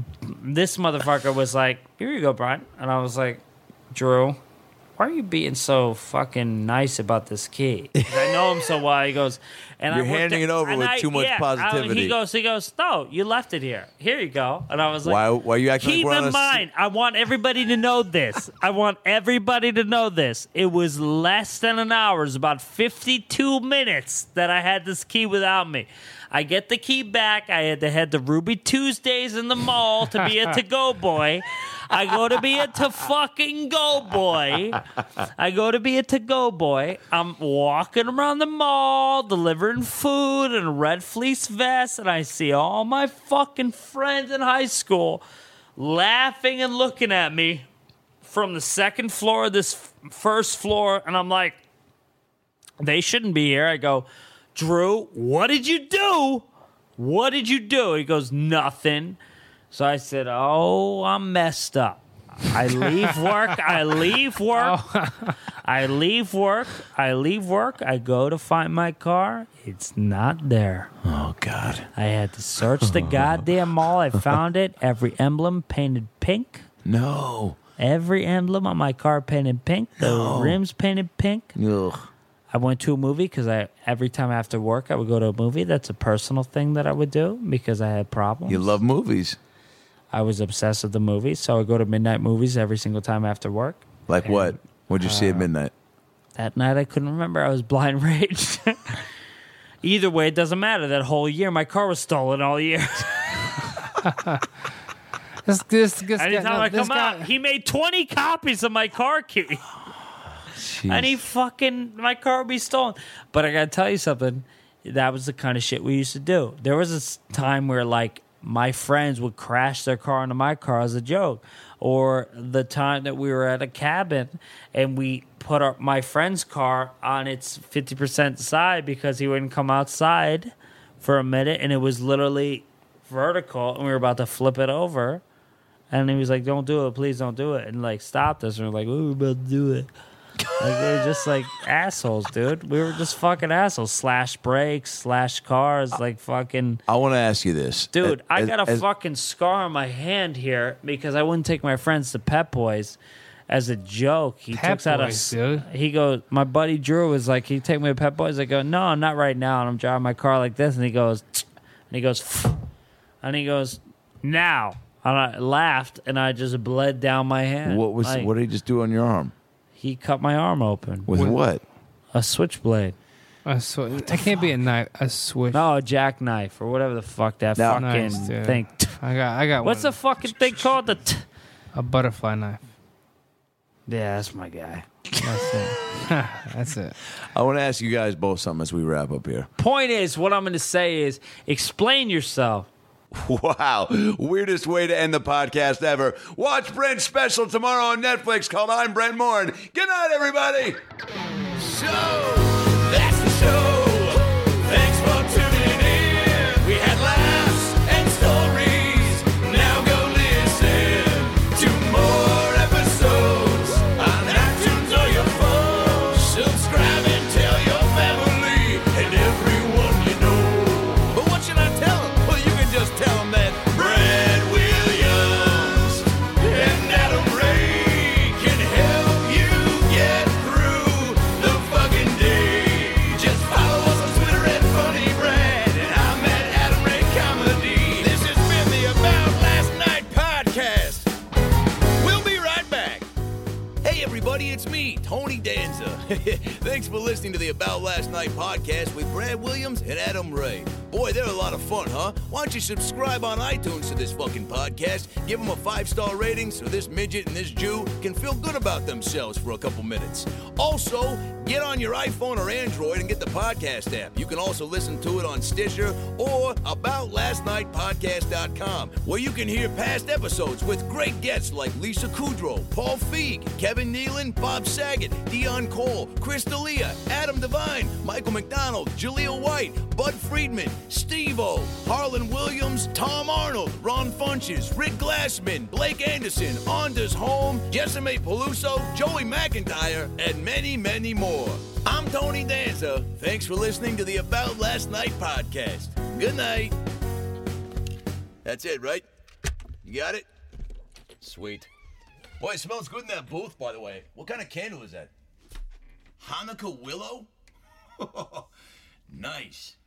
Speaker 2: this motherfucker was like, here you go, Brian. And I was like, Drew, why are you being so fucking nice about this key? 'Cause I know him so well. He goes, and
Speaker 1: You're
Speaker 2: I worked
Speaker 1: handing
Speaker 2: at-
Speaker 1: it over
Speaker 2: and
Speaker 1: with
Speaker 2: I-
Speaker 1: too much
Speaker 2: yeah, I-
Speaker 1: positivity.
Speaker 2: he goes, he goes, no, you left it here. Here you go. And I was like,
Speaker 1: Why- why are you acting like
Speaker 2: keep
Speaker 1: we're on
Speaker 2: in
Speaker 1: a-
Speaker 2: mind, I want everybody to know this. I want everybody to know this. It was less than an hour. It was about fifty-two minutes that I had this key without me. I get the key back. I had to head to Ruby Tuesdays in the mall to be a to-go boy. I go to be a to fucking go boy. I go to be a to-go boy. I'm walking around the mall, delivering food in a red fleece vest, and I see all my fucking friends in high school laughing and looking at me from the second floor of this f- first floor, and I'm like, they shouldn't be here. I go, Drew, what did you do? What did you do? He goes, nothing. So I said, oh, I'm messed up. I leave work. I leave work. I leave work. I leave work. I go to find my car. It's not there.
Speaker 1: Oh, God.
Speaker 2: I had to search the goddamn mall. I found it. Every emblem painted pink.
Speaker 1: No.
Speaker 2: Every emblem on my car painted pink. The
Speaker 1: No.
Speaker 2: rims painted pink.
Speaker 1: Ugh.
Speaker 2: I went to a movie because I every time after work I would go to a movie. That's a personal thing that I would do because I had problems.
Speaker 1: You love movies.
Speaker 2: I was obsessed with the movies, so I go to midnight movies every single time after work.
Speaker 1: Like
Speaker 2: And,
Speaker 1: what? What'd you see at midnight?
Speaker 2: That night I couldn't remember. I was blind raged. Either way, it doesn't matter. That whole year, my car was stolen all year.
Speaker 3: This, this, this
Speaker 2: Anytime
Speaker 3: guy, no,
Speaker 2: I
Speaker 3: this
Speaker 2: come
Speaker 3: guy-
Speaker 2: out, he made twenty copies of my car key.
Speaker 1: Jeez.
Speaker 2: And he fucking, my car would be stolen. But I gotta tell you something. That was the kind of shit we used to do. There was this time where, like, my friends would crash their car into my car as a joke. Or the time that we were at a cabin and we put our, my friend's car on its fifty percent side because he wouldn't come outside for a minute. And it was literally vertical and we were about to flip it over. And he was like, don't do it. Please don't do it. And, like, stopped us. And we are like, oh, we're about to do it. Like, we were just like assholes, dude. We were just fucking assholes. Slash brakes, slash cars, like fucking.
Speaker 1: I want to ask you this.
Speaker 2: Dude, I
Speaker 1: As-
Speaker 2: got a
Speaker 1: as-
Speaker 2: fucking scar on my hand here because I wouldn't take my friends to Pep Boys. as a joke. He
Speaker 3: Pep
Speaker 2: took out
Speaker 3: Boys,
Speaker 2: a.
Speaker 3: dude.
Speaker 2: He goes, my buddy Drew was like, he take me to Pep Boys. I go, no, not right now. And I'm driving my car like this, and he goes, and he goes, and he goes, now. And I laughed, and I just bled down my hand.
Speaker 1: What was?
Speaker 2: Like,
Speaker 1: What did he just do on your arm?
Speaker 2: He cut my arm open
Speaker 1: With
Speaker 3: What-
Speaker 1: what?
Speaker 2: a switchblade.
Speaker 3: A sw- it can't be a knife. A switch.
Speaker 2: No, a jackknife or whatever the fuck that
Speaker 1: Now-
Speaker 2: fucking
Speaker 3: Nice, dude.
Speaker 2: thing.
Speaker 3: I got. I got.
Speaker 2: What's the
Speaker 3: one.
Speaker 2: fucking thing called? The t-
Speaker 3: A butterfly knife.
Speaker 2: yeah, that's my guy.
Speaker 3: That's it. That's it.
Speaker 1: I want to ask you guys both something as we wrap up here.
Speaker 2: Point is, what I'm going to say is, explain yourself.
Speaker 1: Wow. Weirdest way to end the podcast ever. Watch Brent's special tomorrow on Netflix called I'm Brent Morin. Good night, everybody. So, that's the show. Thanks for tuning in. We had laughs and stories. Now go listen to more episodes on iTunes or your phone. Subscribe and tell your family and everyone you know. But what should I tell them? Well, you can just tell them that Brad Williams and Adam Ray can help you get through the fucking day. Just follow us on Twitter at Funny Brad, and I'm at Adam Ray Comedy. This has been the About Last Night podcast. We'll be right back. Hey everybody, it's me, Tony Danza. Thanks for listening to the About Last Night podcast with Brad Williams and Adam Ray. Boy, they're a lot of fun, huh? Why don't you subscribe on iTunes to this fucking podcast, give them a five-star rating so this midget and this Jew can feel good about themselves for a couple minutes. Also, get on your iPhone or Android and get the podcast app. You can also listen to it on Stitcher or about last night podcast dot com, where you can hear past episodes with great guests like Lisa Kudrow, Paul Feig, Kevin Nealon, Bob Saget, Dion Cole, Chris D'Elia, Adam Devine, Michael McDonald, Jaleel White, Bud Friedman, Steve-O, Harlan Williams, Tom Arnold, Ron Funches, Rick Glassman, Blake Anderson, Anders Holm, Jessime Peluso, Joey McIntyre, and many, many more. I'm Tony Danza. Thanks for listening to the About Last Night podcast. Good night. That's it, right? You got it? Sweet. Boy, it smells good in that booth, by the way. What kind of candle is that? Hanukkah willow? Nice.